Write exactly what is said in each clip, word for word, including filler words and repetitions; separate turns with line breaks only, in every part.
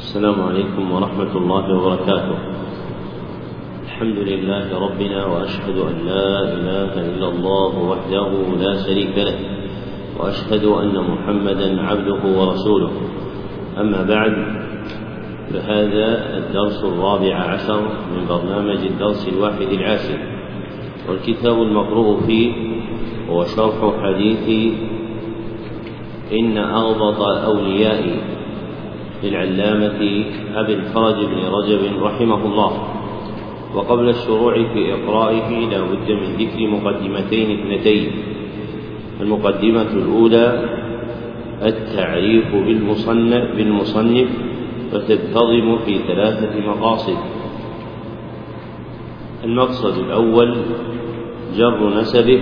السلام عليكم ورحمة الله وبركاته. الحمد لله ربنا، وأشهد أن لا إله إلا الله وحده لا شريك له، وأشهد أن محمدا عبده ورسوله. أما بعد، فهذا الدرس الرابع عشر من برنامج الدرس الواحد العاشر، والكتاب المقروء فيه هو شرح حديث إن أغبط أوليائي للعلامة أبي الفرج بن رجب رحمه الله. وقبل الشروع في إقرائه لا بد من ذكر مقدمتين اثنتين. المقدمة الأولى التعريف بالمصنف, بالمصنف وتنتظم في ثلاثة مقاصد. المقصد الأول جر نسبه،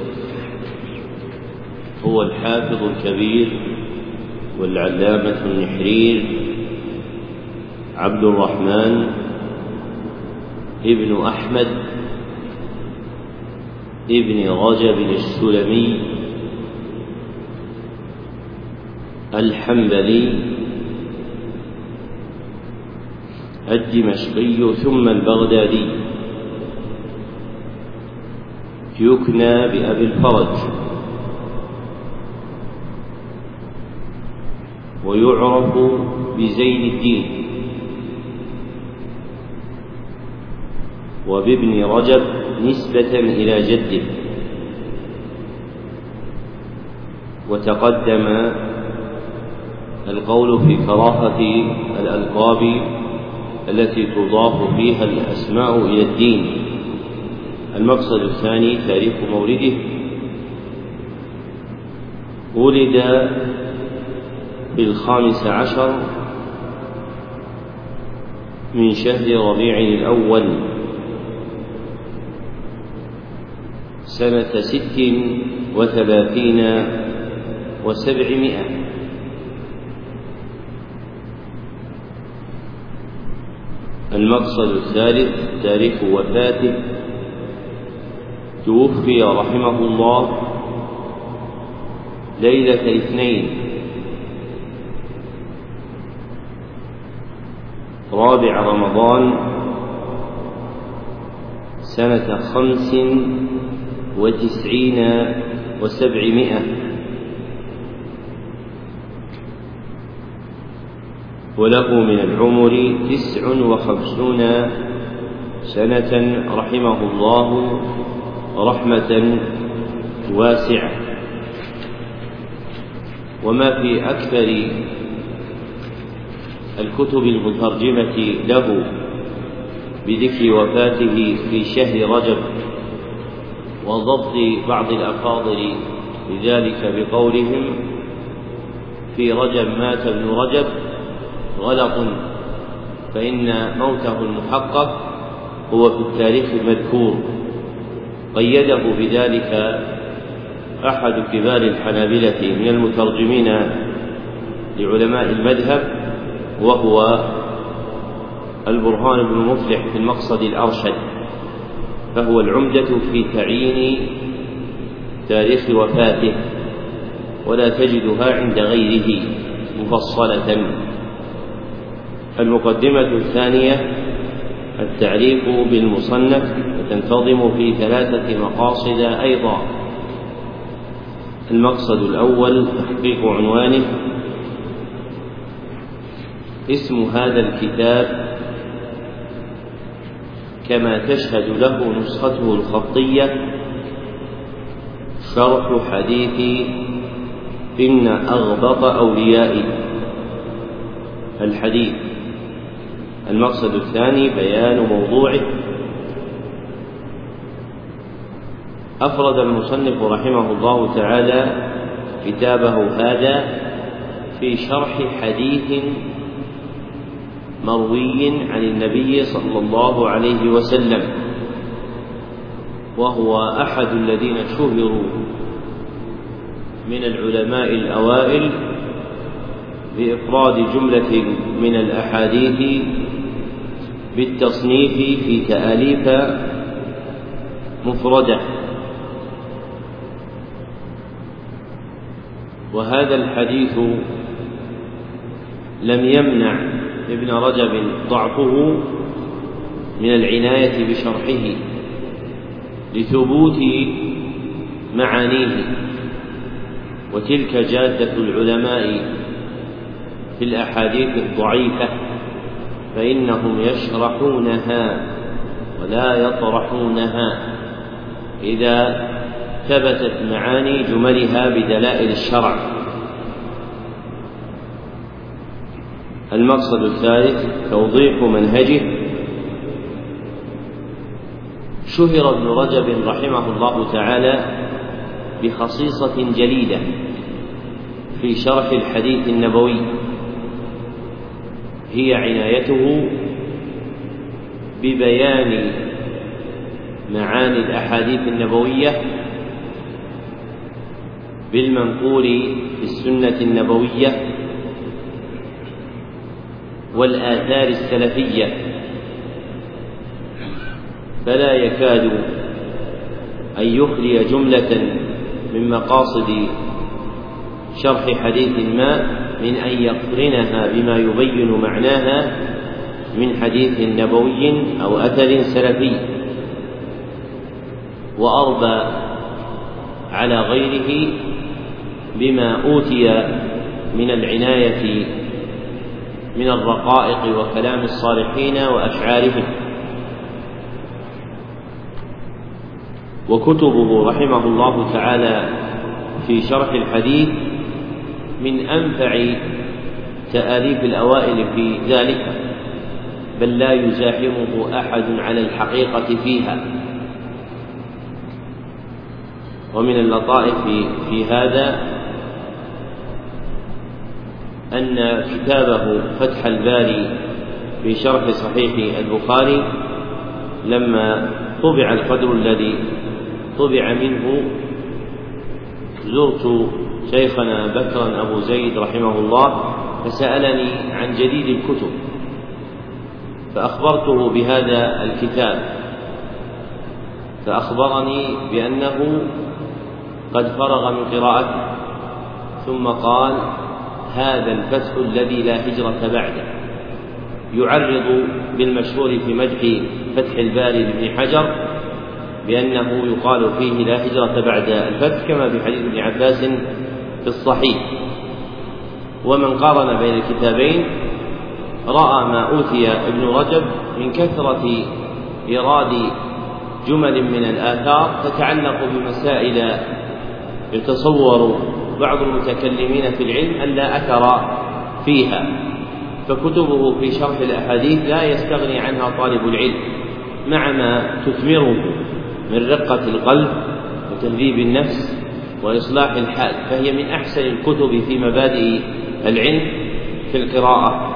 هو الحافظ الكبير والعلامة النحرير عبد الرحمن ابن أحمد ابن رجب السلمي الحنبلي الدمشقي ثم البغدادي، يكنى بأبي الفرج، ويعرف بزين الدين وبابن رجب نسبة إلى جده. وتقدم القول في كراهة الألقاب التي تضاف فيها الأسماء إلى الدين. المقصد الثاني تاريخ مولده، ولد في الخامس عشر من شهر ربيع الأول سنة ست وثلاثين وسبعمائة. المقصد الثالث تاريخ وفاته، توفي رحمه الله ليلة الاثنين رابع رمضان سنة خمس وتسعين وسبعمائة، وله من العمر تسع وخمسون سنة رحمه الله رحمة واسعة. وما في أكثر الكتب المترجمة له بذكر وفاته في شهر رجب، وضبط بعض الأفاضل بذلك بقولهم في رجب مات ابن رجب غلط، فإن موته المحقق هو في التاريخ المذكور. قيده بذلك أحد كبار الحنابلة من المترجمين لعلماء المذهب، وهو البرهان بن مفلح في المقصد الأرشد، فهو العمدة في تعيين تاريخ وفاته، ولا تجدها عند غيره مفصلة. المقدمة الثانية التعريف بالمصنف، وتنتظم في ثلاثة مقاصد أيضا. المقصد الأول تحقيق عنوانه. اسم هذا الكتاب كما تشهد له نسخته الخطية شرح حديث إن أغبط أوليائي الحديث. المقصد الثاني بيان موضوعه. أفرد المصنف رحمه الله تعالى كتابه هذا في شرح حديث مروي عن النبي صلى الله عليه وسلم، وهو أحد الذين شهروا من العلماء الأوائل بإفراد جملة من الأحاديث بالتصنيف في تآليف مفردة. وهذا الحديث لم يمنع ابن رجب ضعفه من العناية بشرحه لثبوت معانيه، وتلك جادة العلماء في الأحاديث الضعيفة، فإنهم يشرحونها ولا يطرحونها إذا ثبتت معاني جملها بدلائل الشرع. المقصد الثالث توضيح منهجه. شهر ابن رجب رحمه الله تعالى بخصيصة جليلة في شرح الحديث النبوي، هي عنايته ببيان معاني الأحاديث النبوية بالمنقول في السنة النبوية والآثار السلفية، فلا يكاد أن يخلي جملة من مقاصد شرح حديث ما من أن يقرنها بما يبين معناها من حديث نبوي أو أثر سلفي، وأربى على غيره بما أوتي من العناية من الرقائق وكلام الصالحين وأشعارهم. وكتبه رحمه الله تعالى في شرح الحديث من أنفع تآليف الأوائل في ذلك، بل لا يزاحمه أحد على الحقيقة فيها. ومن اللطائف في هذا أن كتابه فتح الباري في شرح صحيح البخاري لما طبع القدر الذي طبع منه زرت شيخنا بكرا أبو زيد رحمه الله فسألني عن جديد الكتب، فأخبرته بهذا الكتاب، فأخبرني بأنه قد فرغ من قراءته، ثم قال: هذا الفتح الذي لا هجرة بعده، يعرض بالمشهور في مدح فتح الباري لابن حجر بأنه يقال فيه لا هجرة بعد الفتح، كما في حديث ابن عباس في الصحيح. ومن قارن بين الكتابين رأى ما أوتي ابن رجب من كثرة إيراد جمل من الآثار تتعلق بمسائل يتصور بعض المتكلمين في العلم ألا أثر فيها، فكتبه في شرح الأحاديث لا يستغني عنها طالب العلم، مع ما تثمره من رقة القلب وتهذيب النفس وإصلاح الحال، فهي من أحسن الكتب في مبادئ العلم في القراءة.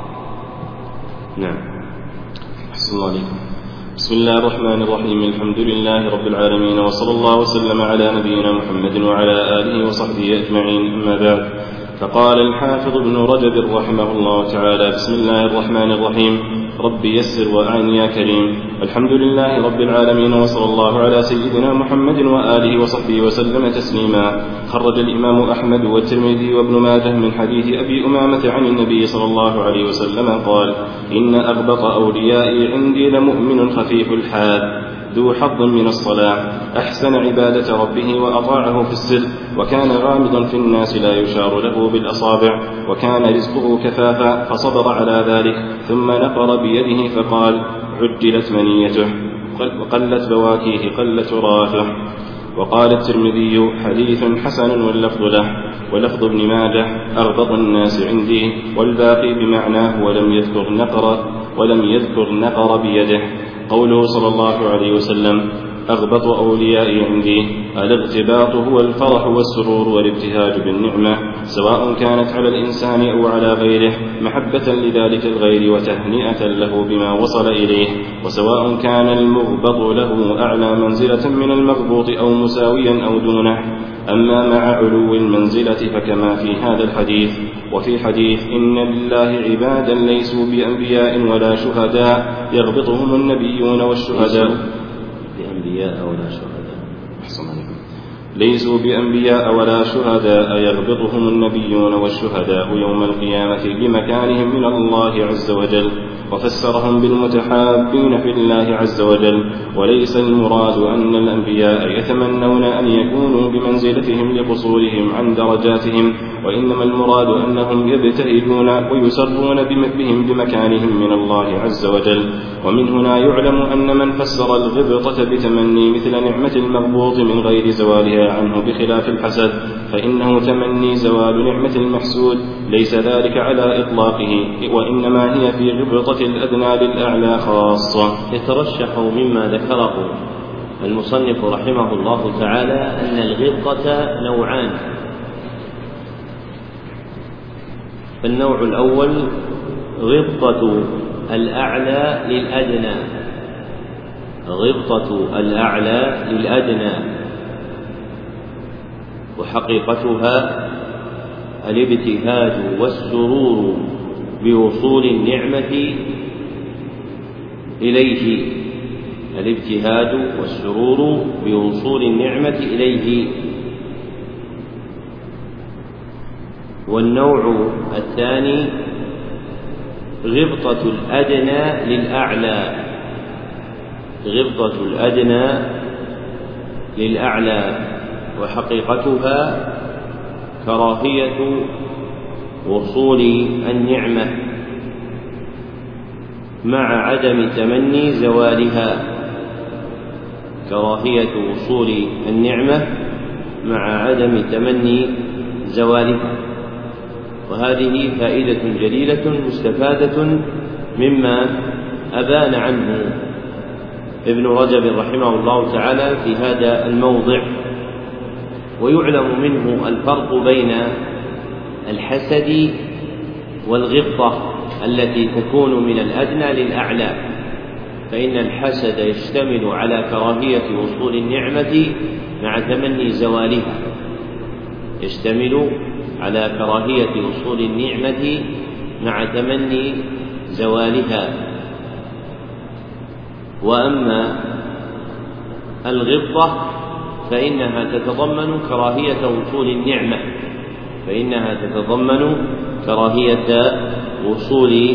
نعم.
أحسن الله عليكم. بسم الله الرحمن الرحيم. الحمد لله رب العالمين، وصلى الله وسلم على نبينا محمد وعلى آله وصحبه أجمعين، أما بعد. فقال الحافظ ابن رجب رحمه الله تعالى: بسم الله الرحمن الرحيم. رب يسر وأعن يا كريم. الحمد لله رب العالمين، وصلى الله على سيدنا محمد وآله وصحبه وسلم تسليما. خرج الإمام أحمد والترمذي وابن ماجه من حديث أبي أمامة عن النبي صلى الله عليه وسلم قال: إن أغبط أوليائي عندي لمؤمن خفيف الحال ذو حظ من الصلاة، أحسن عبادة ربه وأطاعه في السر، وكان غامضا في الناس لا يشار له بالأصابع، وكان رزقه كفافا فصبر على ذلك، ثم نقر بيده فقال: عجلت منيته وقلت بواكيه قل ترافه. وقال الترمذي: حديث حسن واللفظ له. ولفظ ابن ماجه: أغبط الناس عندي، والباقي بمعناه ولم يذكر نقر ولم يذكر نقر بيده. قوله صلى الله عليه وسلم: أغبط أوليائي عندي، الاغتباط هو الفرح والسرور والابتهاج بالنعمة، سواء كانت على الإنسان أو على غيره، محبة لذلك الغير وتهنئة له بما وصل إليه، وسواء كان المغبط له أعلى منزلة من المغبوط أو مساويا أو دونه. أما مع علو المنزلة فكما في هذا الحديث. وفي حديث: إن لله عبادا ليسوا بأنبياء ولا شهداء يغبطهم النبيون والشهداء.
بأنبياء ولا شهداء.
أحسن عليكم. ليسوا بأنبياء ولا شهداء يغبطهم النبيون والشهداء يوم القيامة بمكانهم من الله عز وجل. وفسرهم بالمتحابين في الله عز وجل. وليس المراد أن الأنبياء يتمنون أن يكونوا بمنزلتهم لقصورهم عن درجاتهم، وإنما المراد أنهم يبتهجون ويسرون بهم بمكانهم من الله عز وجل. ومن هنا يعلم أن من فسر الغبطة بتمني مثل نعمة المغبوط من غير زوالها عنه بخلاف الحسد، فإنه تمني زوال نعمة المحسود، ليس ذلك على إطلاقه، وإنما هي في غبطة الأدنى للأعلى خاصة.
يترشح مما ذكره المصنف رحمه الله تعالى أن الغبطة نوعان. النوع الأول غبطة الأعلى للأدنى، غبطة الأعلى للأدنى، وحقيقتها الابتهاج والسرور بوصول النعمة إليه، الابتهاج والسرور بوصول النعمة إليه. والنوع الثاني غبطة الأدنى للأعلى، غبطة الأدنى للأعلى، وحقيقتها كراهية وصول النعمة مع عدم تمني زوالها، كراهية وصول النعمة مع عدم تمني زوالها. وهذه فائدة جليلة مستفادة مما أبان عنه ابن رجب رحمه الله تعالى في هذا الموضع. ويعلم منه الفرق بين الحسد والغبطة التي تكون من الأدنى للأعلى، فإن الحسد يشتمل على كراهية وصول النعمة مع تمني زوالها، يشتمل على كراهية وصول النعمة مع تمني زوالها. وأما الغبطة فإنها تتضمن كراهية وصول النعمة، فإنها تتضمن كراهية وصول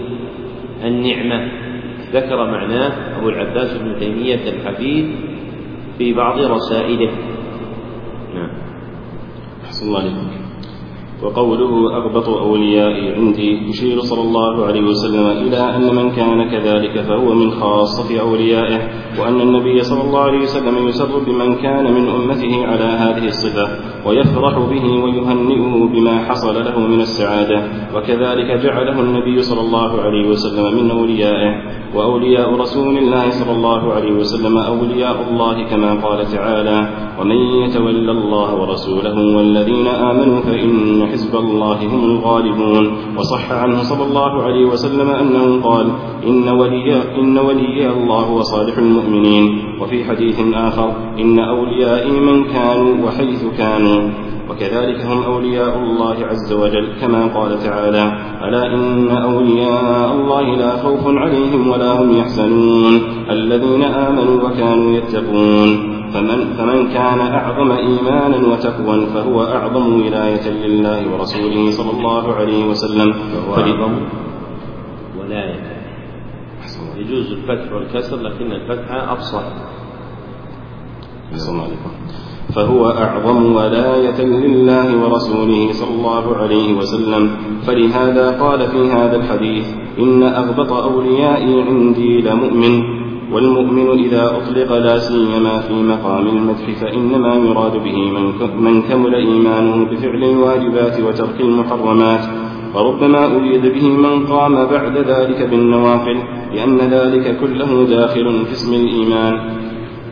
النعمة. ذكر معناه أبو العباس بن تيمية الحفيد في بعض رسائله.
نعم. أحسن الله عليكم. وقوله أغبط أوليائي عندي يشير صلى الله عليه وسلم إلى أن من كان كذلك فهو من خاصة أوليائه، وأن النبي صلى الله عليه وسلم يسر بمن كان من أمته على هذه الصفة ويفرح به ويهنئه بما حصل له من السعادة، وكذلك جعله النبي صلى الله عليه وسلم من أوليائه. وأولياء رسول الله صلى الله عليه وسلم أولياء الله كما قال تعالى: ومن يتول الله ورسوله والذين آمنوا فإن حزب الله هم الغالبون. وصح عنه صلى الله عليه وسلم أنه قال: إن ولي, إن ولي الله وصالح المؤمنين. وفي حديث آخر: إن أوليائي من كانوا وحيث كانوا. وكذلك هم أولياء الله عز وجل كما قال تعالى: ألا إن أولياء الله لا خوف عليهم ولا هم يحزنون الذين آمنوا وكانوا يتقون. فمن, فمن كان أعظم إيمانا وتقوى فهو أعظم ولاية لله ورسوله صلى الله عليه وسلم.
فهو أعظم ولاية. يجوز الفتح والكسر لكن الفتح أفصح.
السلام عليكم. فهو أعظم ولاية لله ورسوله صلى الله عليه وسلم. فلهذا قال في هذا الحديث: إن أغبط أوليائي عندي لمؤمن. والمؤمن إذا أطلق لا سيما في مقام المدح فإنما يراد به من كمل إيمانه بفعل الواجبات وترك المحرمات، وربما أريد به من قام بعد ذلك بالنوافل، لأن ذلك كله داخل في اسم الإيمان.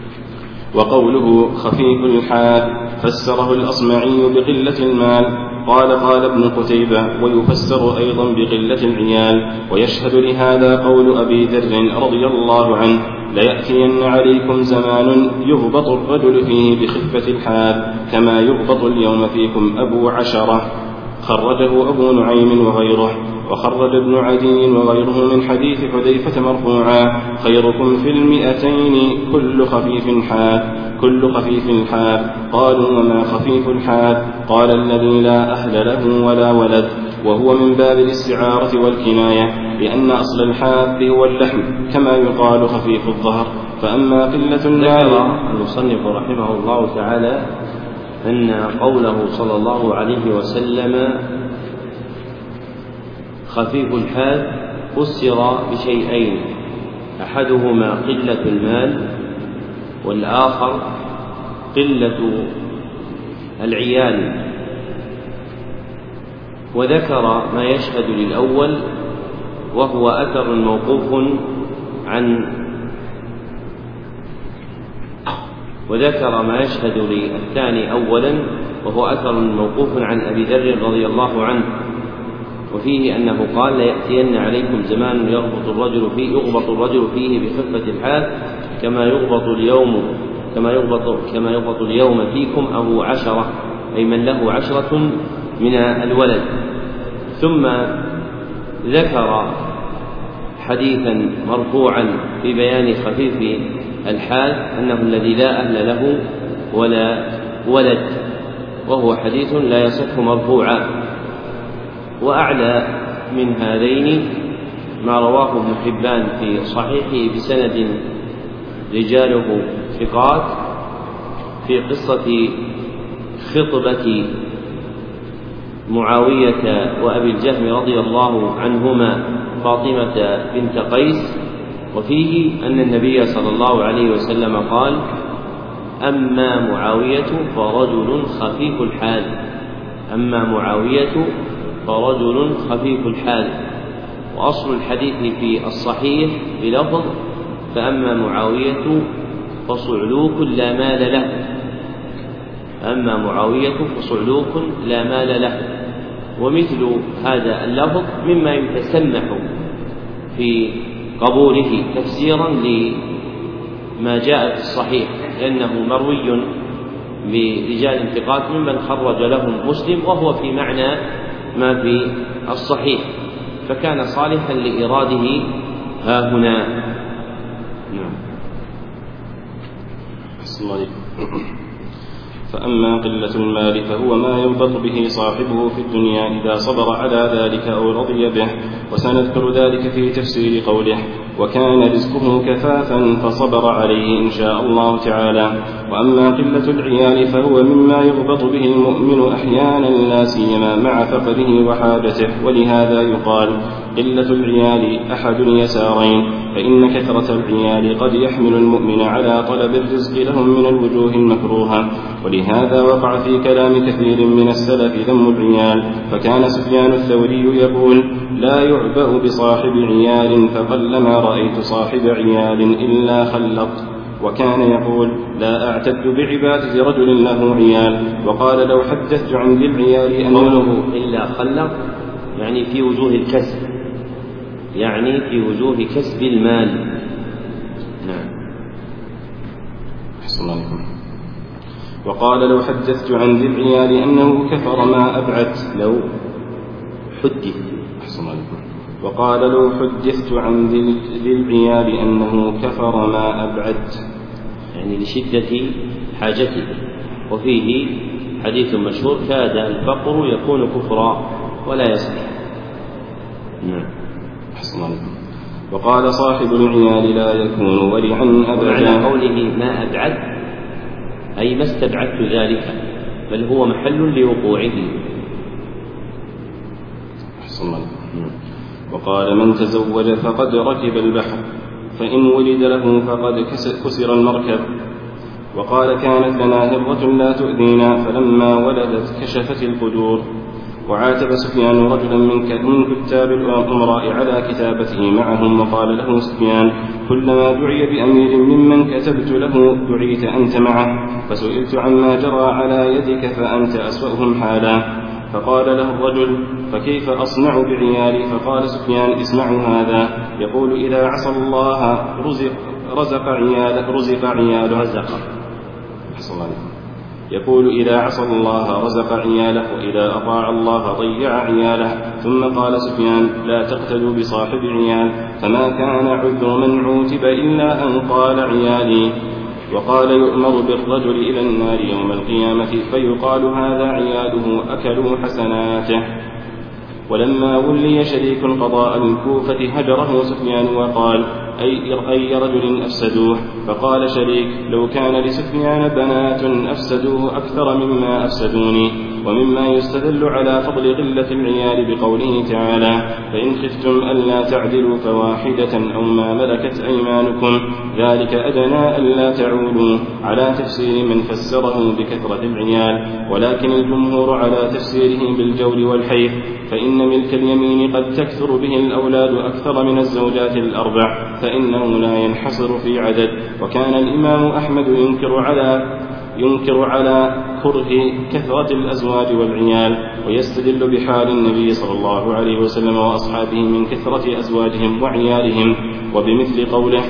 وقوله خفيف الحال فسره الأصمعي بقلة المال. قال قال ابن قتيبة: ويفسر أيضا بقلة العيال. ويشهد لهذا قول أبي ذر رضي الله عنه: ليأتين عليكم زمان يغبط الرجل فيه بخفة الحال كما يغبط اليوم فيكم أبو عشرة. خرجه أبو نعيم وغيره. وخرج ابن عدي وغيره من حديث حذيفة مرفوعا: خيركم في المئتين كل خفيف حاد كل خفيف حاد. قالوا: وما خفيف الحاد؟ قال: الذي لا أهل له ولا ولد، وهو من باب الاستعارة والكناية، لأن أصل الحاد هو اللحم، كما يقال خفيف الظهر. فأما قلة المال.
ذكر المصنف رحمه الله تعالى أن قوله صلى الله عليه وسلم خفيف الحاد فسر بشيئين: أحدهما قلة المال، والآخر قلة العيال. وذكر ما يشهد للأول وهو أثر موقوف عن وذكر ما يشهد للثاني أولا وهو أثر موقوف عن أبي ذر رضي الله عنه، وفيه أنه قال: ليأتين عليكم زمان يغبط الرجل فيه يغبط الرجل فيه بخفة الحال كما يغبط اليوم كما يغبط كما يغبط اليوم فيكم أبو عشرة، أي من له عشرة من الولد. ثم ذكر حديثا مرفوعا في بيان خفيف الحال أنه الذي لا أهل له ولا ولد، وهو حديث لا يصح مرفوعا. وأعلى من هذين ما رواه ابن حبان في صحيحه بسند رجاله ثقات في قصة خطبة معاوية وأبي الجهم رضي الله عنهما فاطمة بنت قيس، وفيه أن النبي صلى الله عليه وسلم قال: أما معاوية فرجل خفيف الحال أما معاوية فرجل خفيف الحال. وأصل الحديث في الصحيح بلفظ: فأما معاوية فصعلوك لا مال له أما معاوية فصعلوك لا مال له. ومثل هذا اللفظ مما يتسمح في قبوله تفسيرا لما جاء في الصحيح، لأنه مروي برجال ثقات ممن خرج لهم مسلم، وهو في معنى ما في الصحيح، فكان صالحا لإراده ها هنا. نعم.
فأما قلة المال فهو ما ينبط به صاحبه في الدنيا إذا صبر على ذلك أو رضي به، وسنذكر ذلك في تفسير قوله: وكان رزقه كفافا فصبر عليه إن شاء الله تعالى. وأما قلة العيال فهو مما يغبط به المؤمن أحيانا لا سيما مع فقره وحاجته، ولهذا يقال: قلة العيال أحد اليسارين، فإن كثرة العيال قد يحمل المؤمن على طلب الرزق لهم من الوجوه المكروهة. ولهذا وقع في كلام كثير من السلف ذم العيال، فكان سفيان الثوري يقول: لا يعبأ بصاحب عيال، فقلما رأيت صاحب عيال إلا خلط. وكان يقول: لا أعتد بعبادة رجل له عيال. وقال: لو حدثت عن ذي العيال
أنه إلا خلط يعني في وجوه الكسب يعني في وجوه كسب المال. نعم.
أحسن عليكم. وقال: لو حدثت عن ذي العيال أنه كفر ما أبعدت.
لو حدث
أحسن عليكم. وقال: لو حدثت عن ذي العيال أنه كفر ما أبعدت،
يعني لشدة حاجته. وفيه حديث مشهور: كاد الفقر يكون كفرا ولا يصح. نعم.
أحسن عليكم. وقال: صاحب العيال لا يكون ورعا أبدا.
ومعنى قوله ما أبعد أي ما استبعدت ذلك، بل هو محل لوقوعه.
أحسن عليكم. وقال: من تزوج فقد ركب البحر، فإن ولد له فقد كسر المركب. وقال: كانت لنا هرة لا تؤذينا، فلما ولدت كشفت القدور. وعاتب سفيان رجلا من كتاب الأمراء على كتابته معهم، وقال له سفيان: كلما دعي بأمير ممن كتبت له دعيت أنت معه، فسئلت عما جرى على يدك فأنت أسوأهم حالا. فقال له الرجل: فكيف أصنع بعيالي؟ فقال سفيان: اسمعوا هذا، يقول: إذا عصى الله رزق رزق عياله رزق عياله
رزق
يقول إذا عصى الله رزق عياله وإذا أطاع الله ضيع عياله. ثم قال سفيان لا تقتلوا بصاحب عيال، فما كان عذر من عوتب إلا أن قال عيالي. وقال يؤمر بالرجل إلى النار يوم القيامة فيقال هذا عياله أكلوا حسناته. ولما ولي شريك قضاء الكوفة هجره سفيان وقال أي رجل أفسدوه؟ فقال شريك لو كان لسفيان بنات أفسدوه أكثر مما أفسدوني. ومما يستدل على فضل قلة العيال بقوله تعالى فإن خفتم ألا تعدلوا فواحدة أو ما ملكت أيمانكم ذلك أدنى ألا تعولوا، على تفسير من فسره بكثرة العيال، ولكن الجمهور على تفسيره بالجور والحيف، فإن ملك اليمين قد تكثر به الأولاد أكثر من الزوجات الأربع، فإنه لا ينحصر في عدد. وكان الإمام أحمد ينكر على ينكر على كره كثرة الأزواج والعيال، ويستدل بحال النبي صلى الله عليه وسلم وأصحابه من كثرة أزواجهم وعيالهم، وبمثل قوله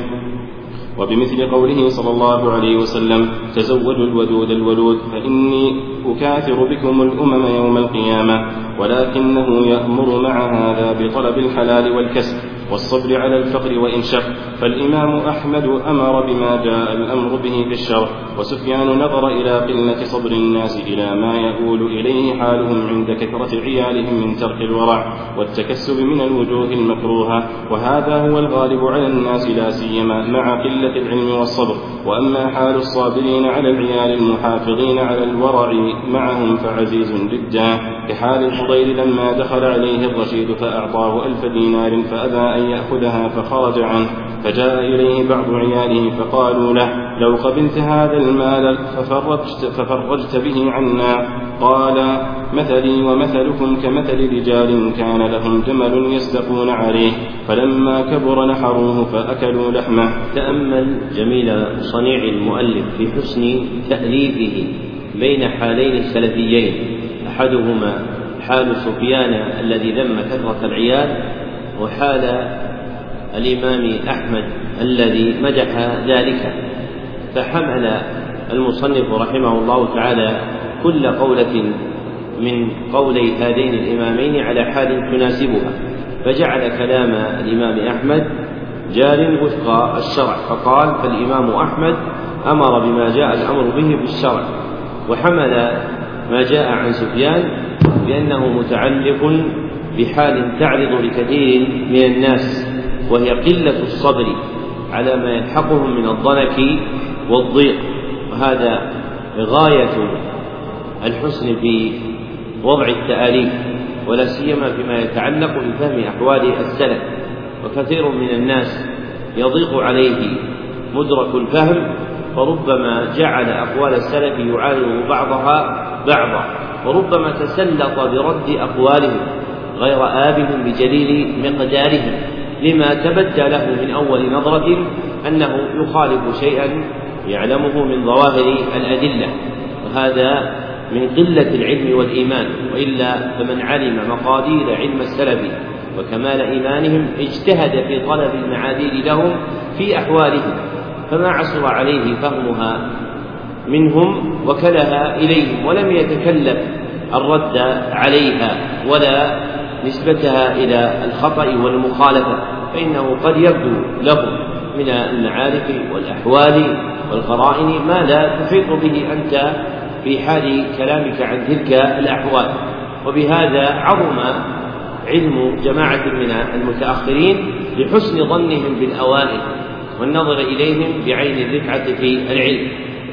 وبمثل قوله صلى الله عليه وسلم تزوجوا الودود الولود فإني أكاثر بكم الأمم يوم القيامة. ولكنه يأمر مع هذا بطلب الحلال والكسب والصبر على الفقر وإن شق. فالإمام أحمد أمر بما جاء الأمر به في الشرع، وسفيان نظر إلى قلة صبر الناس إلى ما يؤول إليه حالهم عند كثرة عيالهم من ترك الورع والتكسب من الوجوه المكروهة، وهذا هو الغالب على الناس لا سيما مع قلة العلم والصبر. وأما حال الصابرين على العيال المحافظين على الورع معهم فعزيز جدا، كحال الفضيل لما دخل عليه الرشيد فأعطاه ألف دينار فأبى أن يأخذها فخرج عنه، فجاء إليه بعض عياله فقالوا له لو قبلت هذا المال ففرجت, ففرجت به عنا، قال مثلي ومثلكم كمثل رجال كان لهم جمل يسبقون عليه فلما كبر نحروه فأكلوا لحمه.
تأمل جميل صنيع المؤلف في حسن تأليفه بين حالين السلفيين، أحدهما حال سفيان الذي ذم كثرة العيال، وحال الإمام أحمد الذي مدح ذلك. فحمل المصنف رحمه الله تعالى كل قولة من قولي هذين الإمامين على حال تناسبها، فجعل كلام الإمام أحمد جار وفق الشرع، فقال فالإمام أحمد أمر بما جاء الأمر به بالشرع، وحمل ما جاء عن سفيان بأنه متعلق بحال تعرض لكثير من الناس، وهي قلة الصبر على ما يلحقهم من الضنك والضيق. وهذا غاية الحسن في وضع التآليف، ولا سيما فيما يتعلق بفهم أحوال السلف. وكثير من الناس يضيق عليه مدرك الفهم، فربما جعل أقوال السلف يعارض بعضها بعضا، وربما تسلط برد أقوالهم غير آبه بجليل مقدارهم، لما تبدى له من أول نظرة أنه يخالف شيئا يعلمه من ظواهر الأدلة، وهذا من قلة العلم والإيمان. وإلا فمن علم مقادير علم السلف وكمال إيمانهم اجتهد في طلب المعاذير لهم في أحوالهم، فما عسر عليه فهمها منهم وكلها إليهم، ولم يتكلف الرد عليها ولا نسبتها إلى الخطأ والمخالفة، فإنه قد يبدو لهم من المعارف والأحوال والقرائن ما لا تحيط به أنت في حال كلامك عن تلك الأحوال. وبهذا عظم علم جماعة من المتأخرين لحسن ظنهم بالأوائل والنظر إليهم بعين الرفعة في العلم،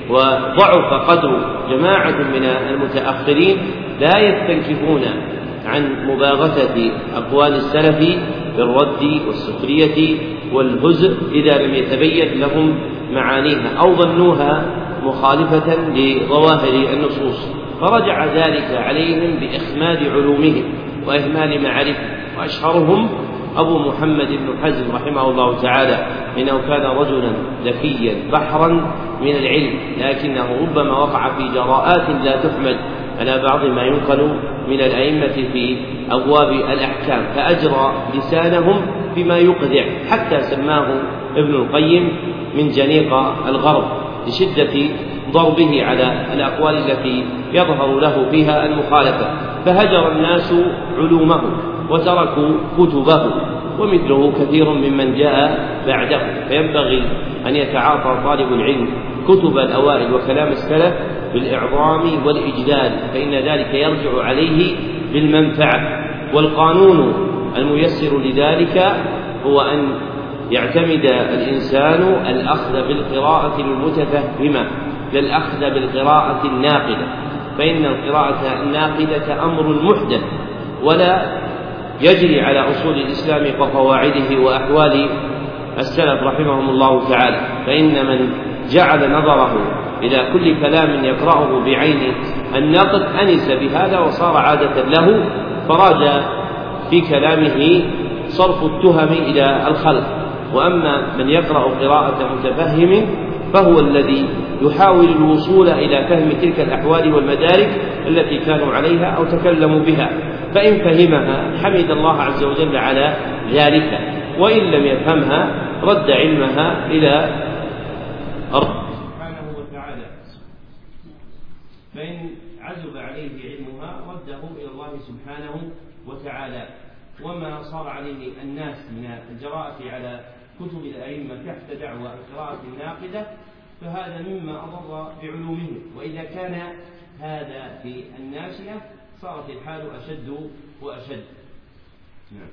وضعف قدر جماعة من المتأخرين لا يستنكفون عن مباغتة أقوال السلف بالرد والسخرية والهزء إذا لم يتبين لهم معانيها أو ظنوها مخالفة لظواهر النصوص، فرجع ذلك عليهم بإخماد علومهم وإهمال معارفهم. وأشهرهم أبو محمد بن حزم رحمه الله تعالى، إنه كان رجلا ذكيا بحرا من العلم، لكنه ربما وقع في جراءات لا تحمد على بعض ما ينقل من الأئمة في أبواب الأحكام، فأجرى لسانهم بما يقذع، حتى سماه ابن القيم من جنيق الغرب لشدة ضربه على الأقوال التي يظهر له فيها المخالفة، فهجر الناس علومه وتركوا كتبه، ومثله كثير ممن جاء بعده. فينبغي أن يتعاطى طالب العلم كتب الأوائل وكلام السلف بالإعظام والإجلال، فإن ذلك يرجع عليه بالمنفعة. والقانون الميسر لذلك هو أن يعتمد الإنسان الأخذ بالقراءة المتفهمة لا الأخذ بالقراءة الناقدة، فإن القراءة الناقدة أمر محدث ولا يجري على أصول الإسلام وقواعده وأحوال السلف رحمهم الله تعالى. فإن من جعل نظره إلى كل كلام يقرأه بعين النقد أنس بهذا وصار عادة له، فراد في كلامه صرف التهم إلى الخلق. وأما من يقرأ قراءة متفهم فهو الذي يحاول الوصول إلى فهم تلك الأحوال والمدارك التي كانوا عليها أو تكلموا بها، فإن فهمها حمد الله عز وجل على ذلك، وإن لم يفهمها رد علمها إلى ربه سبحانه وتعالى. فإن عزب عليه علمها رده إلى الله سبحانه وتعالى. وما صار عليه الناس من الجراءة على كتب الأئمة تحت دعوى القراءة الناقدة فهذا مما أضر بعلومهم، وإذا كان هذا في الناشئة صارت الحال أشد وأشد. نعم.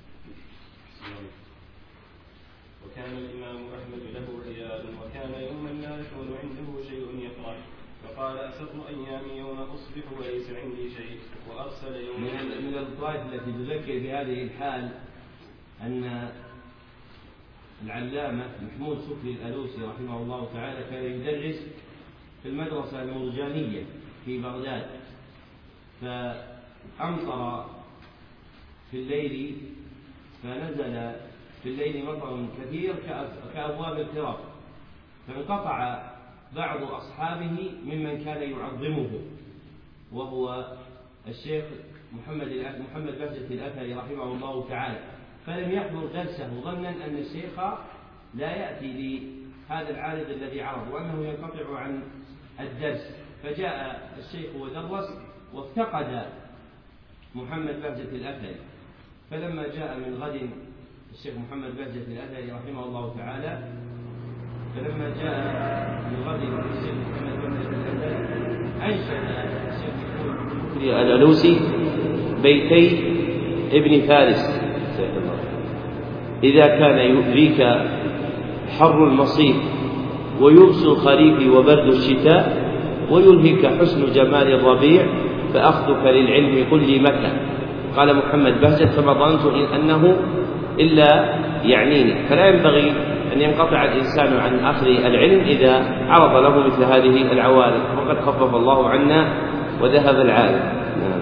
وكان الإمام أحمد له عيال وكان يوما لا يكون عنده شيء يفرح، فقال أسر أيامي يوم أصبح وليس عندي شيء وأرسل يوم.
من الطائف التي تذكر بهذه الحال أن العلامة محمود شكري الألوسي رحمه الله تعالى كان يدرس في المدرسة المرجانية في بغداد، فأمطر في الليل فنزل في الليل مطر كثير كأبواب القراب، فانقطع بعض أصحابه ممن كان يعظمه وهو الشيخ محمد محمد بهجة الأثري رحمه الله تعالى، فلم يحضر درسه ظنا أن الشيخ لا يأتي لهذا العارض الذي عرض وأنه ينقطع عن الدرس، فجاء الشيخ ودرس وافتقد محمد بهجة الأثري. فلما جاء من غد الشيخ محمد بهجة الأثري رحمه الله تعالى فلما جاء من غد الشيخ محمد بهجة الأثري أنشد الشيخ محمود الألوسي بيتي ابن فارس: إذا كان يؤذيك حر المصيف ويبس الخريف وبرد الشتاء ويلهك حسن جمال الربيع فأخذك للعلم قل لي متى. قال محمد بهجة: فما ظننت أنه إلا يعنيني. فلا ينبغي أن ينقطع الإنسان عن أخذ العلم إذا عرض له مثل هذه العوارض، وقد خفف الله عنا وذهب العالم.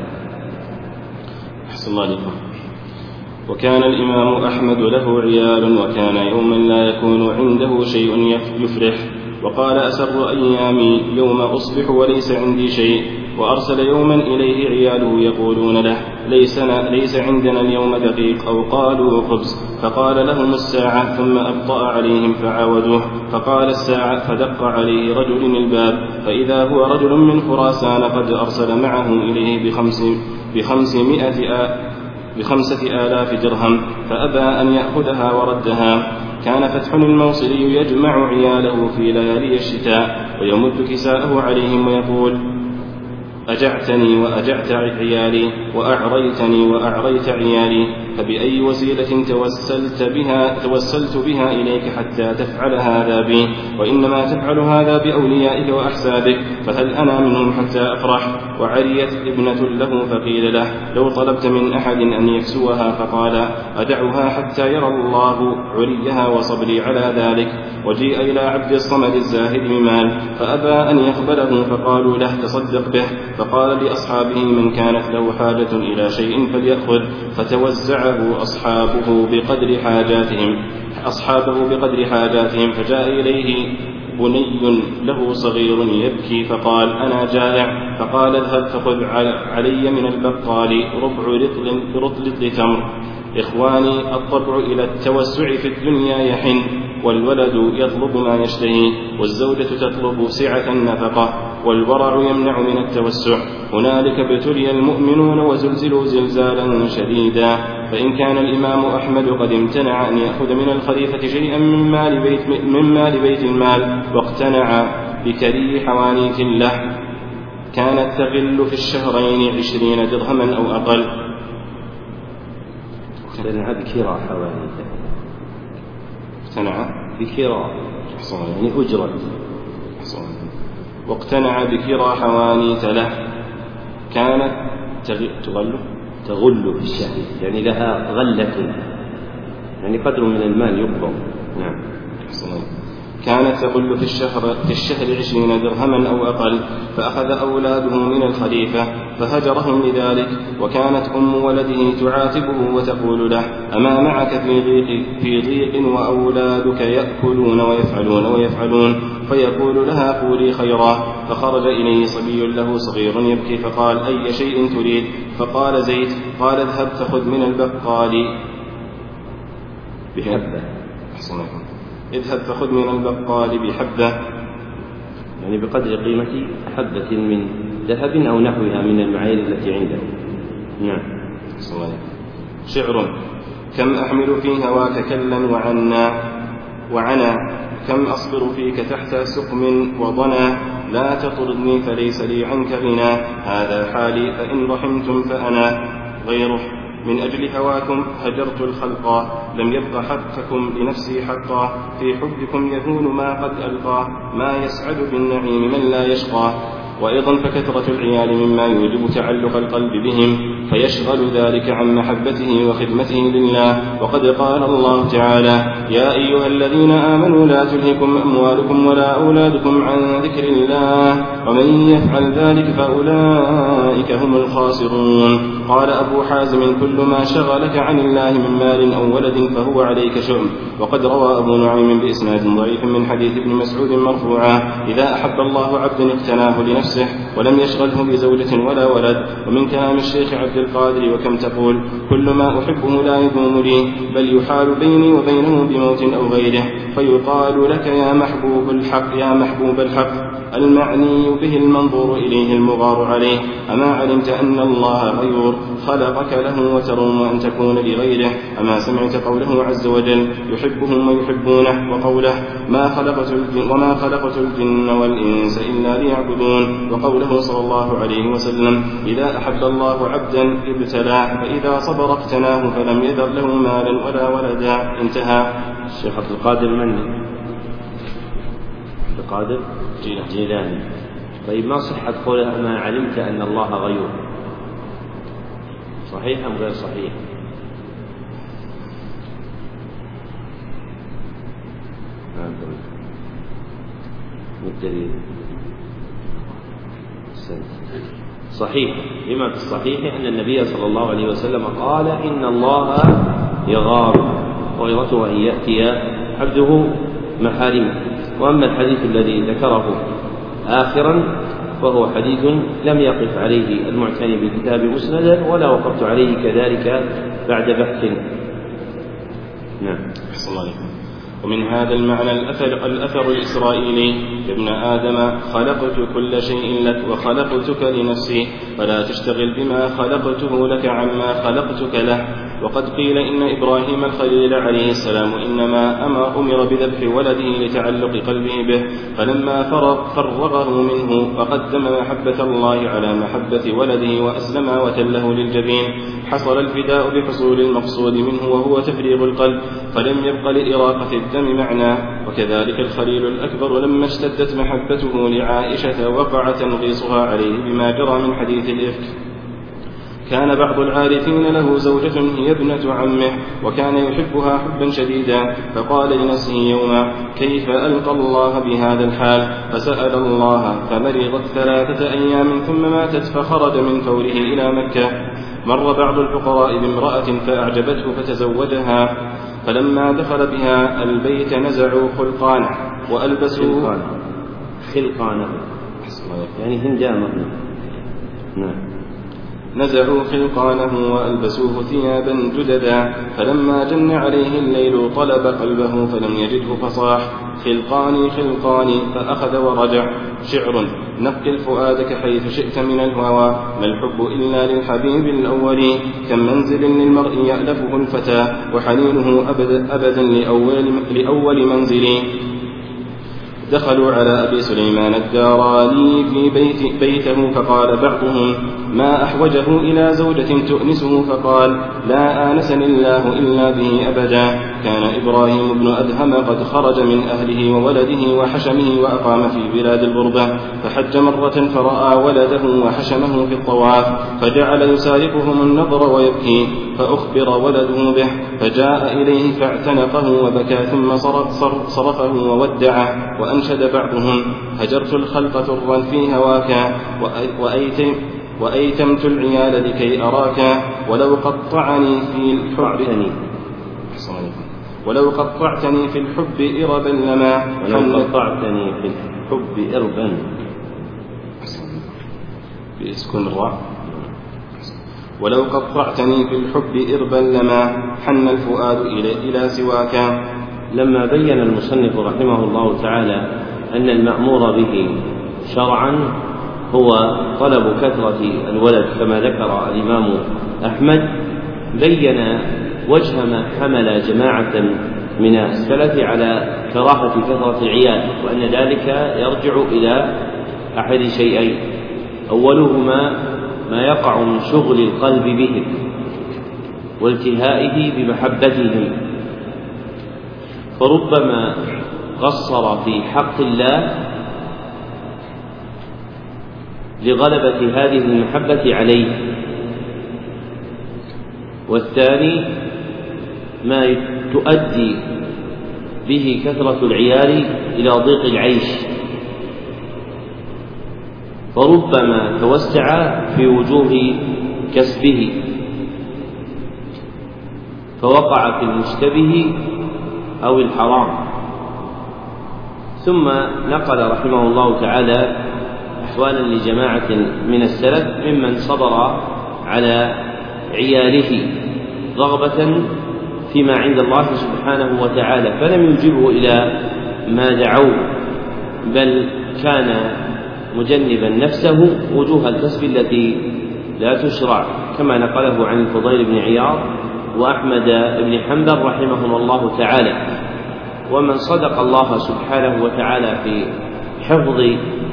أحسن الله عليكم. وكان الإمام أحمد له عيال وكان يوما لا يكون عنده شيء يفرح، وقال أسر أيامي يوم أصبح وليس عندي شيء، وأرسل يوما إليه عياله يقولون له: ليس, ليس عندنا اليوم دقيق، أو قالوا خبز، فقال لهم الساعة، ثم أبطأ عليهم فعاودوه، فقال الساعة، فدق عليه رجل الباب، فإذا هو رجل من خراسان قد أرسل معه إليه بخمس بخمسمائة آ بخمسة آلاف درهم، فأبى أن يأخذها وردها. كان فتح الموصلي يجمع عياله في ليالي الشتاء ويمد كساءه عليهم ويقول: أجعتني وأجعت عيالي وأعريتني وأعريت عيالي، فبأي وسيلة توسلت بها, توسلت بها إليك حتى تفعل هذا بي؟ وإنما تفعل هذا بأوليائك وأحسابك، فهل أنا منهم حتى أفرح؟ وعريت ابنة له فقيل له: لو طلبت من أحد أن يكسوها، فقال: أدعها حتى يرى الله عليها وصبري على ذلك. وجيء إلى عبد الصمد الزاهد بمال فأبى أن يقبله، فقالوا له: تصدق به. فقال لأصحابه: من كانت له حاجة إلى شيء فليأخذ، فتوزعه أصحابه بقدر حاجاتهم أصحابه بقدر حاجاتهم فجاء إليه بني له صغير يبكي، فقال: أنا جائع. فقال: اذهب فخذ علي من البقال ربع رطل, رطل تمر إخواني، الطبع إلى التوسع في الدنيا يحن، والولد يطلب ما يشتهي، والزوجة تطلب سعة النفقة، والورع يمنع من التوسع. هنالك ابتلي المؤمنون وزلزلوا زلزالا شديدا. فإن كان الإمام أحمد قد امتنع أن يأخذ من الخليفة شيئا من مال بيت, من مال بيت المال، واقتنع بكري حوانيت له، كانت تغل في الشهرين عشرين درهما أو أقل.
اقتنع بكراء حوانيت،
اقتنع
بكراء يعني أجرة،
واقتنع بكراء حوانيت له، كانت تغل
تغل في الشهر يعني لها غلة، يعني قدر من المال يقبض. نعم.
كانت تغل في الشهر في الشهر عشرين درهما أو أقل، فأخذ أولاده من الخليفة فهجرهم لذلك. وكانت أم ولده تعاتبه وتقول له: أما معك في ضيق, في ضيق وأولادك يأكلون ويفعلون ويفعلون؟ فيقول لها: قولي خيرا. فخرج إليه صبي له صغير يبكي، فقال: أي شيء تريد؟ فقال: زيت. قال: اذهب فخذ من البقال
بحبة.
اذهب فخذ من البقال بحبة،
يعني بقدر قيمة حبة من ذهب أو نحوها من المعايير التي عنده. نعم.
شعر: كم أحمل في هواك كلا وعنا وعنا، كم أصبر فيك تحت سقم وضنا، لا تطردني فليس لي عنك غنى، هذا حالي فإن رحمتم فأنا غيره، من أجل هواكم هجرت الخلق، لم يبق حقكم لنفسي حقا، في حبكم يهون ما قد ألقى، ما يسعد بالنعيم من لا يشقى. وأيضا فكثرة العيال مما يوجب تعلق القلب بهم، فيشغل ذلك عن محبته وخدمته لله. وقد قال الله تعالى: يا أيها الذين آمنوا لا تلهكم أموالكم ولا أولادكم عن ذكر الله، ومن يفعل ذلك فأولئك هم الخاسرون. قال أبو حازم: كل ما شغلك عن الله من مال أو ولد فهو عليك شؤم. وقد روى أبو نعيم بإسناد ضعيف من حديث ابن مسعود مرفوعا: إذا أحب الله عبدا اقتناه لنفسه ولم يشغله بزوجة ولا ولد. ومن كلام الشيخ عبد القادر: وكم تقول كل ما أحبه لا يدوم لي، بل يحال بيني وبينه بموت أو غيره، فيقال لك يا محبوب الحق يا محبوب الحق، المعني به المنظور إليه المغار عليه، أما علمت أن الله غيور خلقك له وتروم أن تكون لغيره؟ أما سمعت قوله عز وجل: يحبهم ويحبونه، وقوله: ما خلقت الجن وما خلقت الجن والإنس إلا ليعبدون، وقوله صلى الله عليه وسلم: إذا أحب الله عبدا ابتلاه، فإذا صبر اقتناه، فلم يذر له مالا ولا ولدا. انتهى.
الشيخ عبد القادر من؟ عبد القادر جيلاني. طيب، ما صحة قولها ما علمت أن الله غيور؟ صحيح أم غير صحيح؟ الدليل صحيح. لما في الصحيح أن النبي صلى الله عليه وسلم قال: إن الله يغار غيرته أن يأتي عبده محارمه. وأما الحديث الذي ذكره آخرا فهو حديث لم يقف عليه المعتني بالكتاب مسندا، ولا وقفت عليه كذلك بعد بحث. نعم.
ومن هذا المعنى الأثر, الأثر الإسرائيلي: يا ابن آدم خلقت كل شيء لك وخلقتك لنفسي، فلا تشتغل بما خلقته لك عما خلقتك له. وقد قيل إن إبراهيم الخليل عليه السلام إنما أمر, أمر بذبح ولده لتعلق قلبه به، فلما فرغ فرغه منه وقدم محبة الله على محبة ولده وأسلم وتله للجبين، حصل الفداء بحصول المقصود منه وهو تفريغ القلب، فلم يبق لإراقة الدم معنى. وكذلك الخليل الأكبر لما اشتدت محبته لعائشة وقع تنغيصها عليه بما جرى من حديث الإفك. كان بعض العارفين له زوجة هي ابنة عمه، وكان يحبها حبا شديدا، فقال لنفسه يوما: كيف ألقى الله بهذا الحال؟ فسأل الله فمرضت ثلاثة أيام ثم ماتت، فخرج من فوره إلى مكة. مر بعض الفقراء بامرأة فأعجبته فتزوجها، فلما دخل بها البيت نزعوا خلقانه وألبسوا
خلقانه يعني هندامه. نعم.
نزعوا خلقانه وألبسوه ثيابا جددا، فلما جن عليه الليل طلب قلبه فلم يجده فصاح خلقاني خلقاني فأخذ ورجع. شعر: نقل فؤادك حيث شئت من الهوى، ما الحب إلا للحبيب الأول، كم منزل للمرء يألفه الفتى، وحنينه أبدا, أبدا لأول, لأول منزل. دخلوا على أبي سليمان الداراني في بيت بيته فقال بعضهم: ما أحوجه إلى زوجة تؤنسه؟ فقال: لا آنسني الله إلا به أبدا. كان إبراهيم بن أدهم قد خرج من أهله وولده وحشمه وأقام في بلاد الغربة، فحج مرة فرأى ولده وحشمه في الطواف، فجعل يسارقهم النظر ويبكي، فأخبر ولده به، فجاء إليه فاعتنقه وبكى، ثم صرفه وودعه. وأنشد بعضهم: هجرت الخلق ترا في هواك، وأيتم وأيتمت العيال لكي أراك، ولو قطعني في الحب ولو قطعتني في الحب إربا لما
ولو قطعتني في الحب إربا
بإسكن الراء ولو قطعتني في الحب إربا لما حن الفؤاد إلى, إلى سواك.
لما بين المصنف رحمه الله تعالى أن المأمور به شرعا هو طلب كثرة الولد كما ذكر الإمام أحمد، بين وجه ما حمل جماعة من السلف على كراهة كثرة العيال، وأن ذلك يرجع إلى أحد شيئين: أولهما ما يقع من شغل القلب بهم والتهائه بمحبتهم، فربما قصر في حق الله لغلبة هذه المحبة عليه. والثاني ما تؤدي به كثرة العيال إلى ضيق العيش، فربما توسع في وجوه كسبه فوقع في المشتبه أو الحرام. ثم نقل رحمه الله تعالى أحوالا لجماعة من السلف ممن صبر على عياله رغبة فيما عند الله سبحانه وتعالى، فلم يجبه إلى ما دعوه، بل كان مجنبا نفسه وجوه الكسب التي لا تشرع، كما نقله عن الفضيل بن عياض وأحمد بن حنبل رحمهم الله تعالى. ومن صدق الله سبحانه وتعالى في حفظ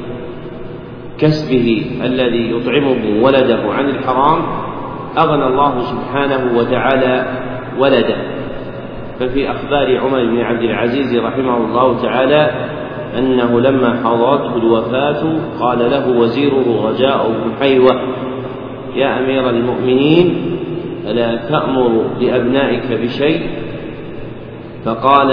كسبه الذي يطعمه ولده عن الحرام أغنى الله سبحانه وتعالى ولده. ففي أخبار عمر بن عبد العزيز رحمه الله تعالى أنه لما حضرته الوفاة قال له وزيره رجاء بن حيوة: يا أمير المؤمنين، ألا تأمر لأبنائك بشيء؟ فقال: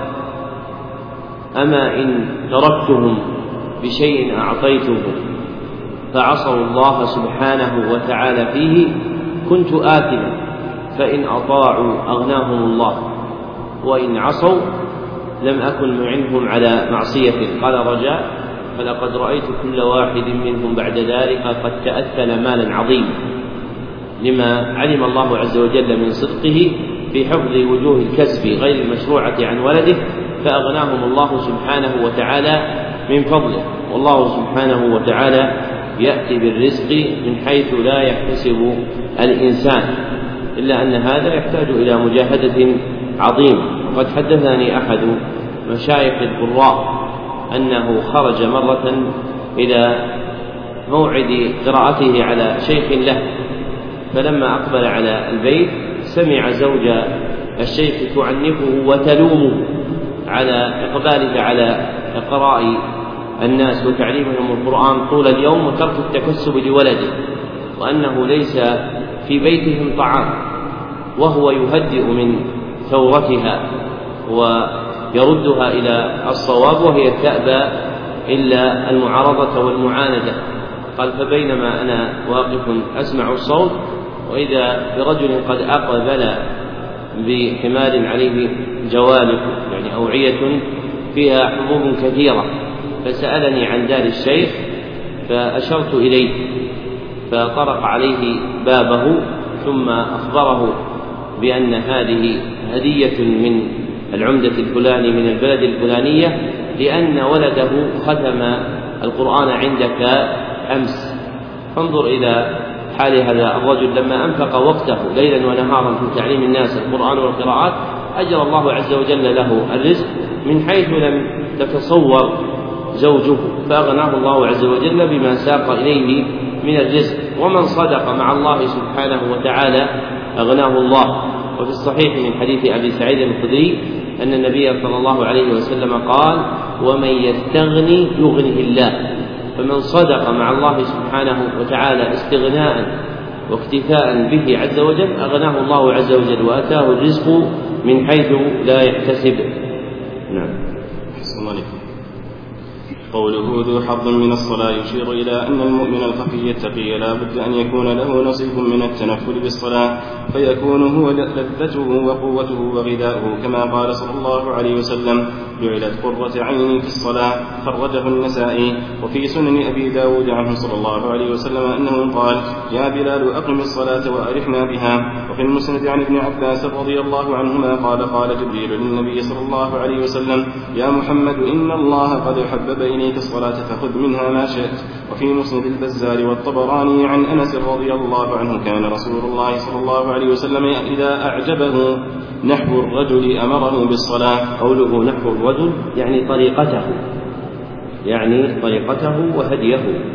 أما إن تركتهم بشيء أعطيتهم فعصوا الله سبحانه وتعالى فيه كنت آثما، فإن أطاعوا أغناهم الله، وإن عصوا لم أكن معينهم على معصيته. قال رجاء: فلقد رأيت كل واحد منهم بعد ذلك قد تأثل مالا عظيما، لما علم الله عز وجل من صدقه في حفظ وجوه الكسب غير المشروعة عن ولده، فأغناهم الله سبحانه وتعالى من فضله. والله سبحانه وتعالى يأتي بالرزق من حيث لا يحتسب الإنسان، إلا أن هذا يحتاج إلى مجاهدة عظيمة. وقد حدثني أحد مشايخ القراء أنه خرج مرة إلى موعد قراءته على شيخ له، فلما أقبل على البيت سمع زوج الشيخ تعنفه وتلومه على إقباله على إقراء الناس وتعليمهم القرآن طول اليوم وترك التكسب لولده، وأنه ليس في بيتهم طعام، وهو يهدئ من ثورتها ويردها إلى الصواب، وهي تأبى إلا المعارضة والمعاندة. قال: فبينما أنا واقف أسمع الصوت وإذا برجل قد أقبل بحمار عليه جوالب، يعني أوعية فيها حبوب كثيرة، فسألني عن دار الشيخ فأشرت إليه، فطرق عليه بابه ثم أخبره بأن هذه هدية من العمدة الفلاني من البلد الفلانية لأن ولده ختم القرآن عندك أمس. فانظر إلى حال هذا الرجل لما أنفق وقته ليلا ونهارا في تعليم الناس القرآن والقراءات أجرى الله عز وجل له الرزق من حيث لم تتصور زوجه، فأغناه الله عز وجل بما ساق إليه من الرزق. ومن صدق مع الله سبحانه وتعالى أغناه الله. وفي الصحيح من حديث أبي سعيد الخدري أن النبي صلى الله عليه وسلم قال: ومن يستغني يغنه الله. فمن صدق مع الله سبحانه وتعالى استغناء واكتفاء به عز وجل أغناه الله عز وجل وأتاه الرزق من حيث لا يحتسب. نعم.
قوله ذو حظ من الصلاة يشير إلى أن المؤمن الخفي التقي لا بد أن يكون له نصيب من التنفل بالصلاة، فيكون هو لذته وقوته وغذاؤه، كما قال صلى الله عليه وسلم: جعلت قرة عيني في الصلاة. خرجه النسائي. وفي سنن أبي داود عنه صلى الله عليه وسلم أنه قال: يا بلال أقم الصلاة وأرحنا بها. وفي المسند عن ابن عباس رضي الله عنهما قال: قال جبريل للنبي صلى الله عليه وسلم: يا محمد إن الله قد حبب إليك الصلاة فخذ منها ما شئت. وفي مسند البزار والطبراني عن أنس رضي الله عنه كان رسول الله صلى الله عليه وسلم إذا أعجبه نحو الرجل أمره بالصلاة.
قوله نحو الرجل يعني طريقته، يعني طريقته وهديه.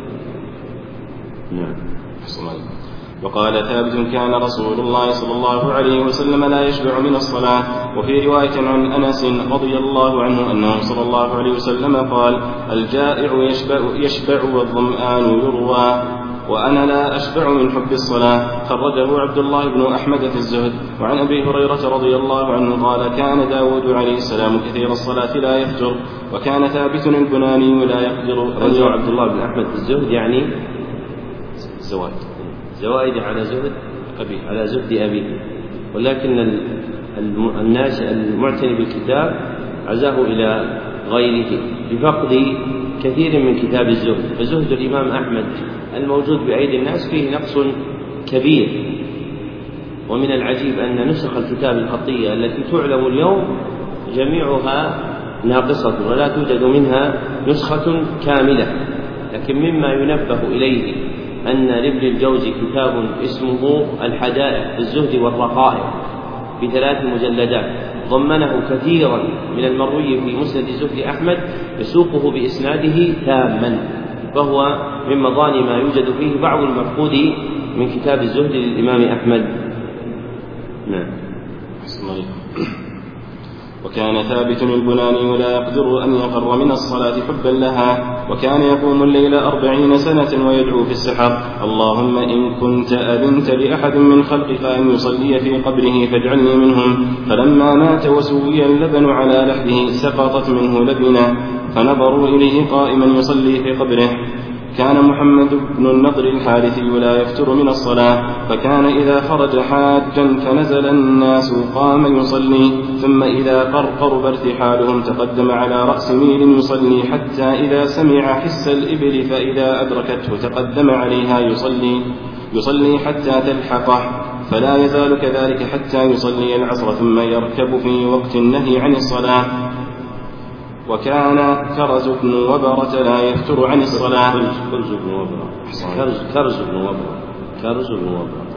نعم. وقال ثابت: كان رسول الله صلى الله عليه وسلم لا يشبع من الصلاة. وفي رواية عن أنس رضي الله عنه أنه صلى الله عليه وسلم قال: الجائع يشبع, يشبع والظمآن يروى، وأنا لا أشبع من حب الصلاة. خرجه عبد الله بن أحمد في الزهد. وعن أبي هريرة رضي الله عنه قال: كان داود عليه السلام كثير الصلاة لا يفجر، وكان ثابت البناني لا يقدر.
رجع عبد الله بن أحمد في الزهد يعني زوائد زوائد على زهد أبي على زهد أبيه، ولكن الناس المعتني بالكتاب عزاه إلى غيره بفقد كثير من كتاب الزهد. فزهد الإمام أحمد الموجود بأيدي الناس فيه نقص كبير. ومن العجيب أن نسخ الكتاب الخطية التي تعلم اليوم جميعها ناقصة ولا توجد منها نسخة كاملة. لكن مما ينبه إليه أن لابن الجوزي كتاب اسمه الحدائق في الزهد والرقائق بثلاث مجلدات ضمنه كثيرا من المروي في مسند زهد أحمد يسوقه بإسناده تاما، فهو من مظان ما يوجد فيه بعض المفقود من كتاب الزهد للإمام أحمد.
نعم. وكان ثابت البناني لا يقدر أن يقر من الصلاة حبا لها، وكان يقوم الليل أربعين سنة ويدعو في السحر: اللهم إن كنت أذنت لأحد من خلقك أن يصلي في قبره فاجعلني منهم. فلما مات وسوي اللبن على لحده سقطت منه لبنة، فنظروا إليه قائما يصلي في قبره. كان محمد بن النضر الحارثي لا يفتر من الصلاة، فكان إذا خرج حاجا فنزل الناس قام يصلي، ثم إذا قرقر ارتحالهم تقدم على رأس ميل يصلي، حتى إذا سمع حس الإبل فإذا أدركته تقدم عليها يصلي يصلي حتى تلحقه، فلا يزال كذلك حتى يصلي العصر، ثم يركب في وقت النهي عن الصلاة. وكان كرز بن وبرة لا يفتر عن الصلاة.
كرز بن وبرة كرز بن وبرة كرز بن وبرة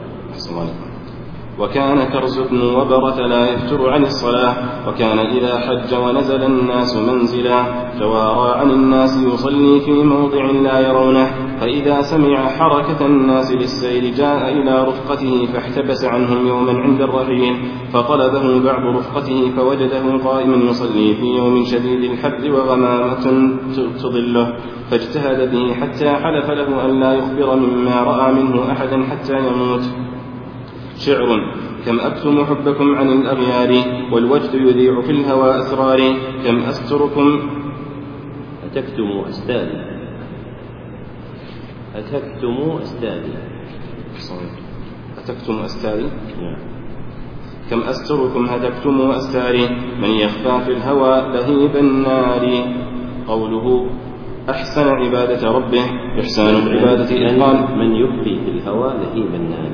وكان كرز بن وبرة لا يفتر عن الصلاة. وكان إذا حج ونزل الناس منزلا توارى عن الناس يصلي في موضع لا يرونه، فإذا سمع حركة الناس للسير جاء إلى رفقته فاحتبس عنهم يوما عند الرحيل، فطلبه بعض رفقته فوجده قائما يصلي في يوم شديد الحر وغمامة تظله، فاجتهد به حتى حلف له أن لا يخبر مما رأى منه أحدا حتى يموت. شعر: كم أكتم حبكم عن الأغيار، والوجد يذيع في الهوى أسراري، كم أستركم
أتكتم أستاذي أتكتم أستاذي
أتكتم أستاذي كم أستركم هدكتم أستاري، من يخفى في الهوى لهيب النار. قوله أحسن عبادة ربه إحسان العبادة إتقان.
من يخفي في الهوى لهيب النار.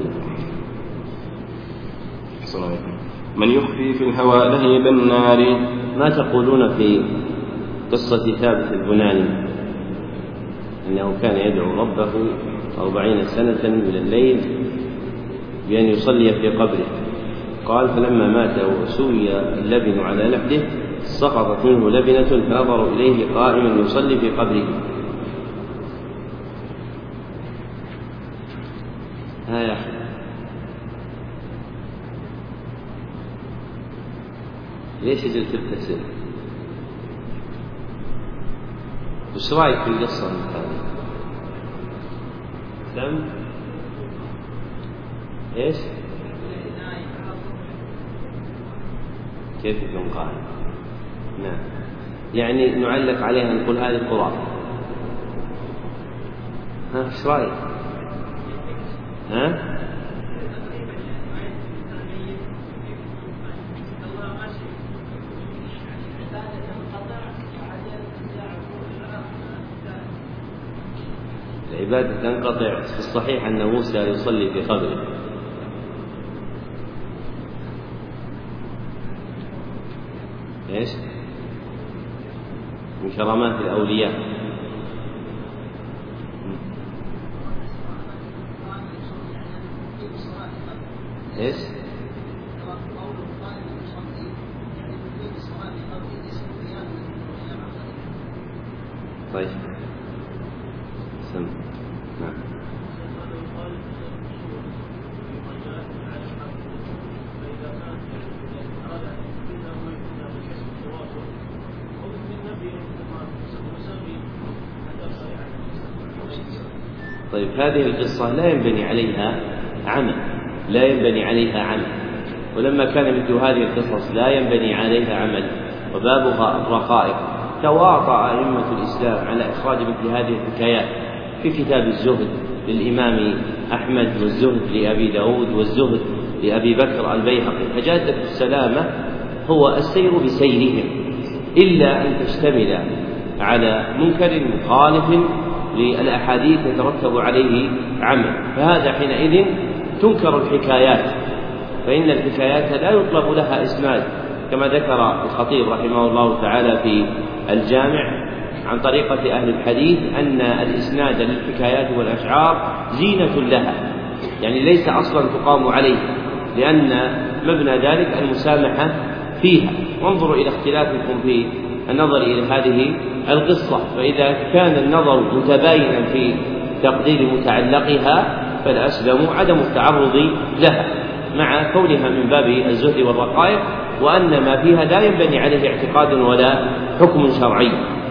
من يخفي في الهوى لهيب النار.
ما تقولون في قصة ثابت البناني أنه كان يدعو ربه أربعين سنة من الليل بأن يصلي في قبره؟ قال فلما مات وسوي اللبن على لحده سقطت منه لبنة فنظروا إليه قائما يصلي في قبره. ها يا أخي ليش جلت تبتسم؟ وش رأيك في القصة هذه؟ سم ايش؟ كيف يكون قائم؟ نعم يعني نعلق عليها نقول هذه خرافة. ها ايش رأيك؟ ها؟ العبادة تنقطع. في الصحيح أن موسى يصلي في قبره. إيش؟ من كرامات الأولياء. إيش؟ طيب سم. نعم. طيب هذه القصة لا ينبني عليها عمل لا ينبني عليها عمل ولما كان مثل هذه القصص لا ينبني عليها عمل وبابها الرقائق تواطأ أئمة الإسلام على إخراج مثل هذه الحكايات في كتاب الزهد للإمام أحمد والزهد لأبي داود والزهد لأبي بكر البيهقي. فجادة السلامة هو السير بسيرهم إلا أن تشتمل على منكر مخالف للأحاديث يترتب عليه عمل، فهذا حينئذ تنكر الحكايات، فإن الحكايات لا يطلب لها إسناد كما ذكر الخطيب رحمه الله تعالى في الجامع عن طريقة أهل الحديث أن الإسناد للحكايات والأشعار زينة لها، يعني ليس أصلا تقام عليه، لأن مبنى ذلك المسامحة فيها. وانظروا إلى اختلافكم في النظر إلى هذه القصة، فإذا كان النظر متباينا في تقدير متعلقها فالأسلم عدم التعرض لها مع كونها من باب الزهد والرقائق، وأن ما فيها لا ينبني عليه اعتقاد ولا حكم شرعي.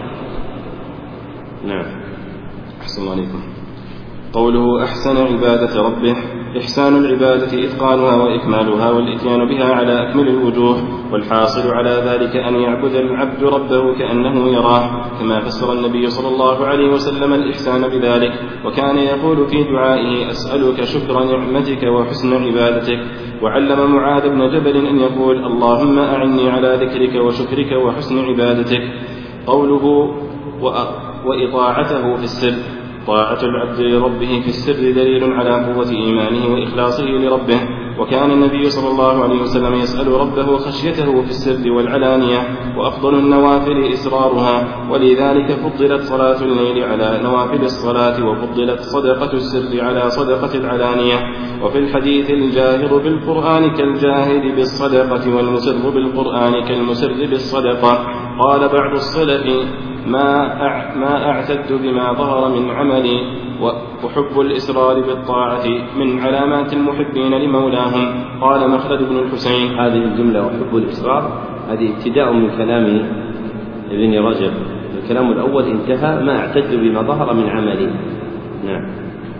نعم. أحسن الله عليكم. قوله أحسن عبادة ربه إحسان العبادة إتقانها وإكمالها والإتيان بها على أكمل الوجوه، والحاصل على ذلك أن يعبد العبد ربه كأنه يراه، كما فسر النبي صلى الله عليه وسلم الإحسان بذلك، وكان يقول في دعائه أسألك شكر نعمتك وحسن عبادتك. وعلم معاذ بن جبل أن يقول اللهم أعني على ذكرك وشكرك وحسن عبادتك. قوله وإطاعته في السر طاعة العبد لربه في السر دليل على قوة إيمانه وإخلاصه لربه، وكان النبي صلى الله عليه وسلم يسأل ربه خشيته في السر والعلانية، وأفضل النوافل إسرارها، ولذلك فضلت صلاة الليل على نوافل الصلاة، وفضلت صدقة السر على صدقة العلانية. وفي الحديث الجاهر بالقرآن كالجاهر بالصدقة، والمسر بالقرآن كالمسر بالصدقة. قال بعض السلف ما ما أعتدت بما ظهر من عملي، وحب الإسرار بالطاعة من علامات المحبين لمولاهم. قال مخلد بن الحسين.
هذه الجملة وحب الإسرار هذه ابتداء من كلام ابن رجب، الكلام الأول انتهى ما أعتدت بما ظهر من عملي. نعم.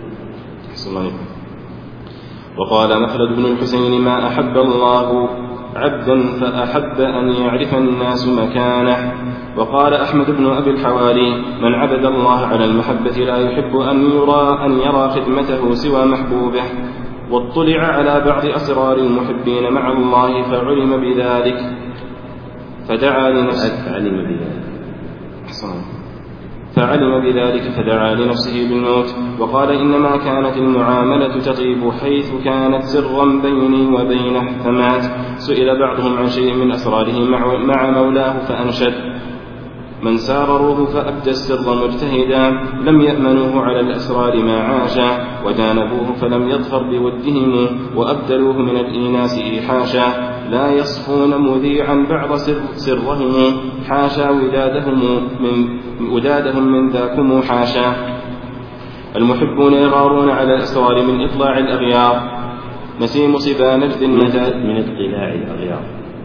وقال مخلد بن الحسين ما أحب الله عبدا فأحب أن يعرف الناس مكانه. وقال أحمد بن أبي الحواري من عبد الله على المحبة لا يحب أن يرى أن يرى خدمته سوى محبوبه. واطلع على بعض أسرار المحبين مع الله فعلم بذلك فدعا لنفسه
علم بذلك
فعلم بذلك فدعا لنفسه بالموت وقال إنما كانت المعاملة تطيب حيث كانت سرا بيني وبينه فمات. سئل بعضهم عن شيء من أسراره مع مولاه فأنشد: من سارروه فأبدى السر مجتهدا لم يأمنوه على الأسرار ما عاشا وجانبوه فلم يظفر بودهم وأبدلوه من الإيناس إيحاشا لا يصفون مذيعا بعض سر سرهم حاشا ودادهم من, ودادهم من ذاكم حاشا. المحبون يغارون على الأسرار من إطلاع الأغيار نسيم صبا نجد متى
من اطلاع الأغيار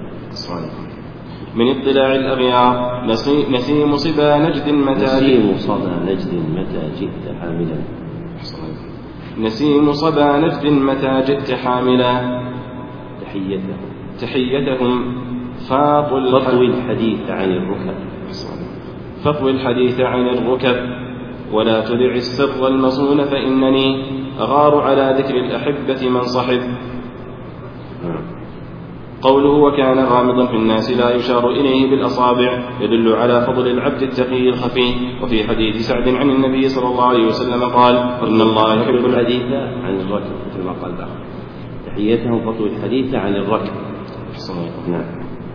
من اطلاع الأغيار نسيم صبا نجد متى
نسيم صبا نجد متى جئت حاملا
نسيم صبا نجد متى جئت حاملا
تحيتهم
تحيتهم فاطل
فطوي الحديث عن الركب
فطوي الحديث عن الركب ولا تدع السر المصون فإنني أغار على ذكر الأحبة من صحب. قوله وكان غامضا في الناس لا يشار إليه بالأصابع يدل على فضل العبد التقي الخفي. وفي حديث سعد عن النبي صلى الله عليه وسلم قال إن الله يحب
الحديث عن الركب مثل ما قال بعض تحيتهم فطوي الحديث عن الركب.
نعم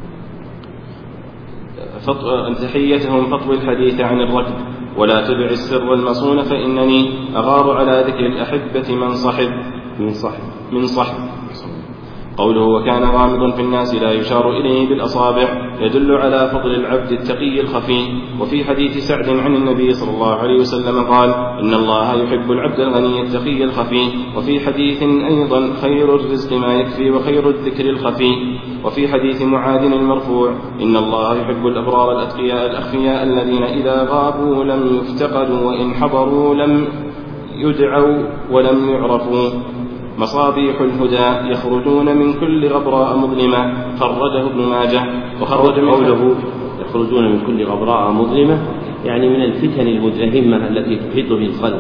تحيتهم فطوي الحديث عن الركب ولا تدع السر المصون فإنني أغار على ذكر الأحبة من صحب
من صحب
من صحب. قوله وكان غامضا في الناس لا يشار إليه بالأصابع يدل على فضل العبد التقي الخفي. وفي حديث سعد عن النبي صلى الله عليه وسلم قال إن الله يحب العبد الغني التقي الخفي. وفي حديث أيضا خير الرزق ما يكفي وخير الذكر الخفي. وفي حديث معاذ المرفوع إن الله يحب الأبرار الأتقياء الأخفياء الذين إذا غابوا لم يفتقدوا وإن حضروا لم يدعوا ولم يعرفوا مصابيح الهدى يخرجون من كل غبراء مظلمة. خرجه ابن ماجه. وخرج من
قوله يخرجون من كل غبراء مظلمة يعني من الفتن المدلهمة التي تحيط بالخلق.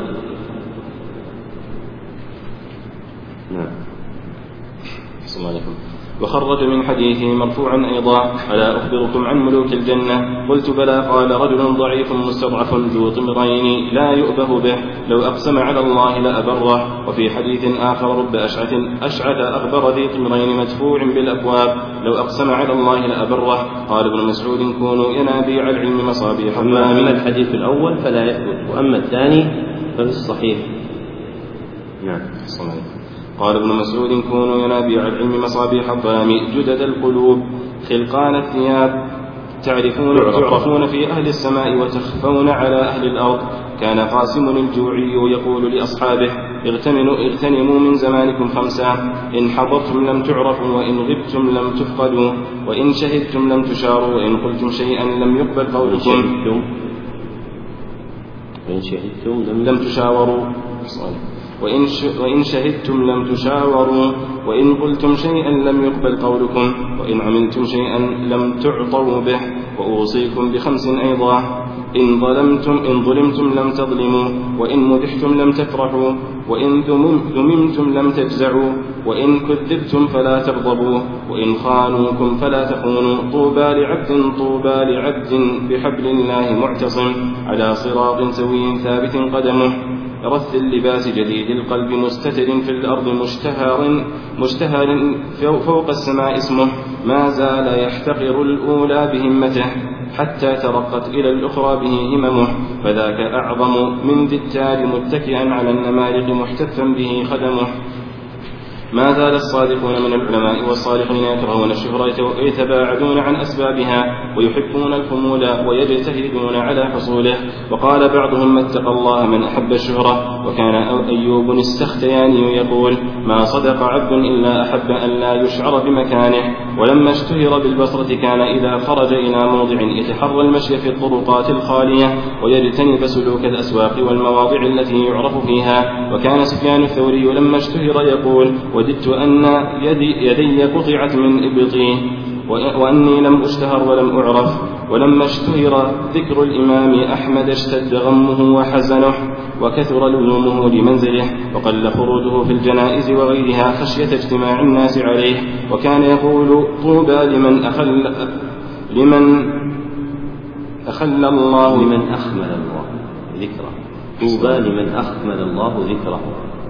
نعم. السلام عليكم. وخرج من حديثه مرفوعا أيضا ألا أخبركم عن ملوك الجنة؟ قلت بلى. قال رجل ضعيف مستضعف ذو طمرين لا يؤبه به لو أقسم على الله لأبره. وفي حديث آخر رب أشعث أشعث أغبر ذي طمرين مدفوع بالأبواب لو أقسم على الله لأبره. قال ابن مسعود كونوا ينابيع العلم مصابيح.
أما الحديث الأول فلا يثبت وأما الثاني ففي الصحيح.
نعم. قال ابن مسعود كونوا ينابيع العلم مصابيح الظلام جدد القلوب خلقان الثياب تعرفون تعرفون في أهل السماء وتخفون على أهل الأرض. كان قاسم الجوعي يقول لأصحابه اغتنموا, اغتنموا من زمانكم خمسة إن حضرتم لم تعرفوا وإن غبتم لم تفقدوا وإن شهدتم لم تشاروا وإن قلتم شيئا لم يقبل قولكم
وإن شهدتم لم,
لم تشاوروا وإن, وإن شهدتم لم تشاوروا وإن قلتم شيئا لم يقبل قولكم وإن عملتم شيئا لم تعطوا به. وأوصيكم بخمس أيضا إن ظلمتم إن ظلمتم لم تظلموا وإن مدحتم لم تفرحوا وإن ذممتم لم تجزعوا وإن كذبتم فلا تغضبوا وإن خانوكم فلا تخونوا. طوبى لعبد طوبى لعبد بحبل الله معتصم على صراط سوي ثابت قدمه رث اللباس جديد القلب مستتر في الأرض مشتهر مشتهر فوق السماء اسمه ما زال يحتقر الأولى بهمته حتى ترقت إلى الأخرى به هممه فذاك أعظم من ذي التاج متكئا على النمارق محتفا به خدمه. ما زال الصادقون من العلماء والصالحين يكرهون الشهرة ويتباعدون عن أسبابها ويحبون الخمول ويجتهدون على حصوله. وقال بعضهم ما اتقى الله من أحب الشهرة. وكان أيوب السختياني يقول ما صدق عبد إلا أحب أن لا يشعر بمكانه. ولما اشتهر بالبصرة كان إذا خرج إلى موضع يتحرى المشي في الطرقات الخالية ويجتنب سلوك الأسواق والمواضع التي يعرف فيها. وكان سفيان الثوري لما اشتهر يقول وددت أن يدي, يدي قطعت من إبطي وأني لم أشتهر ولم أعرف. ولما اشتهر ذكر الإمام أحمد اشتد غمه وحزنه وكثر لزومه لمنزله وقل خروجه في الجنائز وغيرها خشية اجتماع الناس عليه. وكان يقول طوبى لمن أخل لمن أخل الله
لمن أخمل الله ذكره. طوبى لمن أخمد الله ذكره.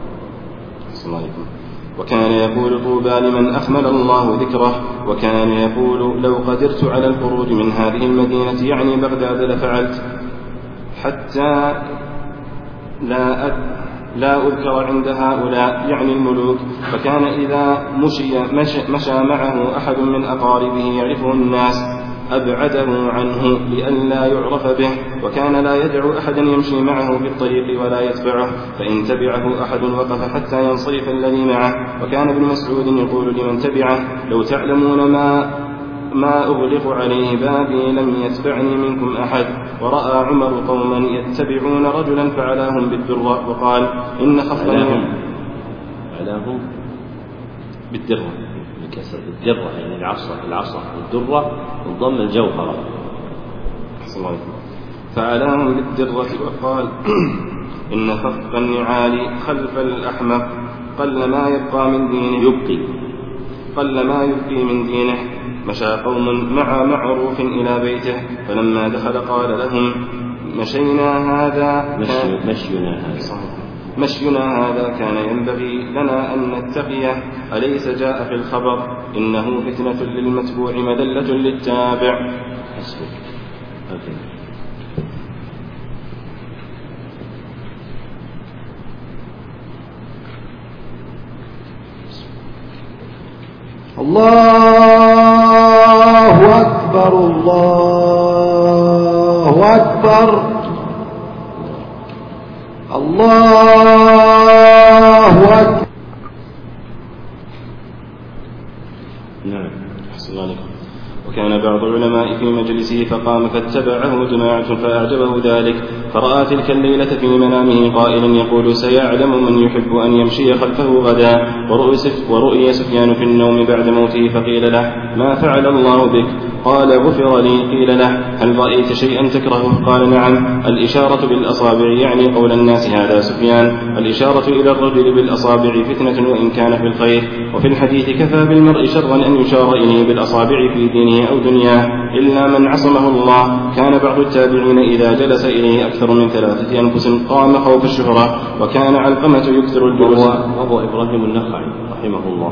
وكان يقول طوبى لمن أخمل الله ذكره. وكان يقول لو قدرت على الخروج من هذه المدينة يعني بغداد لفعلت حتى لا أد لا أذكر عند هؤلاء يعني الملوك. فكان إذا مشي مشى, مشى معه أحد من أقاربه يعرفه الناس أبعده عنه لئلا يعرف به. وكان لا يدع أحدا يمشي معه في الطريق ولا يتبعه، فإن تبعه أحد وقف حتى ينصرف الذي معه. وكان ابن مسعود يقول لمن تبعه لو تعلمون ما ما أغلق عليه بابي لم يتبعني منكم أحد. ورأى عمر قوما يتبعون رجلا فعلاهم بالدرة وقال إن خفا
علاهم علاهم بالدرة بكسر الدرة يعني العصا العصا الدرة والضم الجوهرة.
فعلاهم بالدرة وقال إن خف النعال خلف الأحمق قل ما يبقى من دينه
يبقي
قل ما يبقي من دينه. مشى قوم مع معروف إلى بيته فلما دخل قال لهم مشينا هذا
مشي مشينا هذا
مشينا هذا كان ينبغي لنا أن نتقيه. أليس جاء في الخبر إنه فتنة للمتبوع مذلة للتابع.
الله أكبر الله أكبر الله أكبر.
نعم أحسن عليكم. وكان بعض العلماء في مجلسه فقام فاتبعه جماعة فأعجبه ذلك، فرأى تلك الليلة في منامه قائلا يقول سيعلم من يحب أن يمشي خلفه غدا. ورؤي سفيان في النوم بعد موته فقيل له ما فعل الله بك؟ قال غفر لي. قيل له هل رأيت شيئا تكرهه؟ قال نعم. الإشارة بالأصابع يعني قول الناس هذا سفيان. الإشارة إلى الرجل بالأصابع فتنة وإن كان في الخير. وفي الحديث كفى بالمرء شرا أن يشار إليه بالأصابع في دينه أو دنياه إلا من عصمه الله. كان بعض التابعين إذا جلس إليه أكثر من ثلاثة أنفس قام خوف الشهرة. وكان علقمة يكثر الجلوس.
وهو إبراهيم النخعي رحمه الله.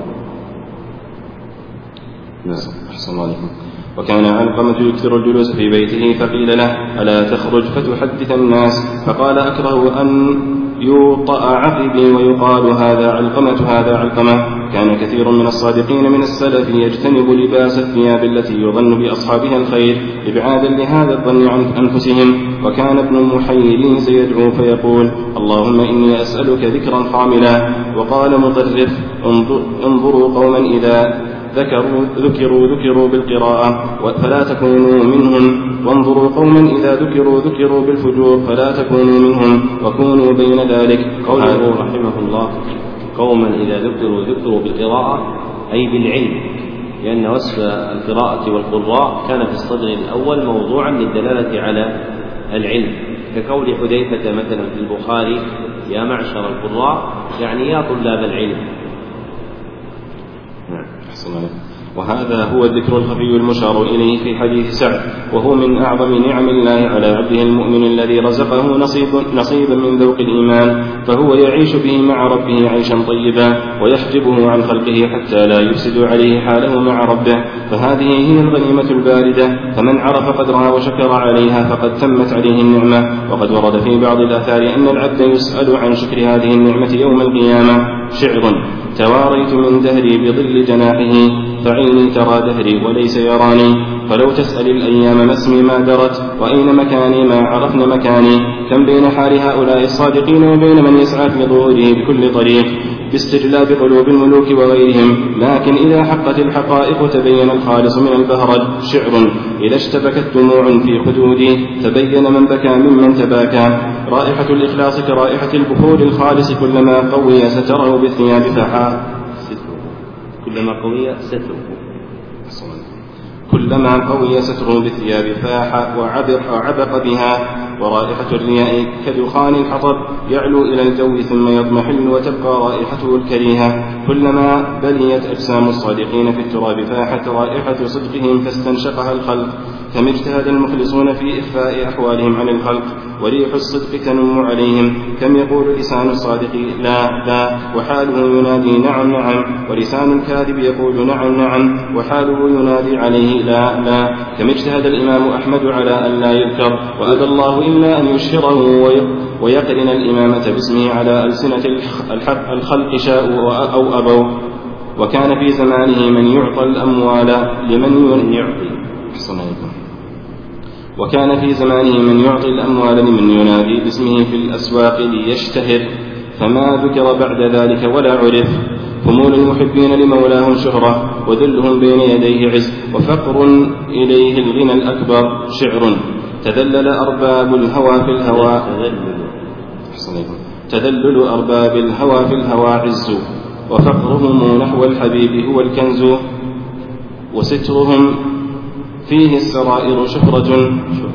أحسن الله عليكم. وكان علقمة يكثر الجلوس في بيته فقيل له ألا تخرج فتحدث الناس؟ فقال أكره أن يوطأ عقبي ويقال هذا علقمة هذا علقمة. كان كثير من الصادقين من السلف يجتنب لباس الثياب التي يظن بأصحابها الخير إبعادا لهذا الظن عن أنفسهم. وكان ابن محيرين يدعو فيقول اللهم إني أسألك ذكرا خاملا. وقال مطرف انظروا قوما إذا ذكروا ذكروا ذكروا بالقراءة فلا تكونوا منهم، وانظروا قوما إذا ذكروا ذكروا بالفجور فلا تكونوا منهم، وكونوا بين ذلك.
قوله رحمه الله قوما إذا ذكروا ذكروا بالقراءة أي بالعلم، لأن وصف القراءة والقراء كان في الصدر الأول موضوعا للدلالة على العلم، كقول حذيفة مثلا في البخاري يا معشر القراء يعني يا طلاب العلم.
وهذا هو الذكر الخفي المشار إليه في حديث سعد، وهو من أعظم نعم الله على عبده المؤمن الذي رزقه نصيب نصيبا من ذوق الإيمان، فهو يعيش به مع ربه عيشا طيبا ويحجبه عن خلقه حتى لا يفسد عليه حاله مع ربه. فهذه هي الغنيمة الباردة، فمن عرف قدرها وشكر عليها فقد تمت عليه النعمة. وقد ورد في بعض الآثار أن العبد يسأل عن شكر هذه النعمة يوم القيامة. شعر تواريت من دهري بظل جناحه فعيني ترى دهري وليس يراني، فلو تسأل الأيام ما اسمي ما درت وأين مكاني ما عرفن مكاني. كم بين حال هؤلاء الصادقين وبين من يسعى في ظهوره بكل طريق باستجلاب قلوب الملوك وغيرهم، لكن إذا حقت الحقائق تبين الخالص من البهرج. شعر إذا اشتبكت دموع في خدودي تبين من بكى ممن تباكى. رائحة الإخلاص كرائحة البخور الخالص كلما قوي ستره بالثياب فحا
كلما قوي ستره
كلما قوي ستره بالثياب فاح وعبق, وعبق بها. ورائحة الرياء كدخان الحطب يعلو إلى الجو ثم يضمحل وتبقى رائحته الكريهة. كلما بليت أجسام الصادقين في التراب فاحت رائحة صدقهم فاستنشقها الخلق كم اجتهد المخلصون في إخفاء أحوالهم عن الخلق، وريح الصدق تنم عليهم. كم يقول لسان الصادق لا لا وحاله ينادي نعم نعم، ولسان الكاذب يقول نعم نعم وحاله ينادي عليه لا لا. كم اجتهد الإمام أحمد على أن لا يذكر، وأبى الله إلا أن يشهره ويقرن الإمامة باسمه على ألسنة الخلق شاءوا أو أبوا. وكان في زمانه من يعطى الأموال لمن يعطي وكان في زمانه من يعطي الأموال لمن ينادي باسمه في الأسواق ليشتهر، فما ذكر بعد ذلك ولا عرف. خمول المحبين لمولاهم شهرة، وذلهم بين يديه عز، وفقر إليه الغنى الأكبر. شعر تذلل أرباب الهوى في الهوى تذلل أرباب الهوى في الهوى عز، وفقرهم نحو الحبيب هو الكنز، وسترهم فيه السرائر شهرة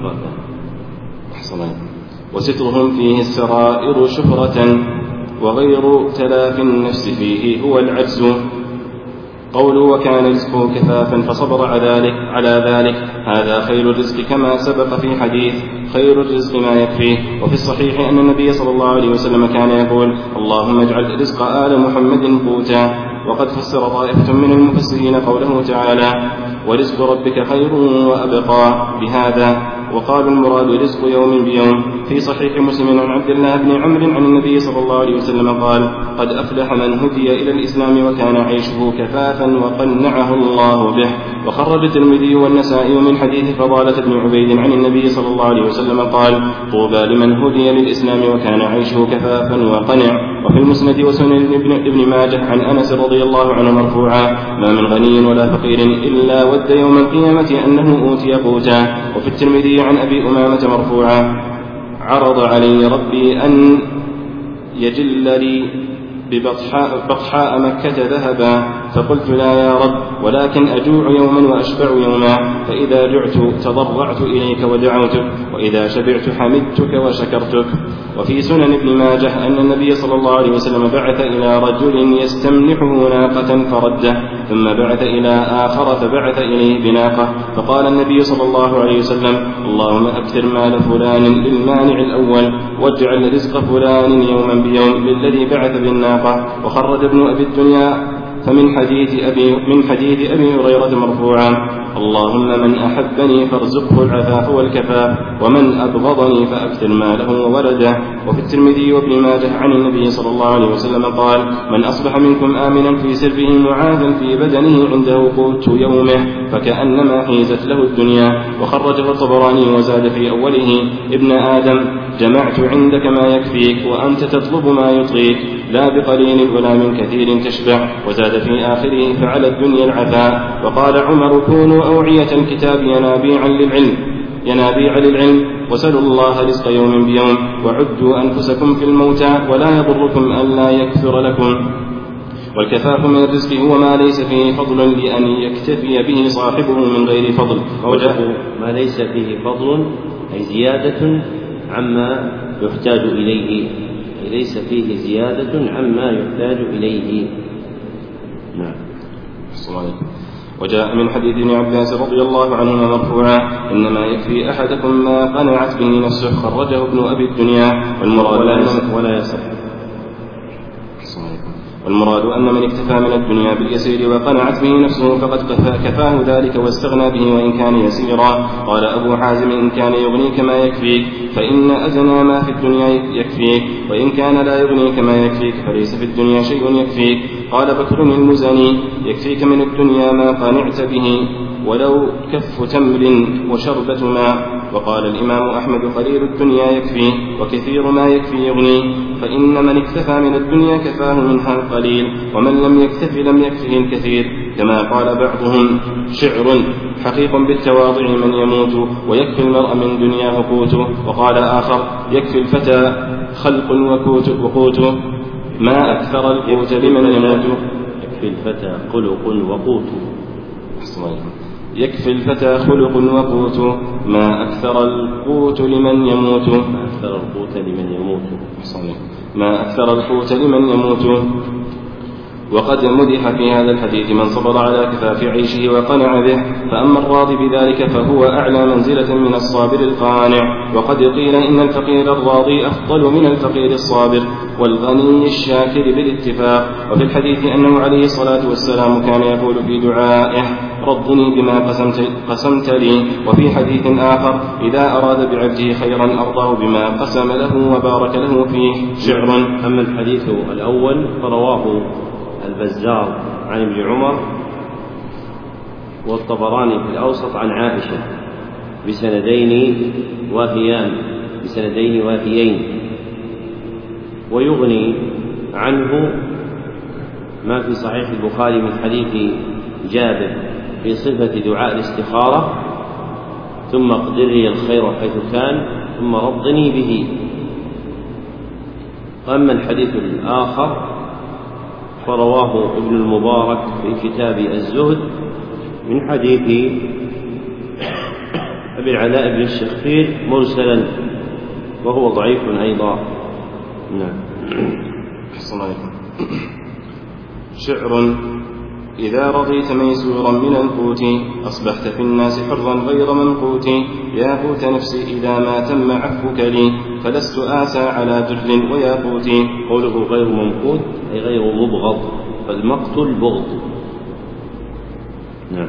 وسترهم فيه السرائر شهرة، وغير تلاف النفس فيه هو العجز. قولوا وكان رزقه كفافا فصبر على ذلك, على ذلك هذا خير الرزق، كما سبق في حديث خير الرزق ما يكفيه. وفي الصحيح أن النبي صلى الله عليه وسلم كان يقول اللهم اجعل رزق آل محمد قوتا. وقد فسر طائفة من المفسرين قوله تعالى ورزق ربك خير وأبقى بهذا، وقالوا المراد رزق يوم بيوم. في صحيح مسلم عن عبد الله بن عمرو عن النبي صلى الله عليه وسلم قال قد أفلح من هدي إلى الإسلام وكان عيشه كفافا وقنعه الله به. وخرج الترمذي والنسائي من حديث فضالة بن عبيد عن النبي صلى الله عليه وسلم قال طوبى لمن هدي للإسلام وكان عيشه كفافا وقنع. وفي المسند وسنن ابن ماجه عن أنس رضي الله عنه مرفوعا ما من غني ولا فقير إلا ود يوم القيامة أنه أوتي قوتا. وفي الترمذي عن أبي أمامة مرفوعا عرض علي ربي أن يجل لي ببطحاء بطحاء مكة ذهبا، فقلت لا يا رب، ولكن أجوع يوما وأشبع يوما، فإذا جعت تضرعت إليك ودعوتك، وإذا شبعت حمدتك وشكرتك. وفي سنن ابن ماجه أن النبي صلى الله عليه وسلم بعث إلى رجل يستمنحه ناقة فرده، ثم بعث إلى آخر فبعث إليه بناقة، فقال النبي صلى الله عليه وسلم اللهم أكثر مال فلان للمانع الأول، واجعل رزق فلان يوما بيوم للذي بعث بالناقة. وخرج ابن أبي الدنيا فمن حديث أبي, من حديث أبي هريرة مرفوعا اللهم من أحبني فارزقه العفاف والكفاف، ومن أبغضني فأكثر ماله وولده. وفي الترمذي وابن ماجه عن النبي صلى الله عليه وسلم قال من أصبح منكم آمنا في سره معافا في بدنه عنده قوت يومه فكأنما حيزت له الدنيا. وخرجه الطبراني وزاد في أوله ابن آدم جمعت عندك ما يكفيك وأنت تطلب ما يطغيك، لا بقليل ولا من كثير تشبع. وزاد في آخره فعلى الدنيا العفاء. وقال عمر كونوا أوعية الكتاب ينابيعا للعلم ينابيع للعلم وسلوا الله رزق يوم بيوم، وعدوا أنفسكم في الموتى ولا يضركم أن لا يكثر لكم. والكفاف من الرزق هو ما ليس فيه فضل لأن يكتفي به صاحبه من غير فضل.
ما ليس فيه فضل أي زيادة عما يحتاج إليه، أي ليس فيه زيادة عما يحتاج إليه. نعم.
وجاء من حديث ابن عباس رضي الله عنهما مرفوعا إنما يكفي أحدكم ما قنعت به نفسه. خرجه ابن أبي الدنيا. والمراد
ولا يصح
والمراد أن من اكتفى من الدنيا باليسير وقنعت به نفسه فقد كفاه ذلك واستغنى به وإن كان يسيرا. قال أبو حازم إن كان يغنيك ما يكفيك فإن أدنى ما في الدنيا يكفيك، وإن كان لا يغنيك ما يكفيك فليس في الدنيا شيء يكفيك. قال بكر المزني يكفيك من الدنيا ما قنعت به ولو كف تمر وشربة ماء. وقال الإمام أحمد قليل الدنيا يكفي وكثير ما يكفي يغني، فإن من اكتفى من الدنيا كفاه منها القليل، ومن لم يكتف لم يكفه الكثير. كما قال بعضهم شعر حقيق بالتواضع من يموت ويكفي المرء من دنياه قوته. وقال آخر يكفي الفتى خلق وقوته ما أكثر القوت لمن يموت.
يكفي الفتى خلق وقوت
يكفي الفتى خلق وقوت ما أكثر القوت لمن يموت
ما أكثر القوت لمن يموت
ما أكثر القوت لمن يموت. وقد مدح في هذا الحديث من صبر على كفاف عيشه وقنع به، فأما الراضي بذلك فهو أعلى منزلة من الصابر القانع. وقد قيل إن الفقير الراضي أفضل من الفقير الصابر والغني الشاكر بالاتفاق. وفي الحديث أنه عليه الصلاة والسلام كان يقول في دعائه: رضني بما قسمت, قسمت لي. وفي حديث آخر: إذا أراد بعبده خيرا أرضاه بما قسم له وبارك له فيه. شعر.
أما الحديث الأول فرواه البزار عن ابن عمر والطبراني في الأوسط عن عائشة بسندين واهيان بسندين واهيين. ويغني عنه ما في صحيح البخاري من حديث جابر في صفة دعاء الاستخارة: ثم اقدر لي الخير حيث كان ثم رضني به. أما الحديث الآخر فرواه ابن المبارك في كتاب الزهد من حديث أبي العلاء بن الشخير مرسلا وهو ضعيف أيضا. نعم.
شعر. إذا رضيت ميسورا من القوت أصبحت في الناس حرا غير منقوت. يا قوت نفسي إذا ما تم عفوك لي فلست آسى على در وياقوت.
قوله غير منقوت أي غير مبغض، فالمقتل بغض.
نعم.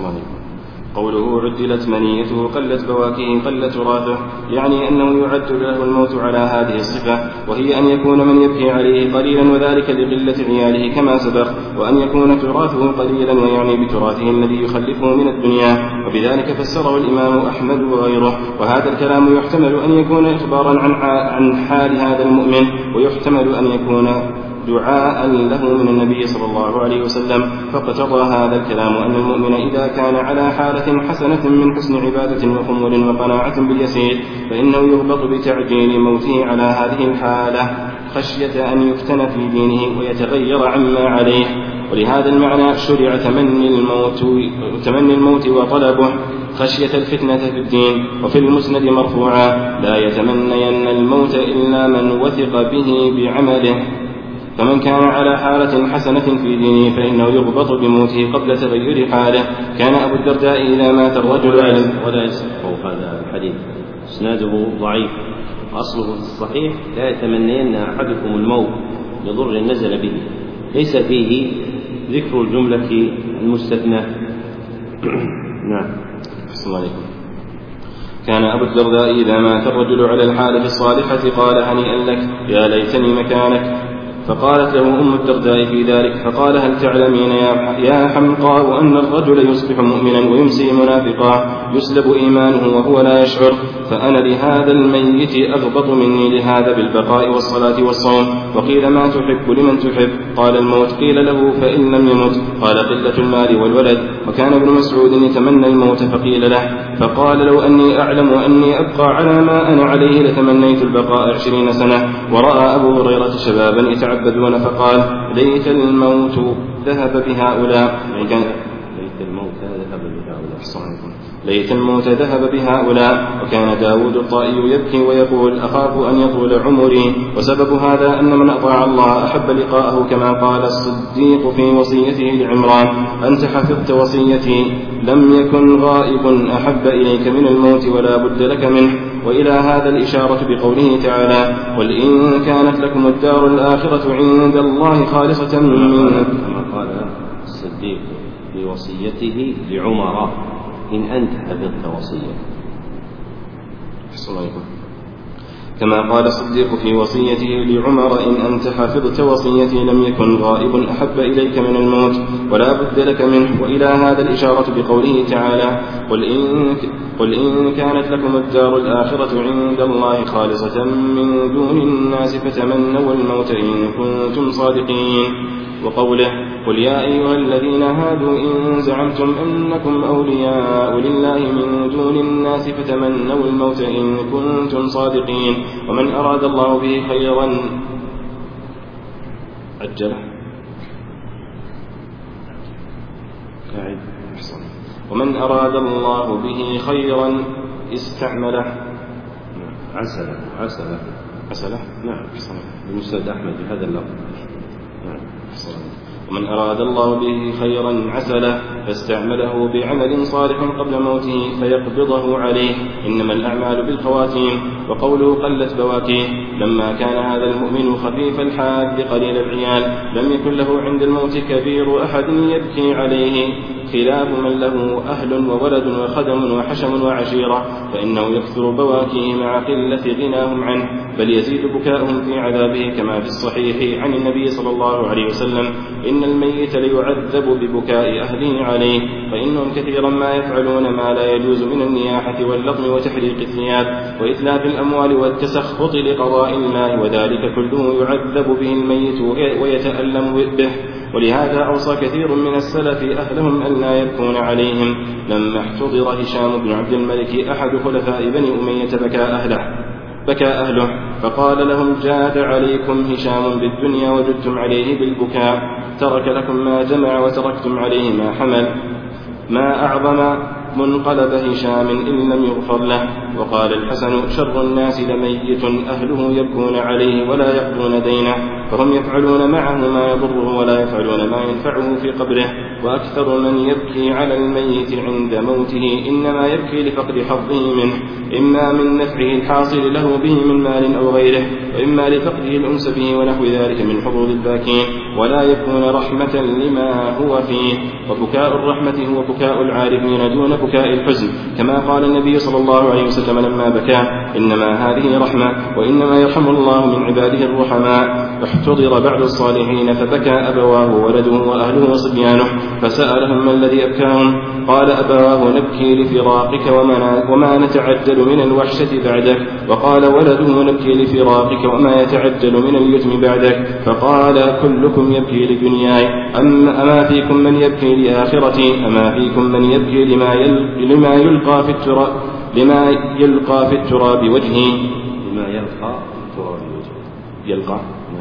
قوله عدلت منيته قلت بواكيه قل تراثه، يعني أنه يعد له الموت على هذه الصفة، وهي أن يكون من يبكي عليه قليلا وذلك لقلة عياله كما سبق، وأن يكون تراثه قليلا ويعني بتراثه الذي يخلفه من الدنيا. وبذلك فسره الإمام أحمد وغيره. وهذا الكلام يحتمل أن يكون إخبارا عن حال هذا المؤمن، ويحتمل أن يكون دعاء له من النبي صلى الله عليه وسلم. فاقتضى هذا الكلام أن المؤمن إذا كان على حالة حسنة من حسن عبادة وخمول وقناعة باليسير فإنه يغبط بتعجيل موته على هذه الحالة خشية أن يفتن في دينه ويتغير عما عليه. ولهذا المعنى شرع تمني الموت, تمني الموت وطلبه خشية الفتنة في الدين. وفي المسند مرفوعا: لا يتمنين الموت إلا من وثق به بعمله. فمن كان على حالة حسنة في دينه فإنه يغبط بموته قبل تغير حاله. كان أبو الدرداء إذا مات الرجل
ولا يصح هذا الحديث، إسناده ضعيف. أصله في الصحيح: لا يتمنين أحدكم الموت لضر نزل به، ليس فيه ذكر الجملة المستثنى.
نعم. السلام عليكم. كان أبو الدرداء إذا مات الرجل على الحالة الصالحة قال: هنيئا لك يا ليتني مكانك. فقالت له أم الدرداء في ذلك فقال: هل تعلمين يا حمقاء أن الرجل يصبح مؤمنا ويمسي منافقا يسلب إيمانه وهو لا يشعر؟ فأنا لهذا الميت أغبط مني لهذا بالبقاء والصلاة والصوم. وقيل: ما تحب لمن تحب؟ قال: الموت. قيل له: فإن لم يمت؟ قال: قلة المال والولد. وكان ابن مسعود يتمنى الموت فقيل له فقال: لو أني أعلم أني أبقى على ما أنا عليه لتمنيت البقاء عشرين سنة. ورأى أبو هريرة شبابا يتعبدون فقال: ليت الموت ذهب بهؤلاء.
ليت الموت ذهب بهؤلاء.
ليت الموت ذهب بهؤلاء. وكان داود الطائي يبكي ويقول: أخاف أن يطول عمري. وسبب هذا أن من أطاع الله أحب لقاءه، كما قال الصديق في وصيته لعمران: أنت حفظت وصيتي، لم يكن غائب أحب إليك من الموت ولا بد لك منه. وإلى هذا الإشارة بقوله تعالى: قل إن كانت لكم الدار الآخرة عند الله خالصة من.
كما قال الصديق في وصيته لعمر: إن أنت حفظت وصية.
كما قال الصديق في وصيته لعمر: إن أنت حفظت وصيتي لم يكن غائب أحب إليك من الموت ولا بد لك منه. وإلى هذا الإشارة بقوله تعالى: قل إن, قل إن كانت لكم الدار الآخرة عند الله خالصة من دون الناس فتمنوا الموت إن كنتم صادقين. وقوله: قل يا أيها الذين هادوا إن زعمتم أنكم أولياء لله من دون الناس فتمنوا الموت إن كنتم صادقين. ومن أراد الله به خيرا أجله ومن أراد الله به خيرا استعمله.
عسله عسله
عسله.
نعم. بمسند أحمد بهذا اللفظ. نعم.
ومن أراد الله به خيرا عسله فاستعمله بعمل صالح قبل موته فيقبضه عليه، إنما الأعمال بالخواتيم. وقوله قلت بواكيه، لما كان هذا المؤمن خفيف الحال قليل العيال لم يكن له عند الموت كبير أحد يبكي عليه، خلاف من له أهل وولد وخدم وحشم وعشيرة، فإنه يكثر بواكيه مع قلة غناهم عنه، بل يزيد بكاؤهم في عذابه، كما في الصحيح عن النبي صلى الله عليه وسلم: إن الميت ليعذب ببكاء أهله عليه، فإنهم كثيرا ما يفعلون ما لا يجوز من النياحة واللطم وتحريق الثياب وإتلاف الأموال والتسخط لقضاء الله، وذلك كله يعذب به الميت ويتألم به. ولهذا أوصى كثير من السلف أهلهم أن لا يبكون عليهم. لما احتضر هشام بن عبد الملك أحد خلفاء بني أمية بكى أهله بكى أهله فقال لهم: جاد عليكم هشام بالدنيا وجدتم عليه بالبكاء، ترك لكم ما جمع وتركتم عليه ما حمل، ما أعظم منقلب هشام إن لم يغفر له. وقال الحسن: شر الناس لميت أهله يبكون عليه ولا يقضون دينه، فهم يفعلون معه ما يضره ولا يفعلون ما ينفعه في قبره. وأكثر من يبكي على الميت عند موته إنما يبكي لفقد حظه منه، إما من نفعه الحاصل له به من مال أو غيره، وإما لفقده الأنس به ونحو ذلك من حظوظ الباكين، ولا يكون رحمة لما هو فيه. وبكاء الرحمة هو بكاء العارفين دون بكاء الحزن، كما قال النبي صلى الله عليه وسلم لما بكى: إنما هذه رحمة، وإنما يرحم الله من عباده الرحماء. احتضر بعض الصالحين فبكى أبواه وولده وأهله وصبيانه، فسألهم: ما الذي أبكاهم؟ قال: أبواه نبكي لفراقك وما نتعجل من الوحشة بعدك. وقال ولده: نبكي لفراقك وما يتعجل من اليتم بعدك. فقال: كلكم يبكي لدنياي، أما فيكم من يبكي لآخرتي؟ أما فيكم من يبكي لما لما يلقى في التراب لما يلقى في التراب وجهي
لما يلقى في التراب وجهي
يلقى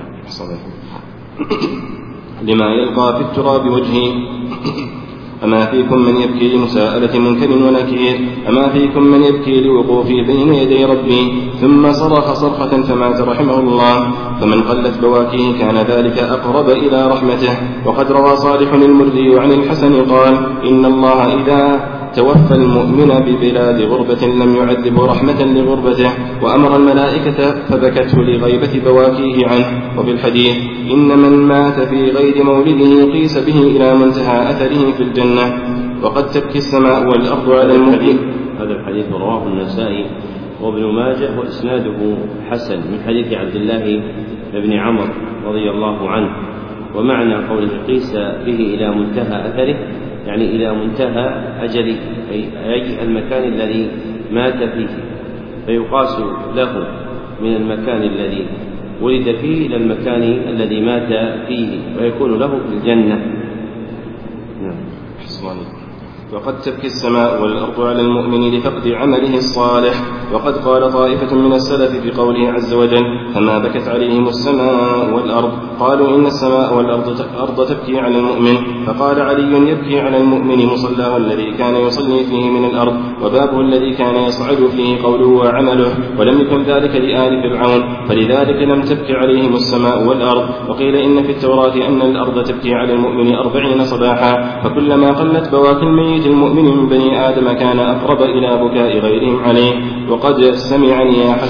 لما يلقى في التراب وجهي. أما فيكم من يبكي لمساءلة منكر ونكير؟ أما فيكم من يبكي لوقوفي بين يدي ربي؟ ثم صرخ صرخة فمات رحمه الله. فمن قلت بواكيه كان ذلك أقرب إلى رحمته. وقد روى صالح المري عن الحسن قال: إن الله إذا توفى المؤمن ببلاد غربة لم يعذب رحمة لغربته، وأمر الملائكة فبكته لغيبة بواكيه عنه. وفي الحديث: إن من مات في غير مولده قيس به إلى منتهى أثره في الجنة. وقد تبكي السماء والأرض على المؤمن.
هذا الحديث رواه النسائي وابن ماجه وإسناده حسن من حديث عبد الله بن عمرو رضي الله عنه. ومعنى قوله قيس به إلى منتهى أثره يعني إلى منتهى أجله، أي المكان الذي مات فيه، فيقاس له من المكان الذي ولد فيه إلى المكان الذي مات فيه، ويكون له في الجنة.
نعم. وقد تبكي السماء والأرض على المؤمن لفقد عمله الصالح. وقد قال طائفة من السلف في قوله عز وجل: فما بكت عليهم السماء والأرض. قالوا: إن السماء والأرض تبكي على المؤمن. فقال علي: يبكي على المؤمن مصلاه الذي كان يصلي فيه من الأرض، وبابه الذي كان يصعد فيه قوله وعمله، ولم يكن ذلك لآل فرعون، فلذلك لم تبكي عليهم السماء والأرض. وقيل إن في التوراة أن الأرض تبكي على المؤمن أربعين صباحا، فكلما قلت بواكي الميت المؤمن من بني آدم كان أقرب إلى بكاء غيرهم عليه. وقد سمع نياحة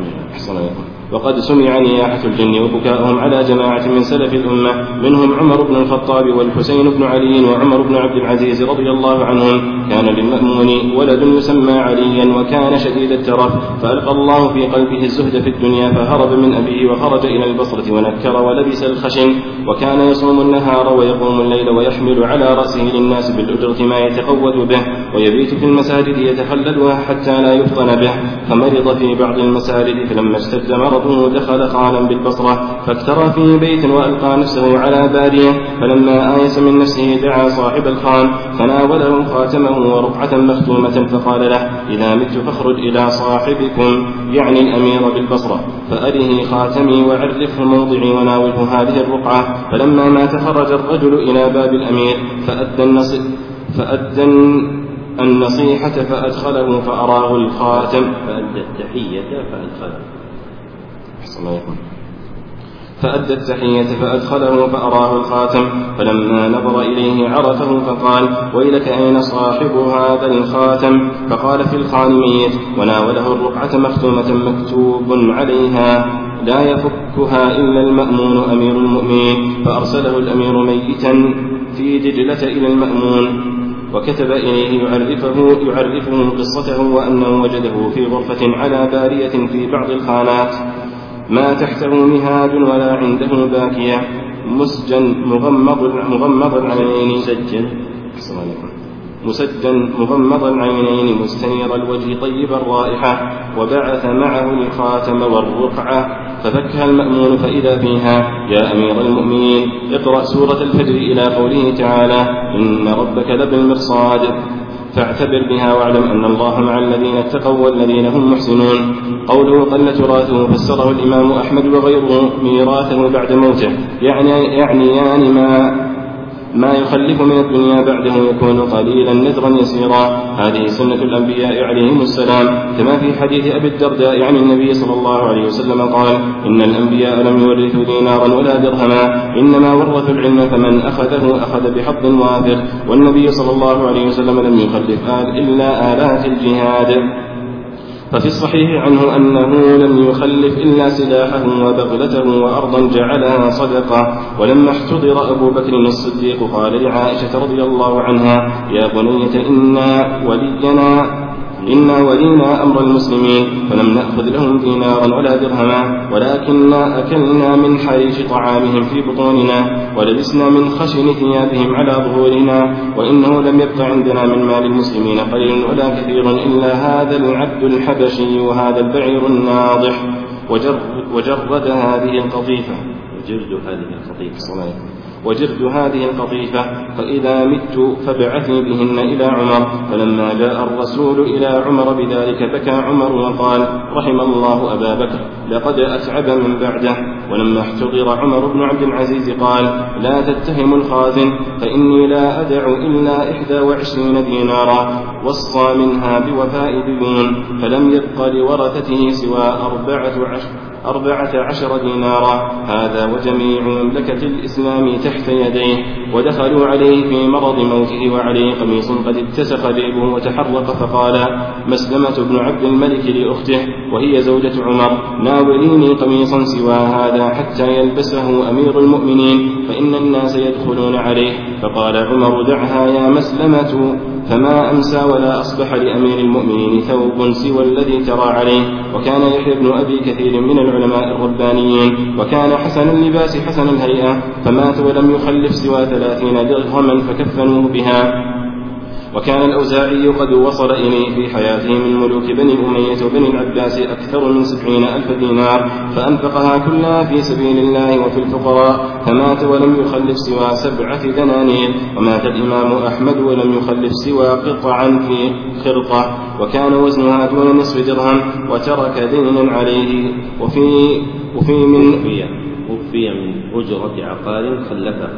وقد سمع نياحة الجن وبكاءهم على جماعة من سلف الأمة، منهم عمر بن الخطاب والحسين بن علي وعمر بن عبد العزيز رضي الله عنهم. كان للمأمون ولد يسمى عليا، وكان شديد الترف، فألقى الله في قلبه الزهد في الدنيا، فهرب من أبيه وخرج إلى البصرة ونكر ولبس الخشن. وكان يصوم النهار ويقوم الليل، ويحمل على رأسه للناس بالأجرة ما يتقوت به، ويبيت في المساجد يتخللها حتى لا يفطن به. فمرض في بعض المساجد، فلما اشتد مرضه دخل خانا بالبصرة، فاكترى في بيت وألقى نفسه على بارية. فلما آيس من نفسه دعا صاحب الخان فناوله خاتمه ورقعة مختومة، فقال له: إذا مت فاخرج إلى صاحبكم، يعني الأمير بالبصرة، فأره خاتمي وعرفه موضعي وناوله هذه الرقعة. فلما مات خرج الرجل إلى باب الأمير فأدى النصيحة فأدى النصيحة فأدخله فأراه الخاتم
فأدى التحية فأدخله
فأدى التحية فأدخله فأراه الخاتم، فلما نظر إليه عرفه فقال: ويلك أين صاحب هذا الخاتم؟ فقال: في الخانمية. وناوله الرقعة مختومة مكتوب عليها: لا يفكها إلا المأمون أمير المؤمنين. فأرسله الأمير ميتا في دجلة إلى المأمون، وكتب إليه يعرفه, يعرفه قصته، وأنه وجده في غرفة على بارية في بعض الخانات ما تحته مهاد ولا عنده باكية، مسجن مغمض, مغمض العينين مسجن مسجن مغمض العينين مستنير الوجه طيب الرائحة، وبعث معه الخاتم والرقعة، ففكها المأمون فإذا فيها: يا أمير المؤمنين، اقرأ سورة الفجر إلى قوله تعالى: إن ربك لبالمرصاد، فاعتبر بها واعلم أن الله مع الذين اتقوا والذين هم محسنون. قوله قل تراثه فسره الإمام أحمد وغيره ميراثه بعد موته، يعني يعنيان ما ما يخلف من الدنيا بعده يكون قليلا نذرا يسيرا. هذه سنة الأنبياء عليهم السلام، كما في حديث أبي الدرداء عن النبي صلى الله عليه وسلم قال: إن الأنبياء لم يورثوا دينارا ولا درهما، إنما ورثوا العلم، فمن أخذه أخذ بحظ وافر. والنبي صلى الله عليه وسلم لم يخلف آل إلا آلات الجهاد. ففي الصحيح عنه أنه لم يخلف إلا سلاحه وبغلته وأرضا جعلها صدقة. ولما احتضر أبو بكر الصديق قال لعائشة رضي الله عنها: يا بنية إنا ولينا إنا ولينا أمر المسلمين، فلم نأخذ لهم دينارا ولا درهما، ولكننا أكلنا من حريش طعامهم في بطوننا، ولبسنا من خشن ثيابهم على ظهورنا، وإنه لم يبق عندنا من مال المسلمين قليل ولا كثير إلا هذا العبد الحبشي وهذا البعير الناضح. وجرد, وجرد هذه القطيفة
وجرد هذه القطيفة
وجرد هذه القطيفة فإذا مت فابعثني بهن إلى عمر. فلما جاء الرسول إلى عمر بذلك بكى عمر وقال: رحم الله أبا بكر، لقد أتعب من بعده. ولما احتضر عمر بن عبد العزيز قال: لا تتهم الخازن، فإني لا أدع إلا إحدى وعشرين دينارا وصى منها بوفاء ديون، فلم يبق لورثته سوى أربعة عشر أربعة عشر دينارا، هذا وجميع مملكة الإسلام تحت يديه. ودخلوا عليه في مرض موته وعليه قميص قد اتسخ جيبه وتحرق، فقال مسلمة بن عبد الملك لأخته وهي زوجة عمر: ناوليني قميصا سوى هذا حتى يلبسه أمير المؤمنين، فإن الناس يدخلون عليه. فقال عمر: دعها يا مسلمة. فما أمسى ولا أصبح لأمير المؤمنين ثوب سوى الذي ترى عليه. وكان يحيى بن أبي كثير من العلماء الربانيين، وكان حسن اللباس حسن الهيئة، فمات ولم يخلف سوى ثلاثين درهما فكفنوه بها. وكان الأوزاعي قد وصل إليه في حياته من ملوك بني أمية وبني العباس أكثر من سبعين ألف دينار، فأنفقها كلها في سبيل الله وفي الفقراء، فمات ولم يخلف سوى سبعة دنانير. ومات الإمام أحمد ولم يخلف سوى قطعا في خرقة، وكان وزنها دون نصف درهم، وترك دينا عليه. وفي, وفي من
وفي من أجرة عقار خلفه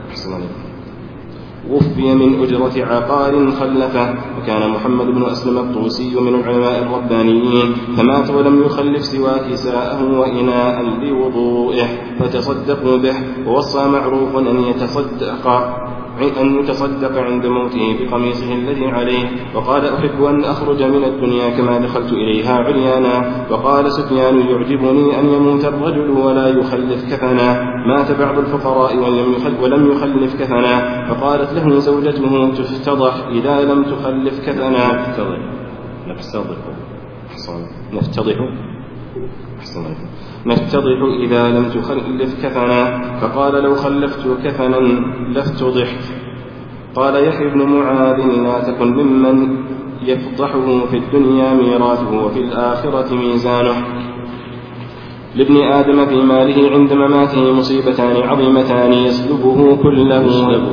وفي من أجرة عقار خلفه. وكان محمد بن أسلم الطوسي من العلماء الربانيين، فمات ولم يخلف سوى كساءه وإناء لوضوئه فتصدقوا به. ووصى معروف أن يتصدق أن يتصدق عند موته بقميصه الذي عليه. وقال: أحب أن أخرج من الدنيا كما دخلت إليها عريانا. وقال سفيان: يعجبني أن يموت الرجل ولا يخلف كفنا. مات بعض الفقراء ولم يخلف كفنا، فقالت له زوجته: تفتضح إذا لم تخلف كفنا.
نفتضح
نفتضح نفتضح إذا لم تخلف كفنا. فقال: لو خلفت كفنا لافتضحت. قال يحيى بن معاذ: لا تكن ممن يفضحه في الدنيا ميراثه وفي الآخرة ميزانه. لابن آدم في ماله عند مماته مصيبتان عظيمتان: يسلبه كله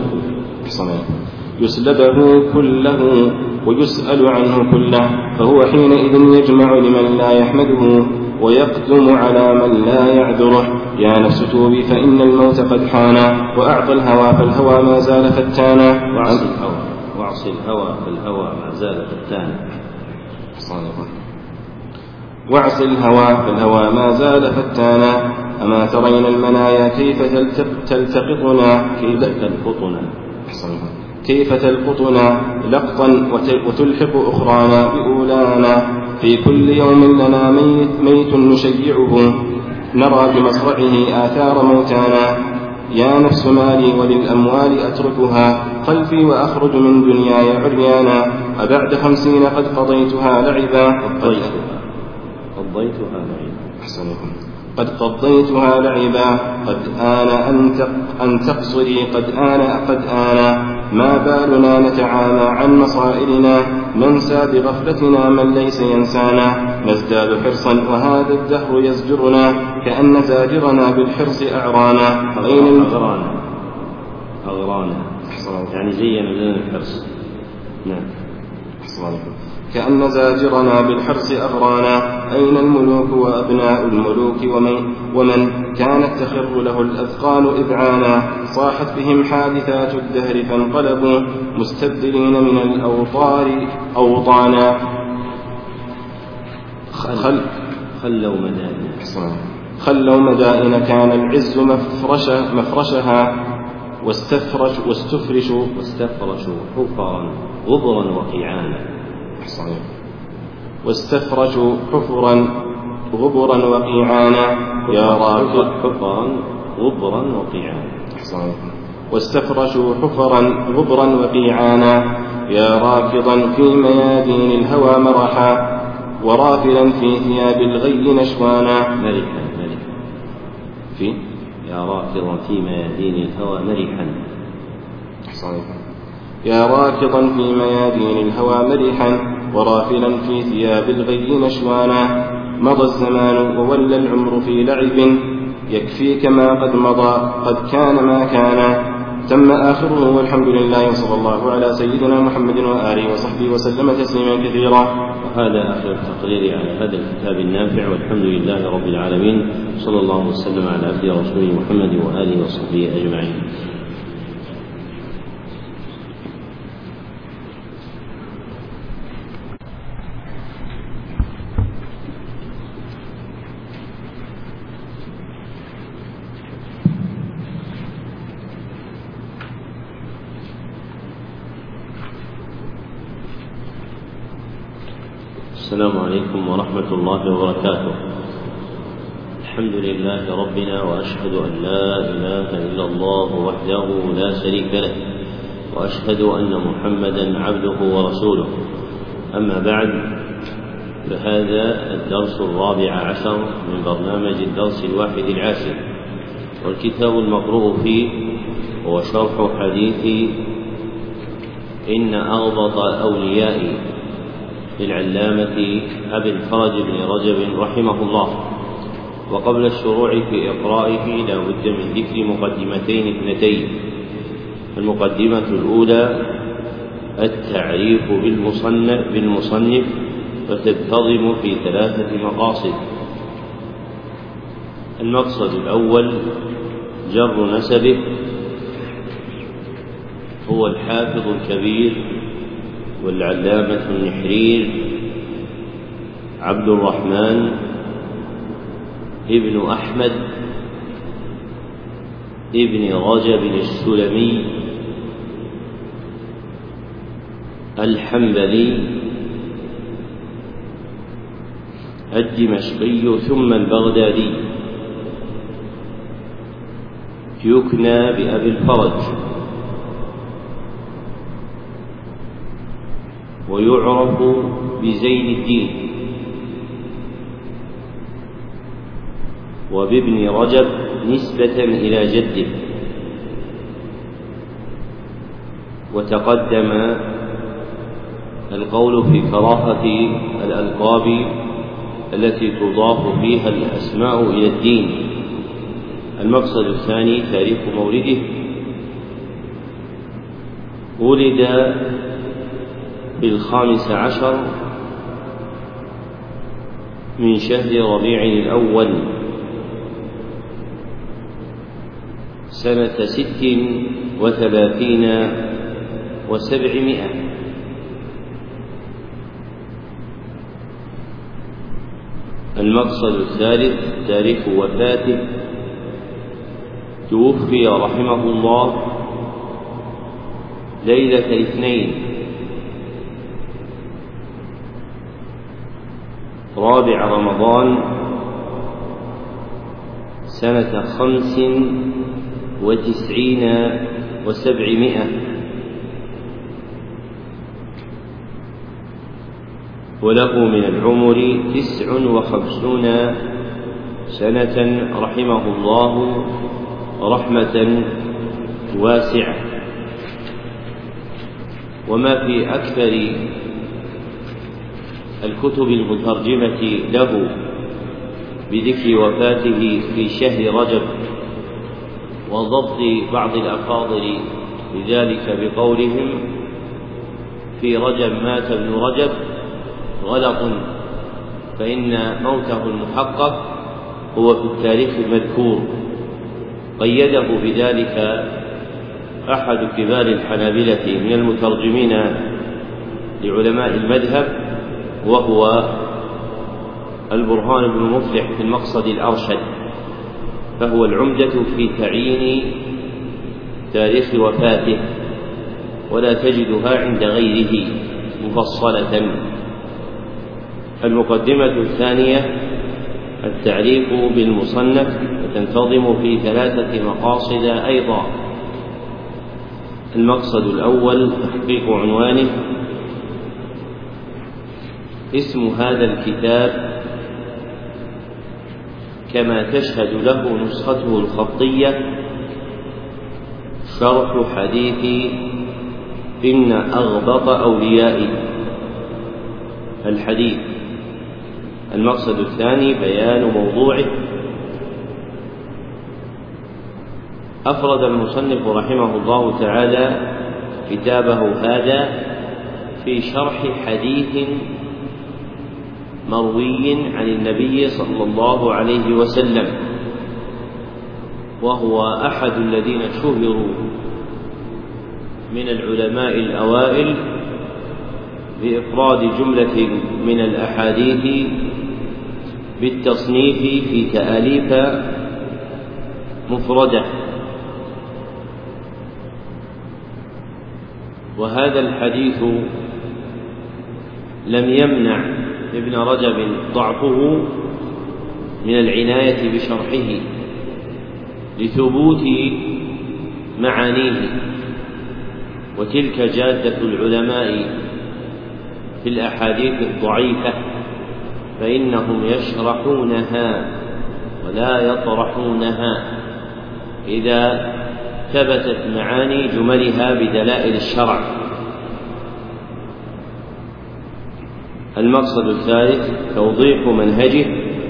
يسلبه كله ويسأل عنه كله، فهو حينئذ يجمع لمن لا يحمده ويقدم على من لا يعذره. يا نفس توبي فإن الموت قد حان، وأعطى الهوى فالهوى ما زال فتانا.
وعصي الهوى فالهوى ما زال فتانا.
وعصي الهوى فالهوى ما زال فتانا. أما ترين المنايا كيف تلتقطنا كيف
تلقطنا
كيف تلقطنا لقطا وتلحق أخرانا بأولانا في كل يوم لنا ميت, ميت نشيعه نرى بمصرعه آثار موتانا يا نفس مالي وللأموال أتركها خلفي وأخرج من دنياي عريانا أبعد خمسين قد قضيتها لعبا
قضيتها لعبا
قد قضيتها لعبا قد آن أن تقصري قد آن قد آن ما بالنا نتعامى عن مصائرنا ننسى بغفلتنا من ليس ينسانا نزداد حرصا وهذا الدهر يزجرنا كأن زاجرنا بالحرص أعرانا
أين أغرانا أغرانا يعني زين لنا الحرص نعم
كأن زاجرنا بالحرص أغرانا أين الملوك وأبناء الملوك ومن, ومن كانت تخر له الأثقال إذعانا صاحت بهم حادثات الدهر فانقلبوا مستبدلين من الأوطار أوطانا
خل خلوا مدائن
خلوا مدائن كان العز مفرش مفرشها واستفرش واستفرشوا
واستفرشوا حفرا غبرا وقيعانا
صحيح. واستفرشوا حفرا غبرا وقيعانا يا راكض
حفرا غبرا وقيعانا
صحيح. واستفرشوا حفرا غبرا وقيعانا يا راكضا في ميادين الهوى مرحا ورافلا في ثياب الغي نشوانا
مرحا مرحا
في
يا راكضا في ميادين الهوى مرحا
صحيح. يا راكضا في ميادين الهوى مرحا ورافلا في ثياب الغي نشوانا مضى الزمان وولى العمر في لعب يكفيك ما قد مضى قد كان ما كان تم آخره والحمد لله وصلى الله على سيدنا محمد وآله وصحبه وسلم تسليما كثيرا.
وهذا آخر التقرير على هذا الكتاب النافع والحمد لله رب العالمين صلى الله وسلم على عبده ورسوله محمد وآله وصحبه أجمعين. السلام عليكم ورحمة الله وبركاته. الحمد لله ربنا وأشهد أن لا إله إلا الله وحده لا شريك له وأشهد أن محمدا عبده ورسوله. أما بعد فهذا الدرس الرابع عشر من برنامج الدرس الواحد العاشر والكتاب المقروء فيه هو شرح حديث إن أغبط أوليائي للعلامة أبي الفرج بن رجب رحمه الله. وقبل الشروع في إقرائه لا بد من ذكر مقدمتين اثنتين. المقدمة الأولى التعريف بالمصنف, بالمصنف وتنتظم في ثلاثة مقاصد. المقصد الأول جر نسبه، هو الحافظ الكبير والعلامة النحرير عبد الرحمن ابن أحمد ابن رجب السلمي الحنبلي الدمشقي ثم البغدادي، يكنى بأبي الفرج ويعرف بزين الدين وبابن رجب نسبة إلى جده. وتقدم القول في كراهة الألقاب التي تضاف فيها الأسماء إلى الدين. المقصد الثاني تاريخ مولده، ولد بالخامس عشر من شهر ربيع الأول سنة ست وثلاثين وسبعمائة. المقصد الثالث تاريخ وفاته، توفي رحمه الله ليلة الاثنين رابع رمضان سنة خمس وتسعين وسبعمائة، وله من العمر تسع وخمسون سنة رحمه الله رحمة واسعة. وما في أكثر الكتب المترجمة له بذكر وفاته في شهر رجب، وضبط بعض الأفاضل بذلك بقولهم في رجب مات ابن رجب غلط، فإن موته المحقق هو في التاريخ المذكور. قيده بذلك أحد كبار الحنابلة من المترجمين لعلماء المذهب، وهو البرهان بن مفلح في المقصد الأرشد، فهو العمدة في تعيين تاريخ وفاته، ولا تجدها عند غيره مفصلة. المقدمة الثانية التعريف بالمصنف، وتنتظم في ثلاثة مقاصد أيضا. المقصد الأول تحقيق عنوانه. اسم هذا الكتاب كما تشهد له نسخته الخطية شرح حديث إن أغبط أوليائي الحديث. المقصد الثاني بيان موضوعه. أفرد المصنف رحمه الله تعالى كتابه هذا في شرح حديث مروي عن النبي صلى الله عليه وسلم، وهو أحد الذين شهروا من العلماء الأوائل بإفراد جملة من الأحاديث بالتصنيف في تآليف مفردة. وهذا الحديث لم يمنع ابن رجب ضعفه من العناية بشرحه لثبوت معانيه، وتلك جادة العلماء في الأحاديث الضعيفة، فإنهم يشرحونها ولا يطرحونها إذا ثبتت معاني جملها بدلائل الشرع. المقصد الثالث توضيح منهجه.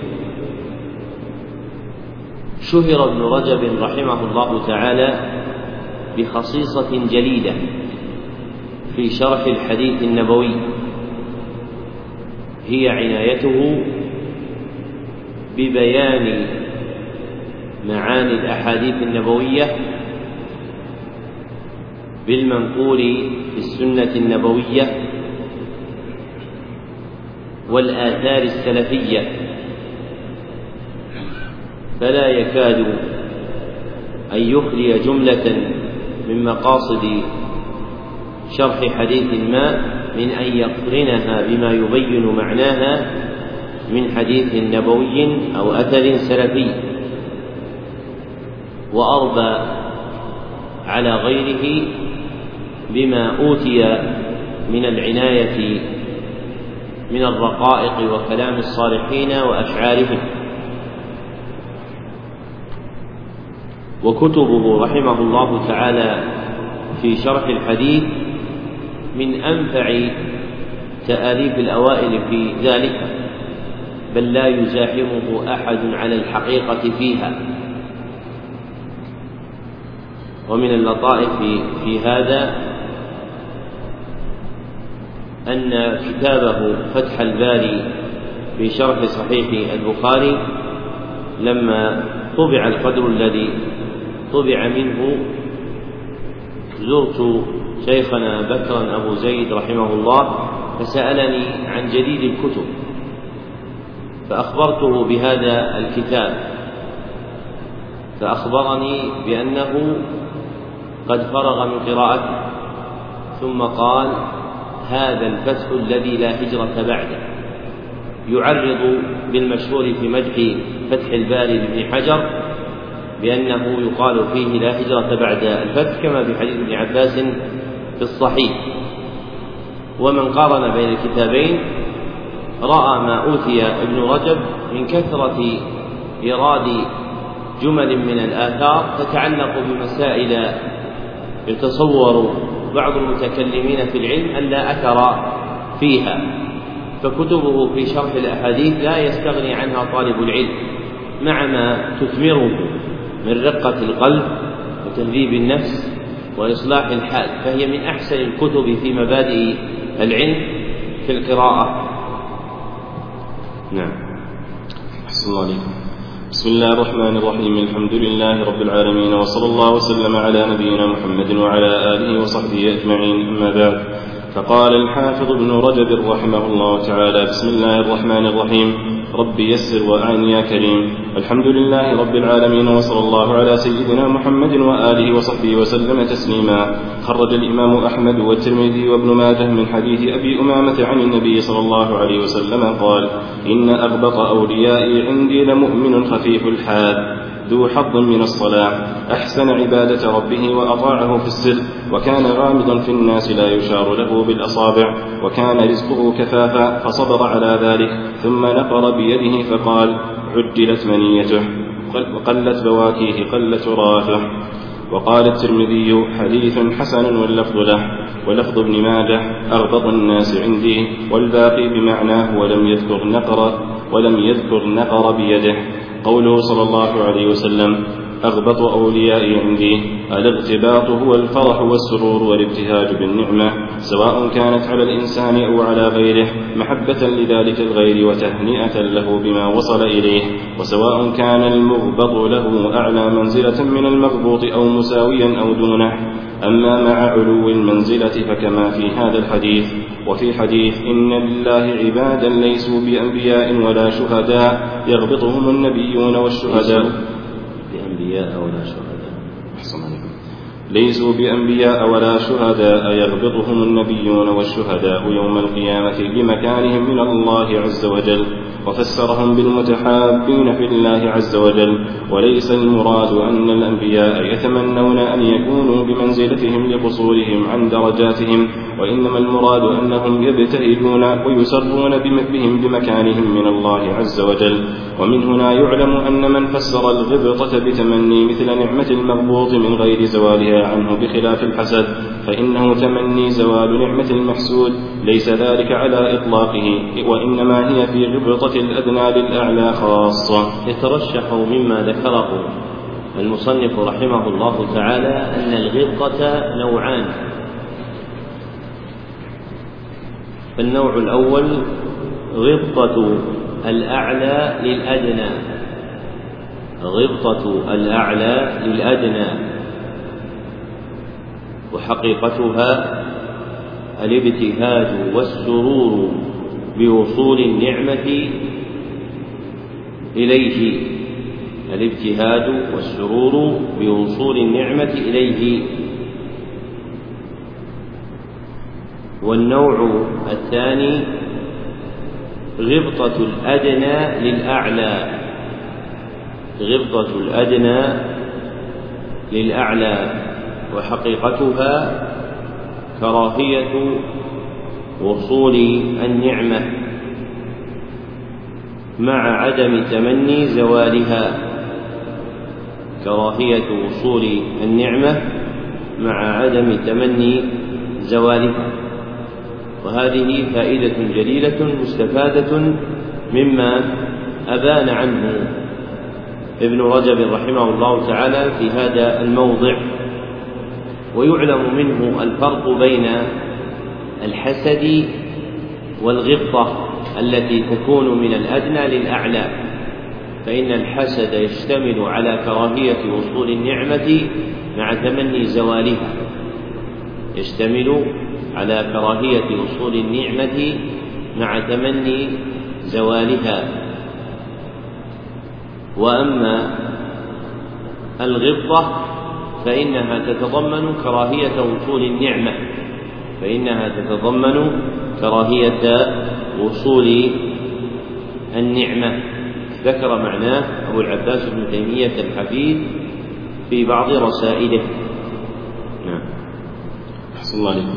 شهر ابن رجب رحمه الله تعالى بخصيصة جليلة في شرح الحديث النبوي، هي عنايته ببيان معاني الأحاديث النبوية بالمنقول في السنة النبوية والآثار السلفية، فلا يكاد أن يخلي جملة من مقاصد شرح حديث ما من أن يقرنها بما يبين معناها من حديث نبوي أو أثر سلفي، وأربى على غيره بما أوتي من العناية من الرقائق وكلام الصالحين وأشعارهم. وكتبه رحمه الله تعالى في شرح الحديث من أنفع تآليف الأوائل في ذلك، بل لا يزاحمه أحد على الحقيقة فيها. ومن اللطائف في هذا أن كتابه فتح الباري في شرح صحيح البخاري لما طبع القدر الذي طبع منه زرت شيخنا بكرا أبو زيد رحمه الله فسألني عن جديد الكتب، فأخبرته بهذا الكتاب فأخبرني بأنه قد فرغ من قراءته، ثم قال: هذا الفتح الذي لا هجرة بعده، يعرض بالمشهور في مدح فتح الباري لابن حجر بأنه يقال فيه لا هجرة بعد الفتح، كما في حديث ابن عباس في الصحيح. ومن قارن بين الكتابين رأى ما أوتي ابن رجب من كثرة إيراد جمل من الآثار تتعلق بمسائل يتصور بعض المتكلمين في العلم أن لا أثر فيها، فكتبه في شرح الأحاديث لا يستغني عنها طالب العلم، مع ما تثمره من رقة القلب وتهذيب النفس وإصلاح الحال، فهي من أحسن الكتب في مبادئ العلم في القراءة.
نعم. أحسن الله عليكم. بسم الله الرحمن الرحيم. الحمد لله رب العالمين، وصلى الله وسلم على نبينا محمد وعلى آله وصحبه أجمعين، أما بعد. فقال الحافظ ابن رجب رحمه الله تعالى: بسم الله الرحمن الرحيم. رب يسر وأعن يا كريم. الحمد لله رب العالمين، وصلى الله على سيدنا محمد وآله وصحبه وسلم تسليما. خرج الإمام أحمد والترمذي وابن ماجه من حديث أبي أمامة عن النبي صلى الله عليه وسلم قال: إن أغبط أوليائي عندي لمؤمن خفيف الحال ذو حظ من الصلاة، أحسن عبادة ربه وأطاعه في السر، وكان غامضا في الناس لا يشار له بالأصابع، وكان رزقه كفافا فصبر على ذلك، ثم نقر بيده فقال: عجلت منيته وقلت بواكيه قل ترافه. وقال الترمذي: حديث حسن واللفظ له. ولفظ ابن ماجه: أغبط الناس عندي، والباقي بمعناه ولم يذكر نقر ولم يذكر نقر بيده. قوله صلى الله عليه وسلم: أغبط أوليائي عندي، الاغتباط هو الفرح والسرور والابتهاج بالنعمة، سواء كانت على الإنسان أو على غيره، محبة لذلك الغير وتهنئة له بما وصل إليه، وسواء كان المغبط له أعلى منزلة من المغبوط أو مساويا أو دونه. أما مع علو المنزلة فكما في هذا الحديث. وفي حديث: إن لله عبادا ليسوا بأنبياء ولا شهداء يغبطهم النبيون والشهداء
بأنبياء ولا شهداء
ليسوا بأنبياء ولا شهداء يغبطهم النبيون والشهداء يوم القيامة لمكانهم من الله عز وجل. وفسرهم بالمتحابين في الله عز وجل. وليس المراد أن الأنبياء يتمنون أن يكونوا بمنزلتهم لقصورهم عن درجاتهم، وإنما المراد أنهم يبتهجون ويسرون بهم بمكانهم من الله عز وجل. ومن هنا يعلم أن من فسر الغبطة بتمني مثل نعمة المغبوط من غير زوالها عنه بخلاف الحسد، فإنه تمني زوال نعمة المحسود، ليس ذلك على إطلاقه، وإنما هي في غبطة الأدنى للأعلى خاصة.
يترشح مما ذكره المصنف رحمه الله تعالى أن الغبطة نوعان. النوع الأول غبطة الأعلى للأدنى، غبطة الأعلى للأدنى، وحقيقتها الابتهاج والسرور بوصول النعمة إليه، الابتهاج والسرور بوصول النعمة إليه. والنوع الثاني غبطة الأدنى للأعلى، غبطة الأدنى للأعلى، وحقيقتها كراهية وصول النعمة مع عدم تمني زوالها، كراهية وصول النعمة مع عدم تمني زوالها. وهذه فائدة جليلة مستفادة مما أبان عنه ابن رجب رحمه الله تعالى في هذا الموضع. ويعلم منه الفرق بين الحسد والغبطة التي تكون من الأدنى للأعلى، فإن الحسد يشتمل على كراهية وصول النعمة مع تمني زوالها، يشتمل على كراهية وصول النعمة مع تمني زوالها. وأما الغبطة فإنها تتضمن كراهية وصول النعمة فإنها تتضمن كراهية وصول النعمة. ذكر معناه أبو العباس بن تيمية الحفيد في بعض رسائله. نعم.
أحسن الله عليكم.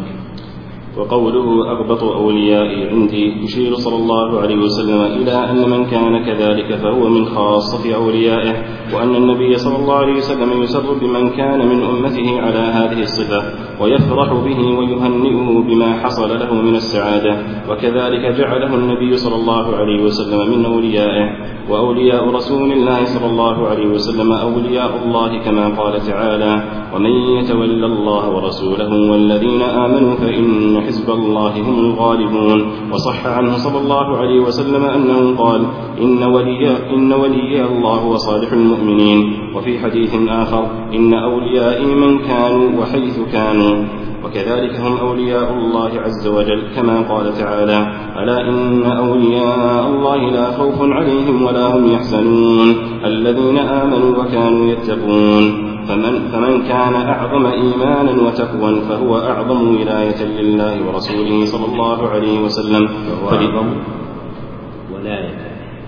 وقوله أغبط أوليائي عندي يشير صلى الله عليه وسلم إلى أن من كان كذلك فهو من خاصة أوليائه، وأن النبي صلى الله عليه وسلم يسر بمن كان من أمته على هذه الصفة ويفرح به ويهنئه بما حصل له من السعادة، وكذلك جعله النبي صلى الله عليه وسلم من أوليائه. وأولياء رسول الله صلى الله عليه وسلم أولياء الله كما قال تعالى: ومن يتول الله ورسوله والذين آمنوا فإن حزب الله هم الغالبون. وصح عنه صلى الله عليه وسلم أنه قال: إن ولي, إن ولي الله وصالح المؤمنين. وفي حديث آخر: إن أوليائي من كانوا وحيث كانوا. وكذلك هم أولياء الله عز وجل كما قال تعالى: ألا إن أولياء الله لا خوف عليهم ولا هم يحزنون الذين آمنوا وكانوا يتقون. فمن, فمن كان أعظم إيمانا وتقوى فهو أعظم ولاية لله ورسوله صلى الله عليه وسلم.
فهو أعظم ولاية.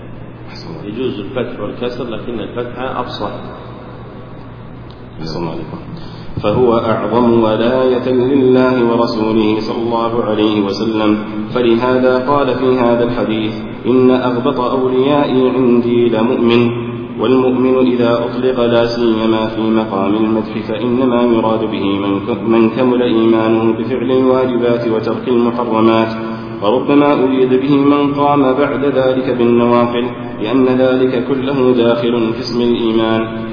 يجوز الفتح والكسر لكن الفتح أفصح.
السلام عليكم. فهو أعظم ولاية لله ورسوله صلى الله عليه وسلم. فلهذا قال في هذا الحديث: إن أغبط أوليائي عندي لمؤمن. والمؤمن إذا أطلق لا سيما في مقام المدح فإنما يراد به من كمل إيمانه بفعل الواجبات وترك المحرمات، وربما أريد به من قام بعد ذلك بالنوافل، لأن ذلك كله داخل في اسم الإيمان.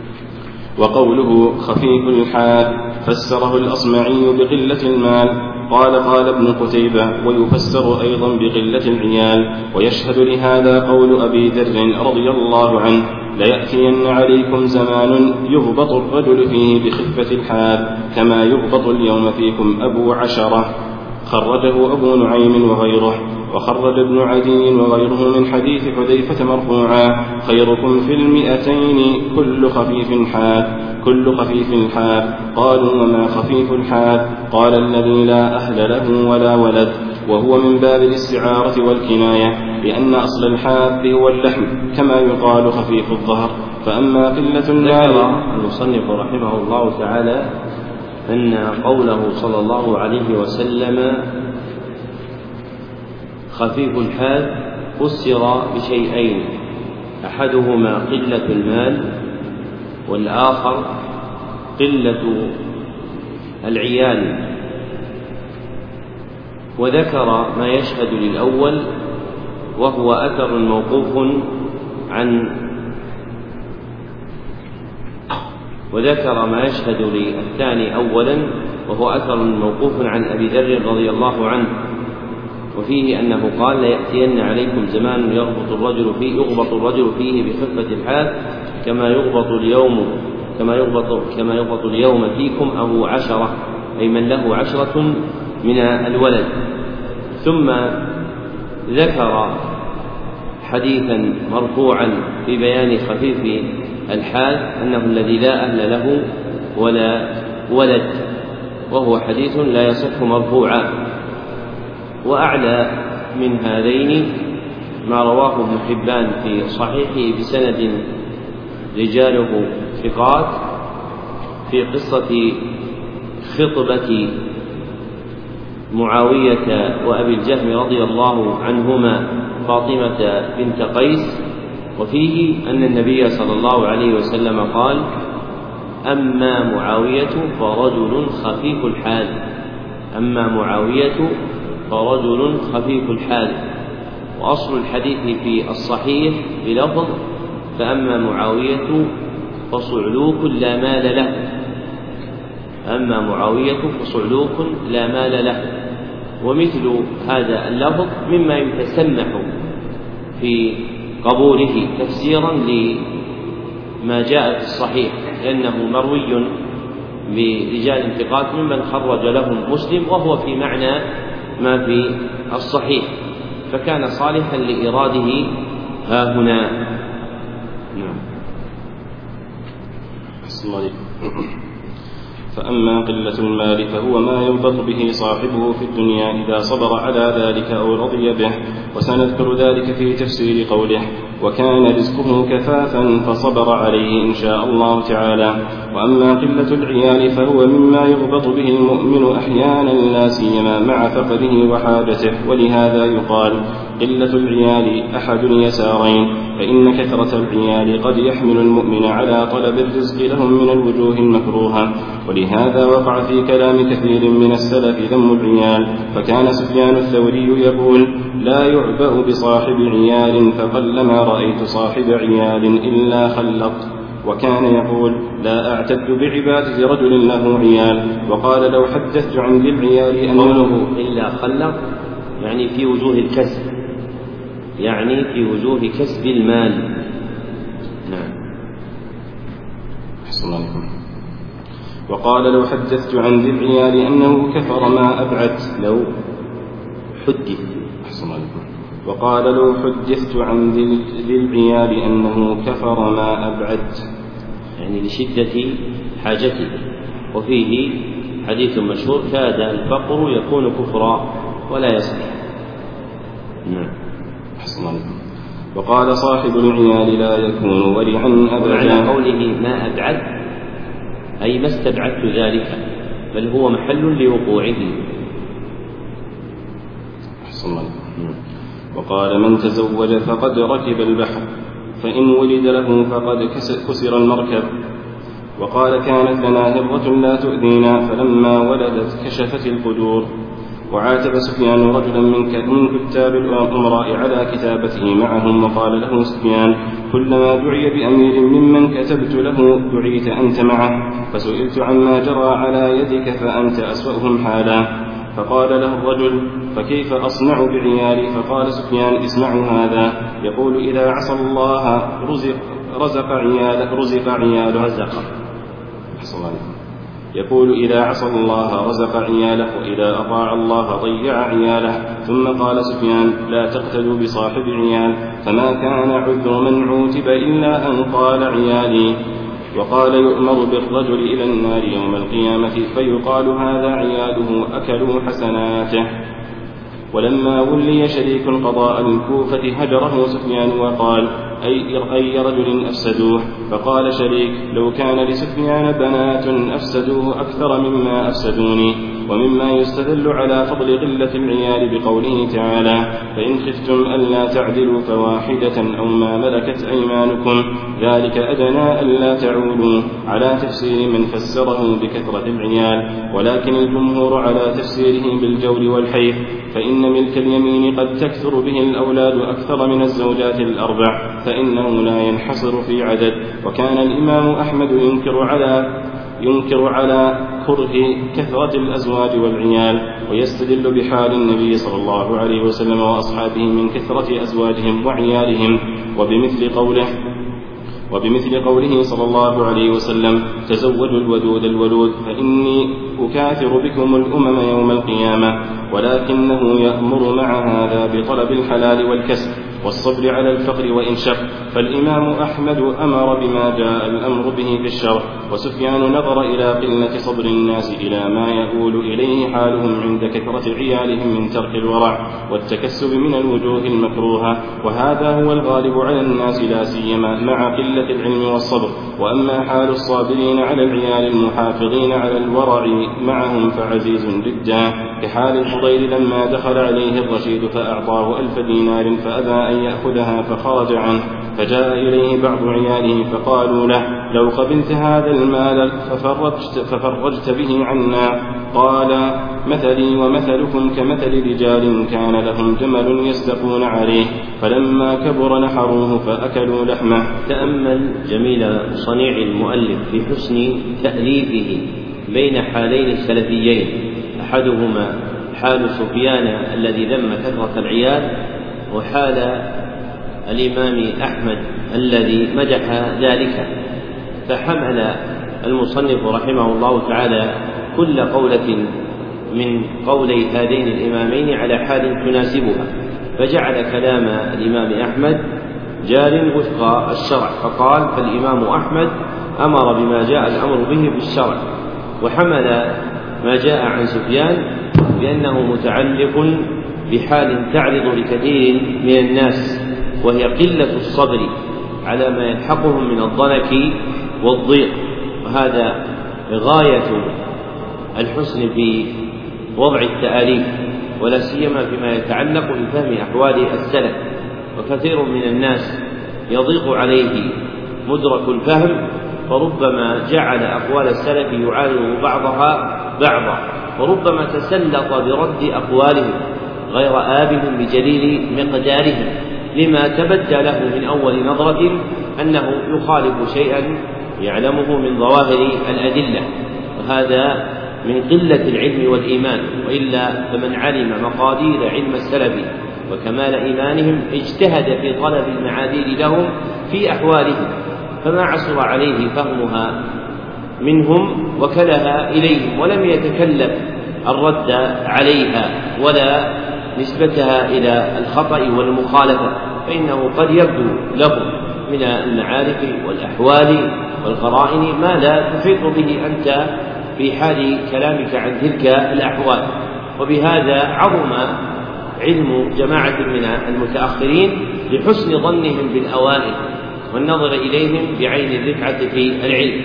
وقوله خفيف الحال فسره الأصمعي بقلة المال. قال قال ابن قتيبة: ويفسر أيضا بقلة العيال. ويشهد لهذا قول أبي ذر رضي الله عنه: ليأتين عليكم زمان يغبط الرجل فيه بخفة الحال كما يغبط اليوم فيكم أبو عشرة. خرجه أبو نعيم وغيره. وخرج ابن عدي وغيره من حديث حذيفة مرفوعا: خيركم في المئتين كل خفيف حال كل خفيف حال. قالوا: وما خفيف الحال؟ قال: الذي لا أهل له ولا ولد. وهو من باب الاستعارة والكناية، لأن أصل الحاب هو اللحم كما يقال خفيف الظهر. فأما قلة المال.
ذكر المصنف رحمه الله تعالى أن قوله صلى الله عليه وسلم خفيف الحال فسر بشيئين: أحدهما قلة المال، والآخر قلة العيال. وذكر ما يشهد للأول وهو أثر موقوف عن وذكر ما يشهد للثاني أولا وهو أثر موقوف عن أبي ذر رضي الله عنه، وفيه أنه قال: ليأتين عليكم زمان يغبط الرجل فيه يغبط الرجل فيه بخفة الحال كما يغبط اليوم كما يغبط كما يغبط اليوم فيكم أبو عشرة، أي من له عشرة من الولد. ثم ذكر حديثا مرفوعا في بيان خفيف الحال أنه الذي لا أهل له ولا ولد، وهو حديث لا يصح مرفوعا. وأعلى من هذين ما رواه ابن حبان في صحيحه بسند رجاله ثقات في قصة خطبة معاوية وأبي الجهم رضي الله عنهما فاطمة بنت قيس، وفيه أن النبي صلى الله عليه وسلم قال: أما معاوية فرجل خفيف الحال أما معاوية فرجل خفيف الحال. وأصل الحديث في الصحيح بلفظ: فأما معاوية فصعلوك لا مال له أما معاوية فصعلوك لا مال له. ومثل هذا اللفظ مما يتسمح في قبوله تفسيرا لما جاء في الصحيح، لأنه مروي برجال ثقات ممن خرج لهم مسلم، وهو في معنى ما في الصحيح، فكان صالحا لإراده ها هنا. نعم.
فأما قلة المال فهو ما ينبط به صاحبه في الدنيا إذا صبر على ذلك أو رضي به، وسنذكر ذلك في تفسير قوله وكان رزقه كفافا فصبر عليه إن شاء الله تعالى. وأما قلة العيال فهو مما يغبط به المؤمن أحيانا لا سيما مع فقره وحاجته، ولهذا يقال قلة العيال أحد اليسارين، فإن كثرة العيال قد يحمل المؤمن على طلب الرزق لهم من الوجوه المكروهة. ولهذا وقع في كلام كثير من السلف ذم العيال، فكان سفيان الثوري يقول لا يعبأ بصاحب عيال فقلما رأيت صاحب عيال إلا خلط، وكان يقول لا أعتد بعبادة رجل له عيال. وقال لو حدثت عن ذي العيال أنه
إلا خلط يعني في وجوه الكسب، يعني في وجوه كسب المال. نعم.
أحسن الله عليكم. وقال لو حدثت عن ذي العيال أنه كفر ما أبعدت
لو حدث.
أحسن الله عليكم. وقال لو حدثت عن ذي العيال أنه كفر ما أبعدت،
يعني لشدة حاجته. وفيه حديث مشهور كاد الفقر يكون كفرا ولا يصلح. نعم.
أحسن الله عليكم. وقال صاحب العيال لا يكون ورعا أبدا.
ومعنى قوله ما أبعد أي ما استبعدت ذلك، بل هو محل لوقوعه.
أحسن الله عليكم. وقال من تزوج فقد ركب البحر، فإن ولد له فقد كسر المركب. وقال كانت لنا هرة لا تؤذينا فلما ولدت كشفت القدور. وعاتب سفيان رجلا من كتاب الأمراء على كتابته معهم، وقال له سفيان كلما دعي بأمير ممن كتبت له دعيت أنت معه، فسئلت عما جرى على يدك فأنت أسوأهم حالا. فقال له الرجل فكيف أصنع بعيالي؟ فقال سفيان اسمعوا هذا يقول إذا عصى الله رزق رزق عياله رزق عياله رزق يقول إذا عصى الله رزق عياله، وإذا أطاع الله ضيع عياله. ثم قال سفيان لا تقتلوا بصاحب عيال، فما كان عذر من عوتب إلا أن قال عيالي. وقال يؤمر بالرجل إلى النار يوم القيامة فيقال هذا عياله أكلوا حسناته. ولما ولي شريك قضاء الكوفة هجره سفيان وقال أي رجل أفسدوه؟ فقال شريك لو كان لسفيان بنات أفسدوه أكثر مما أفسدوني. ومما يستدل على فضل قلة العيال بقوله تعالى فإن خفتم ألا تعدلوا فواحدة أو ما ملكت أيمانكم ذلك أدنى ألا تعولوا، على تفسير من فسره بكثرة العيال، ولكن الجمهور على تفسيره بالجور والحيف، فإن ملك اليمين قد تكثر به الأولاد أكثر من الزوجات الأربع، فإنه لا ينحصر في عدد. وكان الإمام أحمد ينكر على ينكر على كره كثرة الأزواج والعيال، ويستدل بحال النبي صلى الله عليه وسلم وأصحابه من كثرة أزواجهم وعيالهم، وبمثل قوله وبمثل قوله صلى الله عليه وسلم تزوجوا الودود الولود فإني أكاثر بكم الأمم يوم القيامة. ولكنه يأمر مع هذا بطلب الحلال والكسب والصبر على الفقر وإن شق. فالإمام أحمد أمر بما جاء الأمر به في الشرع، وسفيان نظر إلى قلة صبر الناس إلى ما يؤول إليه حالهم عند كثرة عيالهم من ترك الورع والتكسب من الوجوه المكروهة، وهذا هو الغالب على الناس لا سيما مع قلة العلم والصبر. وأما حال الصابرين على العيال المحافظين على الورع معهم فعزيز جدا، كحال الفضيل لما دخل عليه الرشيد فأعطاه ألف دينار فأبى أن يأخذها فخرج عنه، فجاء إليه بعض عياله فقالوا له لو قبلت هذا المال ففرجت, ففرجت به عنا، قال مثلي ومثلكم كمثل رجال كان لهم جمل يسدقون عليه فلما كبر نحروه فأكلوا لحمه.
تأمل جميل صنيع المؤلف في حسن تأليفه بين حالين السلفيين، أحدهما حال سفيان الذي ذم كثرة العيال، وحال الإمام أحمد الذي مدح ذلك. فحمل المصنف رحمه الله تعالى كل قولة من قولي هذين الإمامين على حال تناسبها، فجعل كلام الإمام أحمد جار وفق الشرع، فقال فالإمام أحمد أمر بما جاء الأمر به بالشرع، وحمل ما جاء عن سفيان بأنه متعلق بحال تعرض لكثير من الناس، وهي قلة الصبر على ما يلحقهم من الضنك والضيق، وهذا غاية الحسن في وضع التآليف، ولا سيما فيما يتعلق بفهم أحوال السلف. وكثير من الناس يضيق عليه مدرك الفهم، فربما جعل أقوال السلف يعارض بعضها بعضا، وربما تسلط برد أقوالهم غير آبه بجليل مقدارهم، لما تبدى له من أول نظرة أنه يخالف شيئا يعلمه من ظواهر الأدلة، وهذا من قلة العلم والإيمان. وإلا فمن علم مقادير علم السلف وكمال إيمانهم اجتهد في طلب المعاذير لهم في أحوالهم، فما عسر عليه فهمها منهم وكلها إليهم، ولم يتكلف الرد عليها ولا نسبتها إلى الخطأ والمخالفة، فإنه قد يبدو له من المعارف والأحوال والقرائن ما لا تحيط به أنت في حال كلامك عن تلك الأحوال. وبهذا عظم علم جماعة من المتأخرين لحسن ظنهم بالأوائل والنظر إليهم بعين الرفعة في العلم،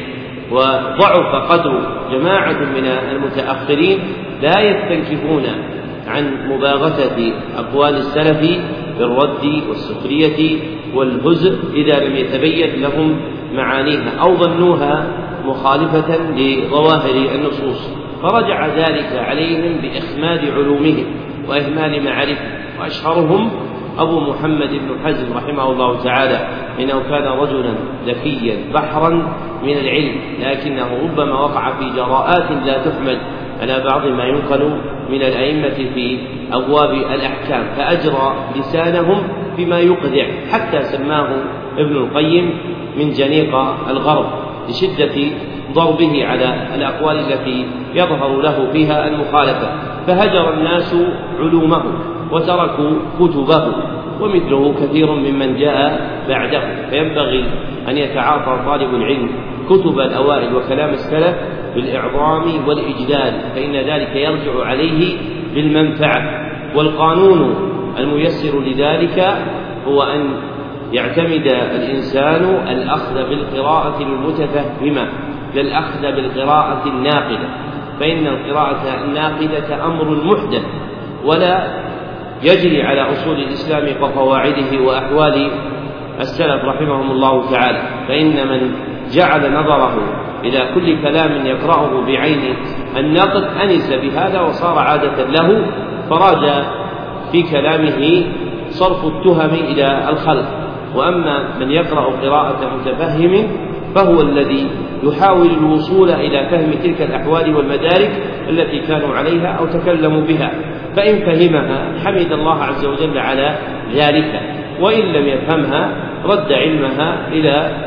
وضعف قدر جماعة من المتأخرين لا يستنكفون عن مباغتة أقوال السلف بالرد والسخرية والهزء إذا لم يتبين لهم معانيها أو ظنوها مخالفة لظواهر النصوص، فرجع ذلك عليهم بإخماد علومهم وإهمال معارفهم. وأشهرهم أبو محمد بن حزم رحمه الله تعالى، إنه كان رجلا ذكيا بحرا من العلم، لكنه ربما وقع في جراءات لا تحمد على بعض ما ينقل من الأئمة في أبواب الأحكام، فأجرى لسانهم بما يقذع، حتى سماه ابن القيم من جنيق الغرب لشدة ضربه على الأقوال التي يظهر له فيها المخالفة، فهجر الناس علومه وتركوا كتبه، ومثله كثير ممن جاء بعده. فينبغي أن يتعاطى طالب العلم كتب الأوائل وكلام السلف بالإعظام والإجلال، فإن ذلك يرجع عليه بالمنفعة. والقانون الميسر لذلك هو أن يعتمد الإنسان الأخذ بالقراءة المتفهمة لا الأخذ بالقراءة الناقدة، فإن القراءة الناقدة أمر محدث ولا يجري على أصول الإسلام وقواعده وأحوال السلف رحمهم الله تعالى. فإن من جعل نظره إلى كل كلام يقرأه بعين النقد أنس بهذا وصار عادة له، فراج في كلامه صرف التهم إلى الخلق. وأما من يقرأ قراءة متفهم فهو الذي يحاول الوصول إلى فهم تلك الأحوال والمدارك التي كانوا عليها أو تكلموا بها، فإن فهمها حمد الله عز وجل على ذلك، وإن لم يفهمها رد علمها إلى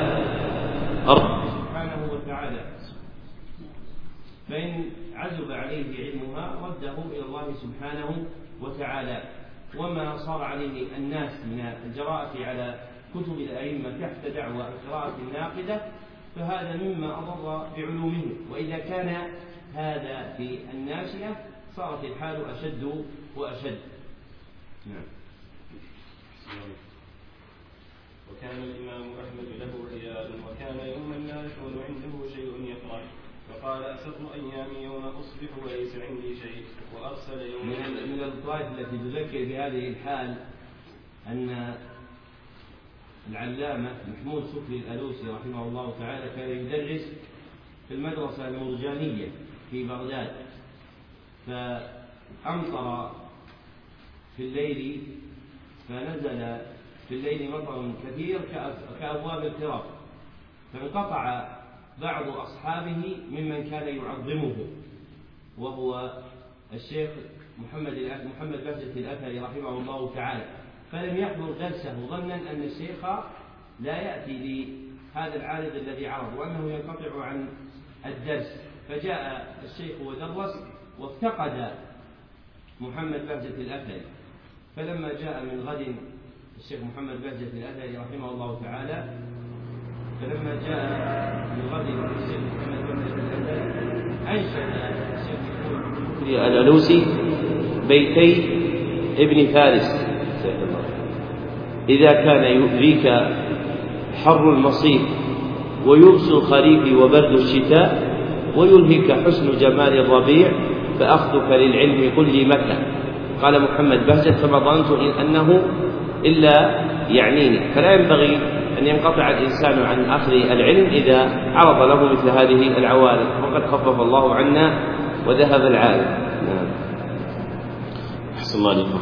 رب سبحانه وتعالى، فإن عزب عليه علمها رده إلى الله سبحانه وتعالى. وما صار عليه الناس من الجراءة على كتب الأئمة تحت دعوى القراءة الناقدة فهذا مما أضر بعلومهم، وإذا كان هذا في الناشئة صارت الحال أشد وأشد. نعم.
وكان الإمام أحمد له عيال، وكان يوما لا يكون عنده شيء يقرأ، فقال أسر أيامي يوم أصبح وليس عندي شيء، وأرسل يوم
من من الطائف التي تذكر بهذه الحال أن العلامة محمود سكري الألوسي رحمه الله تعالى كان يدرس في المدرسة المرجانية في بغداد، فأمطر في الليل، فنزل في الليل مطر كثير كأبواب القراب، فانقطع بعض أصحابه ممن كان يعظمه وهو الشيخ محمد محمد بهجة الأثري رحمه الله تعالى، فلم يحضر درسه ظنا أن الشيخ لا يأتي لهذا العارض الذي عرض وأنه ينقطع عن الدرس، فجاء الشيخ ودرس وافتقد محمد بهجة الأثري، فلما جاء من غد الشيخ محمد بهجة الأثري رحمه الله تعالى فلما جاء يغادر الشيخ محمد بن الحسن أنشد الشيخ الألوسي بيتي ابن فارس: إذا كان يؤذيك حر المصيف ويبس الخريف وبرد الشتاء ويلهك حسن جمال الربيع فأخذك للعلم قل لي متى. قال محمد بهجت فما ظننت أنه إلا يعنيني. فلا ينبغي أن ينقطع الإنسان عن أخذ العلم إذا عرض له مثل هذه العوارض، وقد خفف الله عنا وذهب العالم. نعم.
أحسن الله عليكم.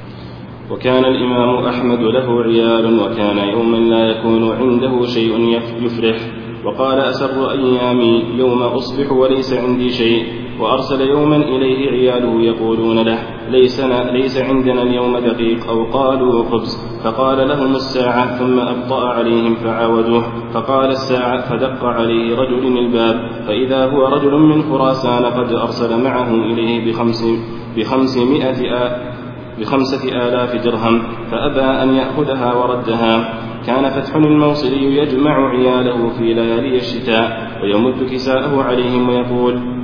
وكان الإمام أحمد له عيال، وكان يوما لا يكون عنده شيء يفرح، وقال: أسر أيامي يوم أصبح وليس عندي شيء. وأرسل يوما إليه عياله يقولون له: ليس, ليس عندنا اليوم دقيق، أو قالوا خبز. فقال لهم: الساعة. ثم أبطأ عليهم فعاودوه، فقال: الساعة. فدق عليه رجل الباب، فإذا هو رجل من خراسان قد أرسل معه إليه بخمس بخمسمائة آ بخمسة آلاف درهم، فأبى أن يأخذها وردها. كان فتح الموصلي يجمع عياله في ليالي الشتاء ويمد كساءه عليهم ويقول: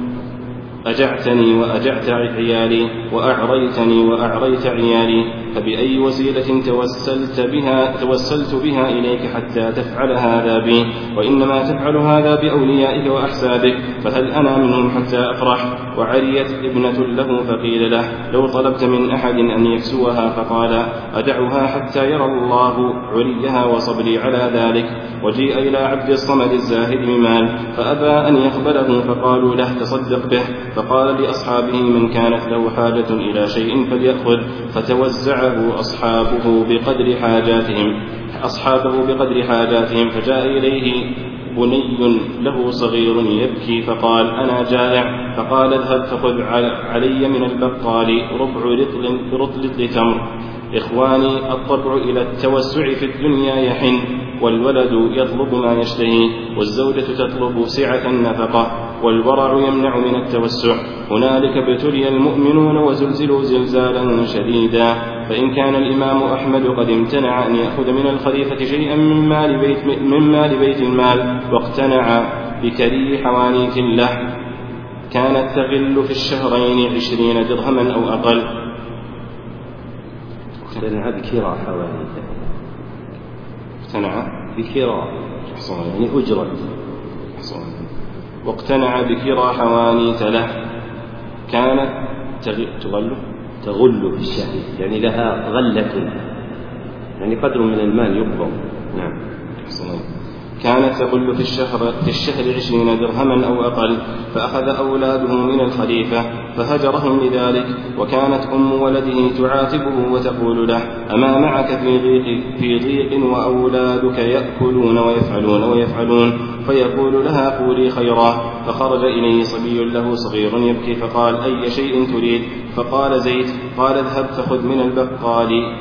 أجعتني وأجعت عيالي، وأعريتني وأعريت عيالي، فبأي وسيلة توسلت بها, توسلت بها إليك حتى تفعل هذا بي؟ وإنما تفعل هذا بأوليائك وأحسابك، فهل أنا منهم حتى أفرح؟ وعريت ابنة له، فقيل له: لو طلبت من أحد أن يكسوها، فقال: أدعها حتى يرى الله عليها وصبري على ذلك. وجيء إلى عبد الصمد الزاهد بمال، فأبى أن يقبله، فقالوا له: تصدق به. فقال لأصحابه: من كانت له حاجة إلى شيء فليأخذ. فتوزعه أصحابه بقدر حاجاتهم أصحابه بقدر حاجاتهم فجاء إليه بني له صغير يبكي، فقال: أنا جائع. فقال: اذهب فخذ علي من البقال ربع رطل, رطل تمر. إخواني، الطبع إلى التوسع في الدنيا يحن، والولد يطلب ما يشتهي، والزوجة تطلب سعة النفقة، والورع يمنع من التوسع. هنالك ابتلي المؤمنون وزلزلوا زلزالا شديدا. فإن كان الإمام أحمد قد امتنع أن يأخذ من الخليفة شيئا من مال بيت, من مال بيت المال، واقتنع بكري حوانيت له، كانت تغل في الشهرين عشرين درهما أو أقل.
اقتنع بكرا حوانيت،
اقتنع
بكرا يعني أجرة.
واقتنع بكرا حوانيت له، كانت تغل
تغل في الشهر يعني لها غلة، يعني قدر من المال يقبض. نعم.
كانت تغل في الشهر في الشهر عشرين درهما أو أقل. فأخذ أولاده من الخليفة فهجرهم لذلك. وكانت أم ولده تعاتبه وتقول له: أما معك في ضيق, في ضيق وأولادك يأكلون ويفعلون ويفعلون فيقول لها: قولي خيرا. فخرج إليه صبي له صغير يبكي، فقال: أي شيء تريد؟ فقال: زيت. قال: اذهب فخذ من البقال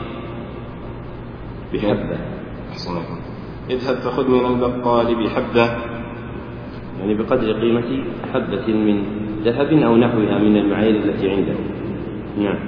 بحبة.
اذهب فخذ من البقال بحبة،
يعني بقدر قيمة حبة من ذهب أو نحوها من المعايير التي عنده. نعم.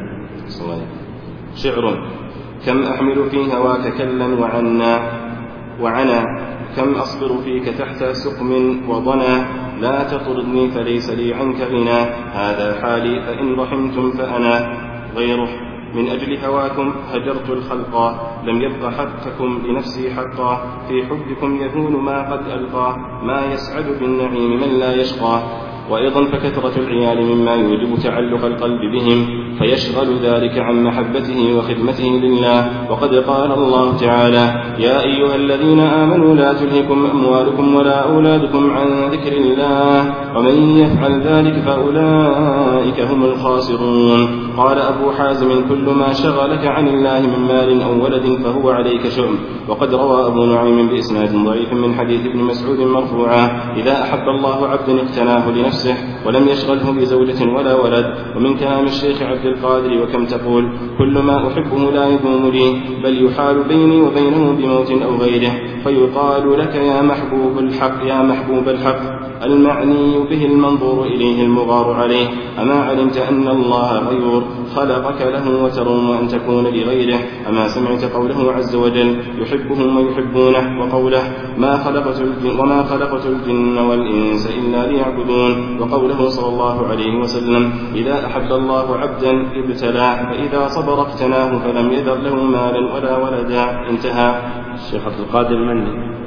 شعر: كم أحمل في هواك كلا وعنا وعنا، كم أصبر فيك تحت سقم وضنا، لا تطردني فليس لي عنك غنى، هذا حالي فإن رحمتم فأنا غيره، من أجل هواكم هجرت الخلق، لم يبق حقكم لنفسي حقا، في حبكم يهون ما قد ألقى، ما يسعد بالنعيم من لا يشقى. وأيضا فكثرة العيال مما يوجب تعلق القلب بهم، فيشغل ذلك عن محبته وخدمته لله. وقد قال الله تعالى: يا أيها الذين آمنوا لا تلهكم أموالكم ولا أولادكم عن ذكر الله، ومن يفعل ذلك فأولئك هم الخاسرون. قال أبو حازم: كل ما شغلك عن الله من مال أو ولد فهو عليك شؤم. وقد روى أبو نعيم بإسناد ضعيف من حديث ابن مسعود مرفوعا: إذا أحب الله عبدا اقتناه لنفسه ولم يشغله بزوجة ولا ولد. ومن كلام الشيخ عبد القادر: وكم تقول كل ما أحبه لا يدوم لي، بل يحال بيني وبينه بموت أو غيره، فيقال لك يا محبوب الحق يا محبوب الحق، المعني به المنظور إليه المغار عليه، أما علمت أن الله غيور المستور خلقك له وتروم أن تكون لغيره. أما سمعت قوله عز وجل يحبهم ويحبونه وقوله ما خلقت الجن وما خلقت الجن والإنس إلا ليعبدون وقوله صلى الله عليه وسلم إذا أحب الله عبدا ابتلاه فإذا صبر اقتناه فلم يذر له مالا ولا ولدا. انتهى.
الشيخ عبد القادر من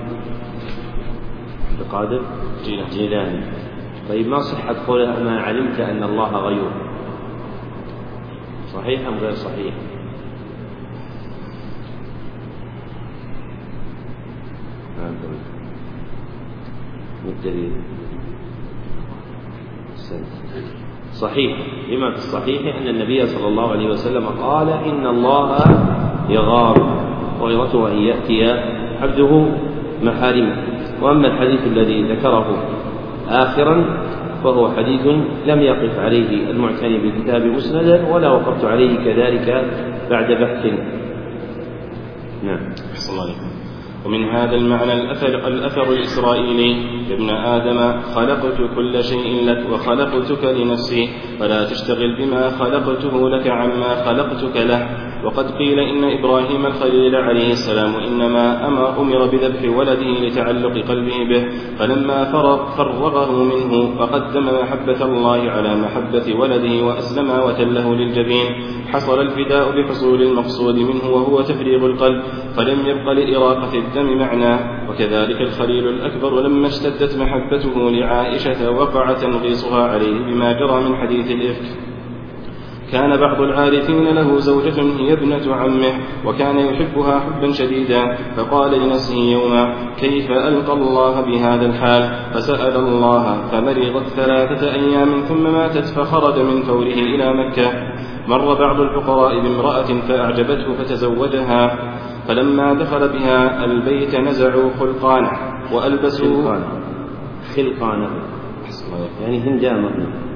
عبد القادر جيلاني. طيب ما صحة قوله ما علمت أن الله غيور؟ صحيح أم غير صحيح؟ الدليل صحيح. لما في الصحيح أن النبي صلى الله عليه وسلم قال إن الله يغار وغيرته أن يأتي عبده محارمه. وأما الحديث الذي ذكره آخرا فهو حديث لم يقف عليه المعتني بالكتاب مسندا ولا وقفت عليه كذلك بعد بحث. نعم.
ومن هذا المعنى الأثر, الأثر الإسرائيلي يا ابن آدم خلقت كل شيء لك وخلقتك لنفسي فلا تشتغل بما خلقته لك عما خلقتك له. وقد قيل إن إبراهيم الخليل عليه السلام إنما أمر, أمر بذبح ولده لتعلق قلبه به فلما فرغ فرغه منه فقدم محبة الله على محبة ولده وأسلم وتله للجبين حصل الفداء بحصول المقصود منه وهو تفريغ القلب فلم يبق لإراقة الدم معنى. وكذلك الخليل الأكبر لما اشتدت محبته لعائشة وقع تنغيصها عليه بما جرى من حديث الإفك. كان بعض العارفين له زوجة هي ابنة عمه وكان يحبها حبا شديدا فقال لنفسه يوما كيف ألقى الله بهذا الحال فسأل الله فمرضت ثلاثة أيام ثم ماتت فخرج من فوره إلى مكة. مر بعض الفقراء بامرأة فأعجبته فتزوجها فلما دخل بها البيت نزعوا خلقانه وألبسوا
خلقانه يعني هندامه.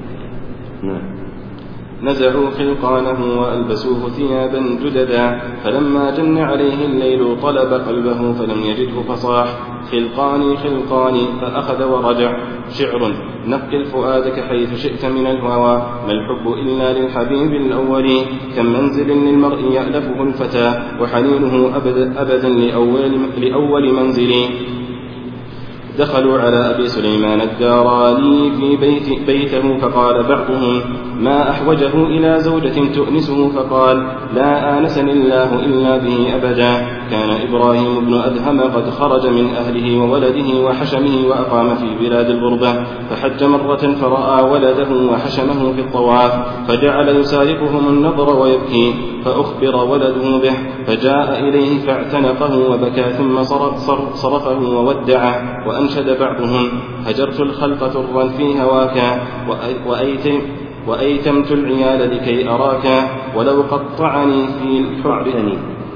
نعم.
نزعوا خلقانه وألبسوه ثيابا جددا فلما جن عليه الليل طلب قلبه فلم يجده فصاح خلقاني خلقاني فأخذ ورجع. شعر نقل فؤادك حيث شئت من الهوى ما الحب إلا للحبيب الأول كم منزل للمرء يألفه الفتى وحنينه أبدا, أبدا لأول, لأول منزل. دخلوا على أبي سليمان الداراني في بيت بيته فقال بعضهم ما أحوجه إلى زوجة تؤنسه فقال لا آنسني الله إلا به أبدا. كان إبراهيم بن أدهم قد خرج من أهله وولده وحشمه وأقام في بلاد الغربة فحج مرة فرأى ولده وحشمه في الطواف فجعل يسارقهم النظر ويبكي فأخبر ولده به فجاء إليه فاعتنقه وبكى ثم صرفه وودعه. وأنشد بعضهم هجرت الخلق ترا في هواك وأيتم وأيتمت العيال لكي أراك ولو قطعني في الحب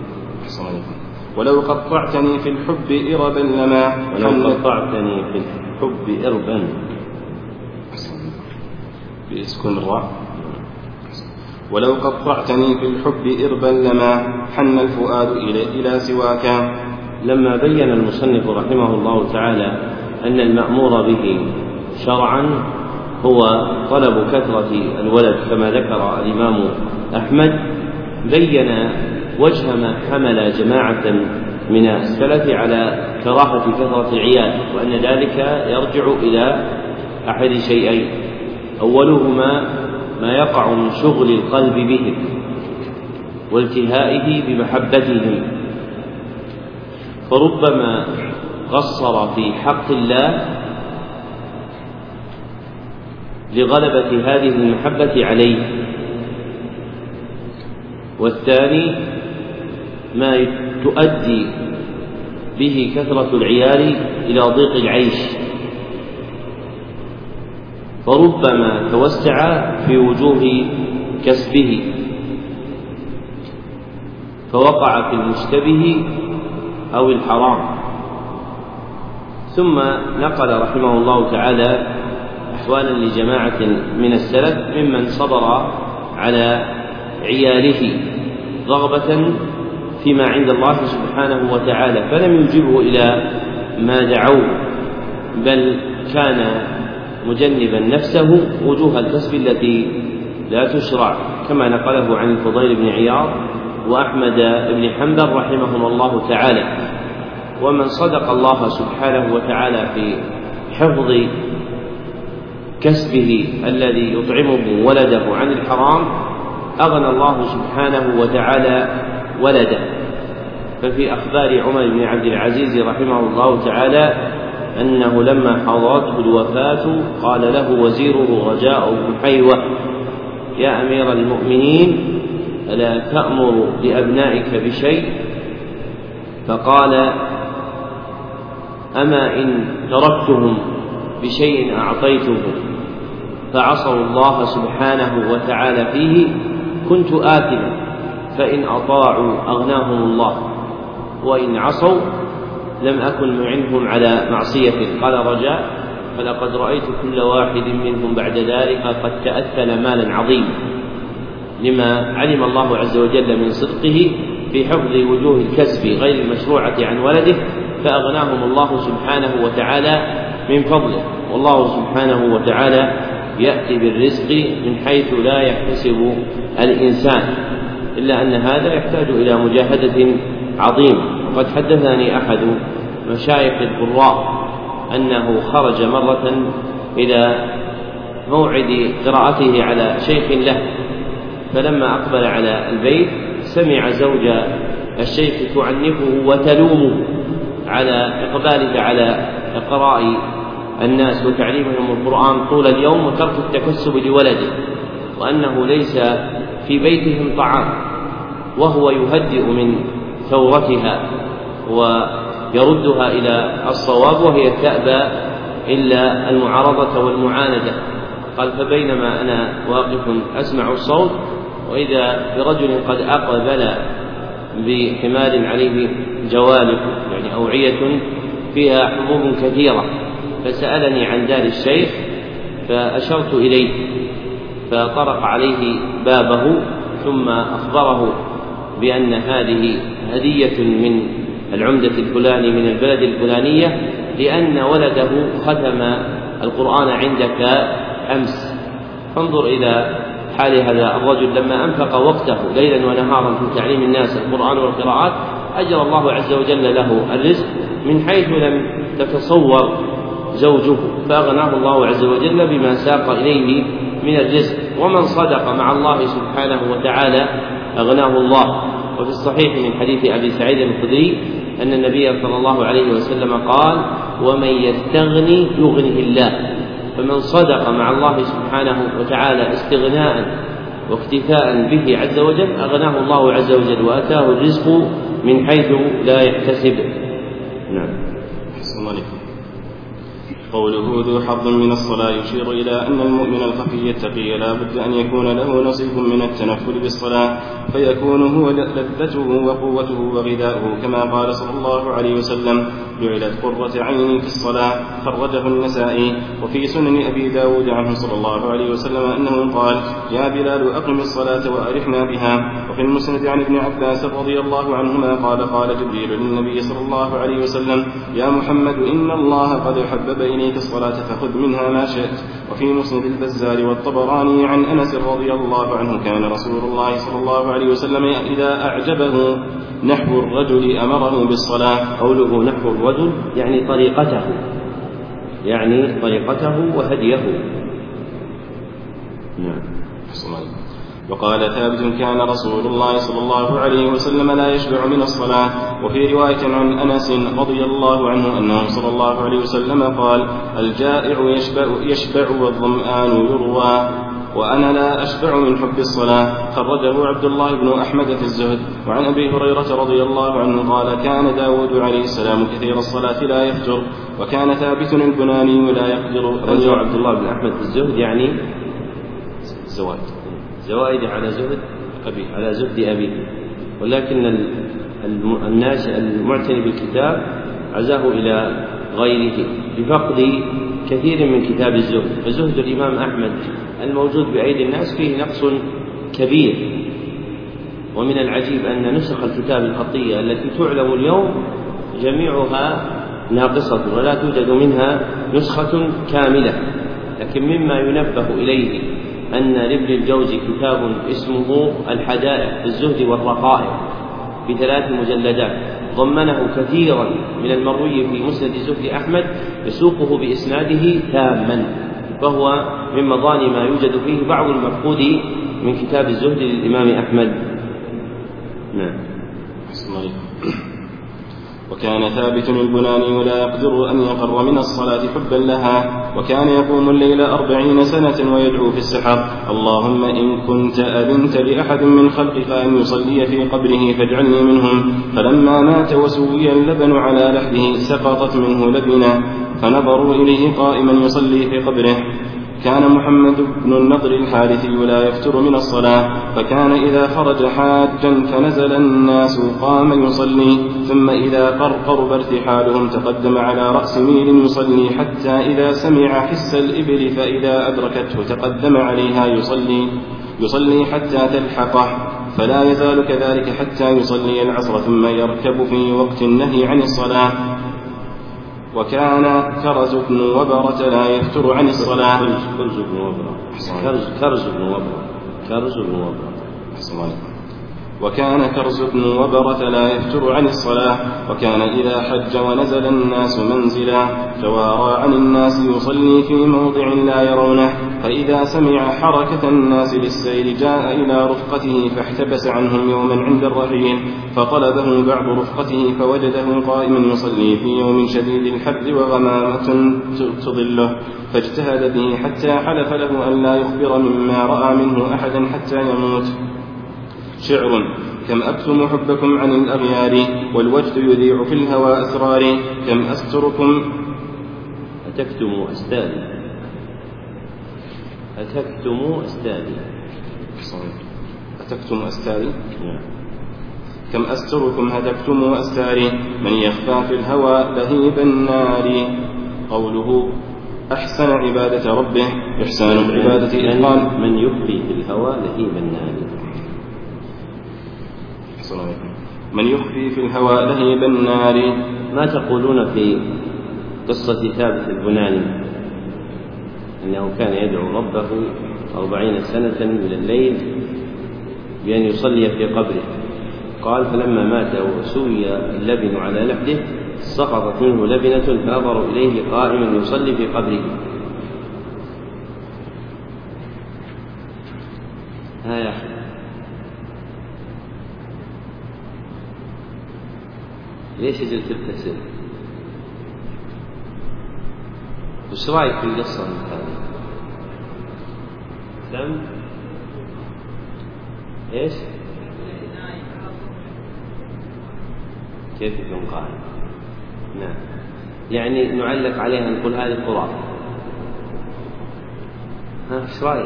ولو قطعتني في الحب إربا لما
ولو قطعتني في الحب إربا
بإسكن الراء ولو قطعتني في الحب إربا لما حن الفؤاد إلى, إلى سواك.
لما بين المصنف رحمه الله تعالى أن المأمور به شرعا هو طلب كثرة الولد كما ذكر الإمام أحمد بين وجه ما حمل جماعة من السلف على كراهة كثرة العيال وأن ذلك يرجع إلى أحد شيئين أولهما ما يقع من شغل القلب بهم والتهائه بمحبتهم فربما قصر في حق الله لغلبة هذه المحبة عليه. والثاني ما تؤدي به كثرة العيال إلى ضيق العيش فربما توسع في وجوه كسبه فوقع في المشتبه أو الحرام. ثم نقل رحمه الله تعالى أحوالا لجماعة من السلف ممن صبر على عياله رغبة فيما عند الله سبحانه وتعالى فلم يجبه إلى ما دعوه بل كان مجنبا نفسه وجوه الكسب التي لا تشرع كما نقله عن الفضيل بن عياض وأحمد بن حنبل رحمهم الله تعالى. ومن صدق الله سبحانه وتعالى في حفظ كسبه الذي يطعمه ولده عن الحرام أغنى الله سبحانه وتعالى ولده. ففي أخبار عمر بن عبد العزيز رحمه الله تعالى أنه لما حضرته الوفاة قال له وزيره رجاء بن حيوة: يا أمير المؤمنين ألا تأمر لأبنائك بشيء؟ فقال: أما إن تركتهم بشيء أعطيته فعصوا الله سبحانه وتعالى فيه كنت آثما، فإن أطاعوا أغناهم الله، وإن عصوا لم أكن معينهم على معصيته. قال رجاء: فلقد رأيت كل واحد منهم بعد ذلك قد تأثل مالا عظيما، لما علم الله عز وجل من صدقه في حفظ وجوه الكسب غير المشروعة عن ولده، فأغناهم الله سبحانه وتعالى من فضله. والله سبحانه وتعالى يأتي بالرزق من حيث لا يحتسب الإنسان، إلا أن هذا يحتاج إلى مجاهدة عظيمة. وقد حدثني أحد مشايخ القراء أنه خرج مرة إلى موعد قراءته على شيخ له، فلما أقبل على البيت سمع زوج الشيخ تعنفه وتلومه على إقباله على إقراء الناس وتعليمهم القرآن طول اليوم وترك التكسب لولده، وأنه ليس في بيتهم طعام، وهو يهدئ من ثورتها ويردها إلى الصواب وهي تأبى إلا المعارضة والمعاندة. قال: فبينما أنا واقف أسمع الصوت وإذا برجل قد أقبل بحمار عليه جوالب، يعني أوعية فيها حبوب كثيرة، فسألني عن دار الشيخ فأشرت إليه، فطرق عليه بابه ثم أخبره بأن هذه هدية من العمدة الفلاني من البلد الفلانية، لأن ولده ختم القرآن عندك أمس. فانظر إلى حال هذا الرجل لما أنفق وقته ليلا ونهارا في تعليم الناس القرآن والقراءات، أجر الله عز وجل له الرزق من حيث لم تتصور زوجه، فأغناه الله عز وجل بما ساق إليه من الرزق. ومن صدق مع الله سبحانه وتعالى أغناه الله. وفي الصحيح من حديث أبي سعيد الخدري أن النبي صلى الله عليه وسلم قال: ومن يستغني يغنه الله. فمن صدق مع الله سبحانه وتعالى استغناء واكتفاء به عز وجل أغناه الله عز وجل وأتاه الرزق من حيث لا يحتسب. نعم.
قوله ذو حظ من الصلاة يشير إلى أن المؤمن الخفي التقي لا بد أن يكون له نصيب من التنفل بالصلاة، فيكون هو لذته وقوته وغذاؤه، كما قال صلى الله عليه وسلم: جعلت قرة عيني في الصلاة. خرجه النسائي. وفي سنن أبي داود عنه صلى الله عليه وسلم أنه قال: يا بلال أقم الصلاة وأرحنا بها. وفي المسند عن ابن عباس رضي الله عنهما قال: قال جبريل للنبي صلى الله عليه وسلم: يا محمد إن الله قد حبب إليك الصلاة فخذ منها ما شئت. وفي مسند البزار والطبراني عن أنس رضي الله عنه كان رسول الله صلى الله عليه وسلم إذا أعجبه نحو الرجل أمره بالصلاة.
قوله نحو الرجل يعني طريقته، يعني طريقته وهديه. نعم.
وقال ثابت: كان رسول الله صلى الله عليه وسلم لا يشبع من الصلاة. وفي رواية عن أنس رضي الله عنه أنه صلى الله عليه وسلم قال: الجائع يشبع, يشبع والظمآن يروى، وأنا لا أشبع من حب الصلاة. خرجه عبد الله بن أحمد في الزهد. وعن أبي هريرة رضي الله عنه قال: كان داود عليه السلام كثير الصلاة لا يفجر، وكان ثابت البناني لا يقدر.
رجع عبد الله بن أحمد في الزهد يعني زوائد زوائد على زهد أبي على زهد أبيه، ولكن الناس المعتني بالكتاب عزاه إلى غيره بفقد كثير من كتاب الزهد. فزهد الإمام أحمد الموجود بأيدي الناس فيه نقص كبير. ومن العجيب أن نسخ الكتاب الخطية التي تعلم اليوم جميعها ناقصة ولا توجد منها نسخة كاملة، لكن مما ينبه إليه أن لابن الجوزي كتاب اسمه الحدائق في الزهد والرقائق في ثلاث مجلدات ضمنه كثيرا من المروي في مسند زهد أحمد يسوقه بإسناده تاما، فهو من مظان ما يوجد فيه بعض المفقود من كتاب الزهد للإمام أحمد. نعم.
وكان ثابت البناني لا يقدر أن يقر من الصلاة حبا لها، وكان يقوم الليل أربعين سنة ويدعو في السحر: اللهم إن كنت أذنت لأحد من خلقك أن يصلي في قبره فاجعلني منهم. فلما مات وسوي اللبن على لحده سقطت منه لبنة، فنظروا إليه قائما يصلي في قبره. كان محمد بن النضر الحارثي لا يفتر من الصلاة، فكان إذا خرج حاجا فنزل الناس قام يصلي، ثم إذا قرقر ارتحالهم تقدم على رأس ميل يصلي، حتى إذا سمع حس الإبل فإذا أدركته تقدم عليها يصلي يصلي حتى تلحقه، فلا يزال كذلك حتى يصلي العصر، ثم يركب في وقت النهي عن الصلاة. وكان كرز بن وبرة لا يفتر عن الصلاة.
كرز بن وبرة كرز بن وبرة كرز بن وبرة
وكان كرز بن وبرة لا يفتر عن الصلاة. وكان إذا حج ونزل الناس منزلا توارى عن الناس يصلي في موضع لا يرونه، فإذا سمع حركة الناس للسير جاء إلى رفقته فاحتبس عنهم يوما عند الرحيل، فطلبه بعض رفقته فوجده قائما يصلي في يوم شديد الحر وغمامة تظله، فاجتهد به حتى حلف له أن لا يخبر مما رأى منه أحدا حتى يموت. شعر: كم أكتم حبكم عن الأغيار، والوجد يذيع في الهوى أسراري، كم أستركم
أتكتم أستاذي أتكتم أستاذي
أتكتم أستاذي كم أستركم هتكتم أستاري، من يخفى في الهوى لهيب النار. قوله: أحسن عبادة ربه إحسان العبادة إتقان.
من يخفي في الهوى لهيب النار.
من يخفي في الهوى لهيب النار.
ما تقولون في قصة ثابت البناني أنه كان يدعو ربه أربعين سنة من الليل بأن يصلي في قبره؟ قال: فلما مات وسوي اللبن على لحده سقطت منه لبنة، فنظروا إليه قائما يصلي في قبره. ها يا أخي، ليش جلت تبتسم؟ وش رأيك في القصة هذه؟ سم؟ إيش؟ كيف يكون قائم؟ نعم، يعني نعلق عليها نقول هذه خرافة. ها ايش رايك؟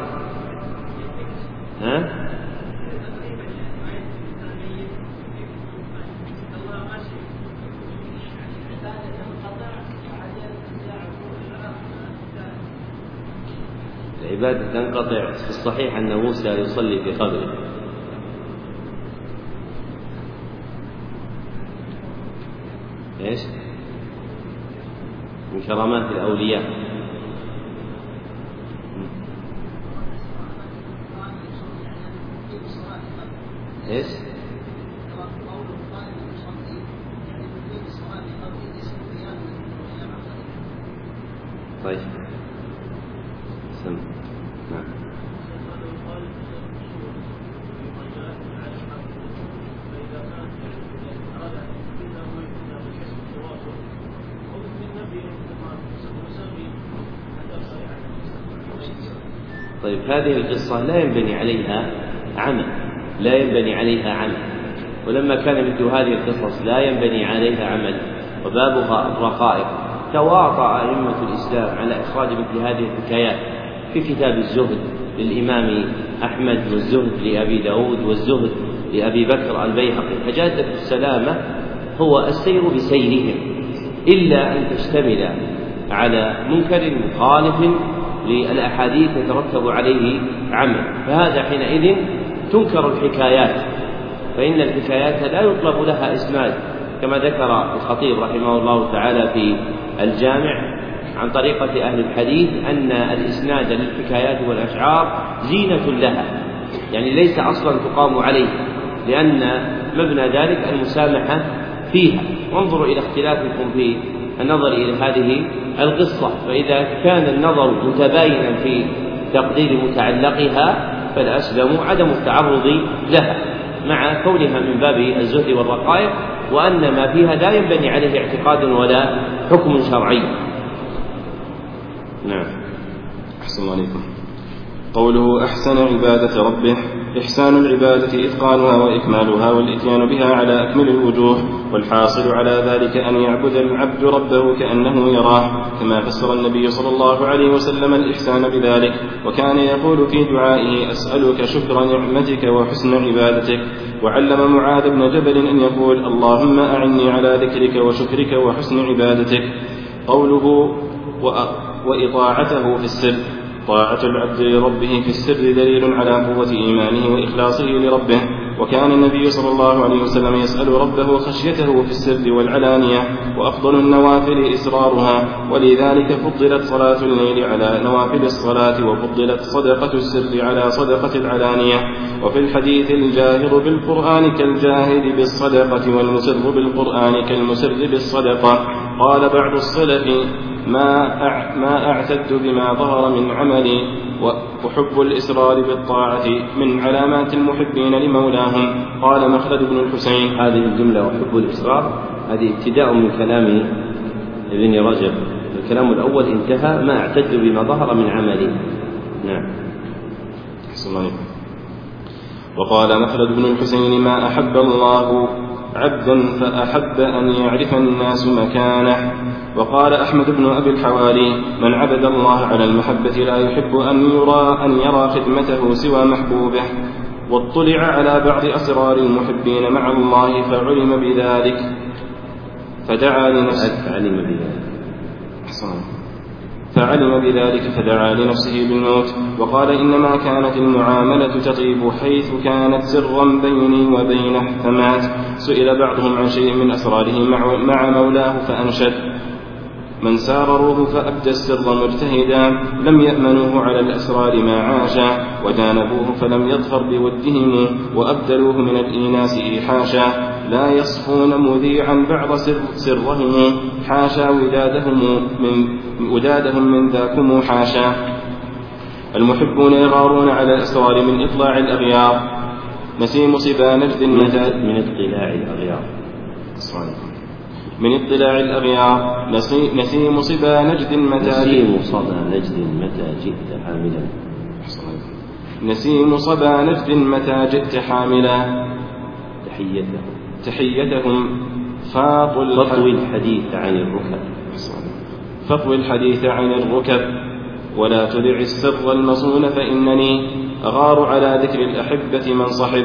ها؟ العبادة تنقطع. في الصحيح أن موسى يصلي في قبره. ايش؟ من كرامات الأولياء. ايش؟ طيب سم. نعم. طيب هذه القصة لا ينبني عليها عمل لا ينبني عليها عمل ولما كان مثل هذه القصص لا ينبني عليها عمل وبابها الرقائق، تواطأ أئمة الإسلام على إخراج مثل هذه الحكايات في كتاب الزهد للإمام أحمد، والزهد لأبي داود، والزهد لأبي بكر البيهقي. فجادة السلامة هو السير بسيرهم، إلا أن تشتمل على منكر مخالف للأحاديث يترتب عليه عمل، فهذا حينئذ تنكر الحكايات، فإن الحكايات لا يطلب لها إسناد، كما ذكر الخطيب رحمه الله تعالى في الجامع عن طريقة أهل الحديث أن الإسناد للحكايات والأشعار زينة لها، يعني ليس أصلا تقام عليه، لأن مبنى ذلك المسامحة فيها. وانظروا إلى اختلافكم في النظر إلى هذه القصة، فإذا كان النظر متباينا في تقدير متعلقها فالأسلم عدم التعرض لها، مع كونها من باب الزهد والرقائق، وأن ما فيها لا ينبني عليه اعتقاد ولا حكم شرعي.
نعم. أحسن الله عليكم. قوله أحسن عبادة ربه: إحسان العبادة إتقانها وإكمالها والإتيان بها على أكمل الوجوه، والحاصل على ذلك أن يعبد العبد ربه كأنه يراه، كما فسر النبي صلى الله عليه وسلم الإحسان بذلك، وكان يقول في دعائه: أسألك شكر نعمتك وحسن عبادتك. وعلم معاذ بن جبل أن يقول: اللهم أعني على ذكرك وشكرك وحسن عبادتك. قوله وإطاعته في السر: طاعة العبد لربه في السر دليل على قوة إيمانه وإخلاصه لربه، وكان النبي صلى الله عليه وسلم يسأل ربه خشيته في السر والعلانية، وأفضل النوافل إسرارها، ولذلك فضلت صلاة الليل على نوافل الصلاة، وفضلت صدقة السر على صدقة العلانية. وفي الحديث: الجاهر بالقرآن كالجاهر بالصدقة، والمسر بالقرآن كالمسر بالصدقة. قال بعض السلف: ما ما أعتدت بما ظهر من عملي، وحب الإسرار بالطاعة من علامات المحبين لمولاهم. قال مخلد بن الحسين:
هذه الجملة وحب الإسرار هذه ابتداء من كلام ابن رجب، الكلام الأول انتهى: ما أعتدت بما ظهر من عملي. نعم.
وقال مخلد بن الحسين: ما أحب الله عبدا فأحب أن يعرف الناس مكانه. وقال أحمد بن أبي الحوالي: من عبد الله على المحبة لا يحب أن يرى أن يرى خدمته سوى محبوبه. واطلع على بعض أسرار المحبين مع الله فعلم بذلك فدعا لنفسه
فعلم بذلك
فعلم بذلك فدعا لنفسه بالموت. وقال: إنما كانت المعاملة تطيب حيث كانت سرا بيني وبينه فمات. سئل بعضهم عن شيء من أسراره مع مولاه فأنشد: من سارروه فأبدى السر مجتهدا، لم يأمنوه على الأسرار ما عاشا، وجانبوه فلم يظفر بودهم، وأبدلوه من الإيناس إيحاشا. لا يصفون مذيعا بعض سر سرهم، حاشا ودادهم من, ودادهم من ذاكم حاشا. المحبون يغارون على الأسرار من إطلاع الأغيار. نسيم صبا نجد متى
من اطلاع الأغيار
من اطلاع الأغيار نسيم صبا نجد متى
نسيم صبا نجد متى جئت حاملا
نسيم صبا نجد متى جئت حاملا.
تحيتهم
تحيتهم فاطل
فطوي الحديث عن الركب
فطوي الحديث عن الركب ولا تدع السر المصون فإنني أغار على ذكر الأحبة من صحب.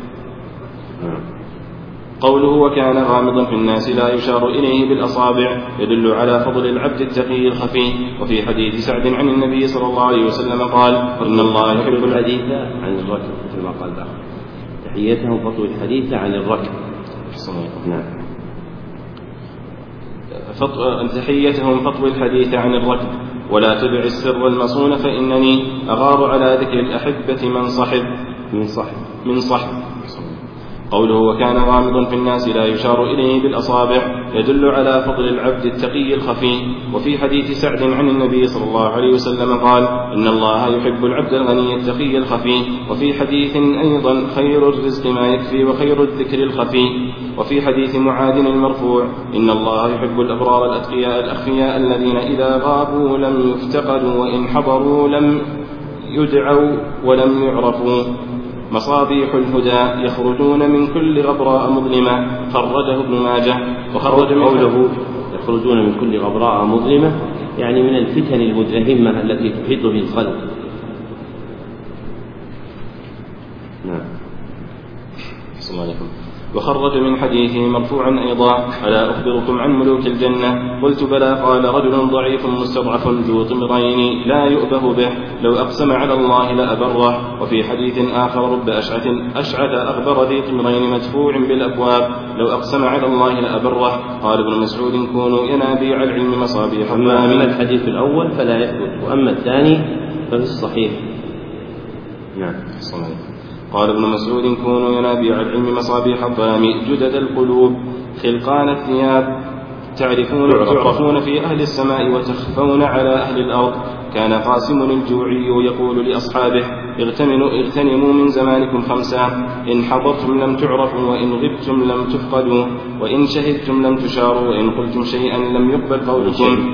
قوله وكان غامضا في الناس لا يشار إليه بالأصابع يدل على فضل العبد التقي الخفي. وفي حديث سعد عن النبي صلى الله عليه وسلم قال: إن الله يحب
الحديث عن الركب كما قال بعض تحيتهم فطوي الحديث عن الركب.
نعم. تحيتهم فطوي الحديث عن الركب ولا تدع السر المصون فإنني أغار على ذكر الأحبة من صحب
من صحب
من صحب. قوله وكان غامضا في الناس لا يشار إليه بالأصابع يدل على فضل العبد التقي الخفي. وفي حديث سعد عن النبي صلى الله عليه وسلم قال: إن الله يحب العبد الغني التقي الخفي. وفي حديث أيضا: خير الرزق ما يكفي وخير الذكر الخفي. وفي حديث معاذ المرفوع: إن الله يحب الأبرار الأتقياء الأخفياء الذين إذا غابوا لم يفتقدوا وإن حضروا لم يدعوا ولم يعرفوا. مصابيح الهدى يخرجون من كل غبراء مظلمة. خرجه ابن ماجه.
وخرج قوله يخرجون من كل غبراء مظلمة يعني من الفتن المدلهمة التي تحيط بالخلق.
نعم. السلام عليكم. وخرج من حديثه مرفوعا أيضا: ألا أخبركم عن ملوك الجنة؟ قلت: بلى. قال: رجل ضعيف مستضعف ذو طمرين لا يؤبه به، لو أقسم على الله لأبره. وفي حديث آخر: رب أشعث أشعث أغبر ذي طمرين مدفوع بالأبواب، لو أقسم على الله لأبره. قال ابن مسعود: كونوا ينابيع العلم مصابيح.
أما الحديث الأول فلا يثبت، وأما الثاني ففي الصحيح. نعم.
قال ابن مسعود: كونوا ينابيع العلم مصابيح الظلام جدد القلوب خلقان الثياب، تعرفون, تعرفون في أهل السماء وتخفون على أهل الأرض. كان قاسم الجوعي يقول لأصحابه: اغتنموا من زمانكم خمسة: إن حضرتم لم تعرفوا، وإن غبتم لم تفقدوا، وإن شهدتم لم تشاروا، وإن قلتم شيئا لم يقبل قولكم،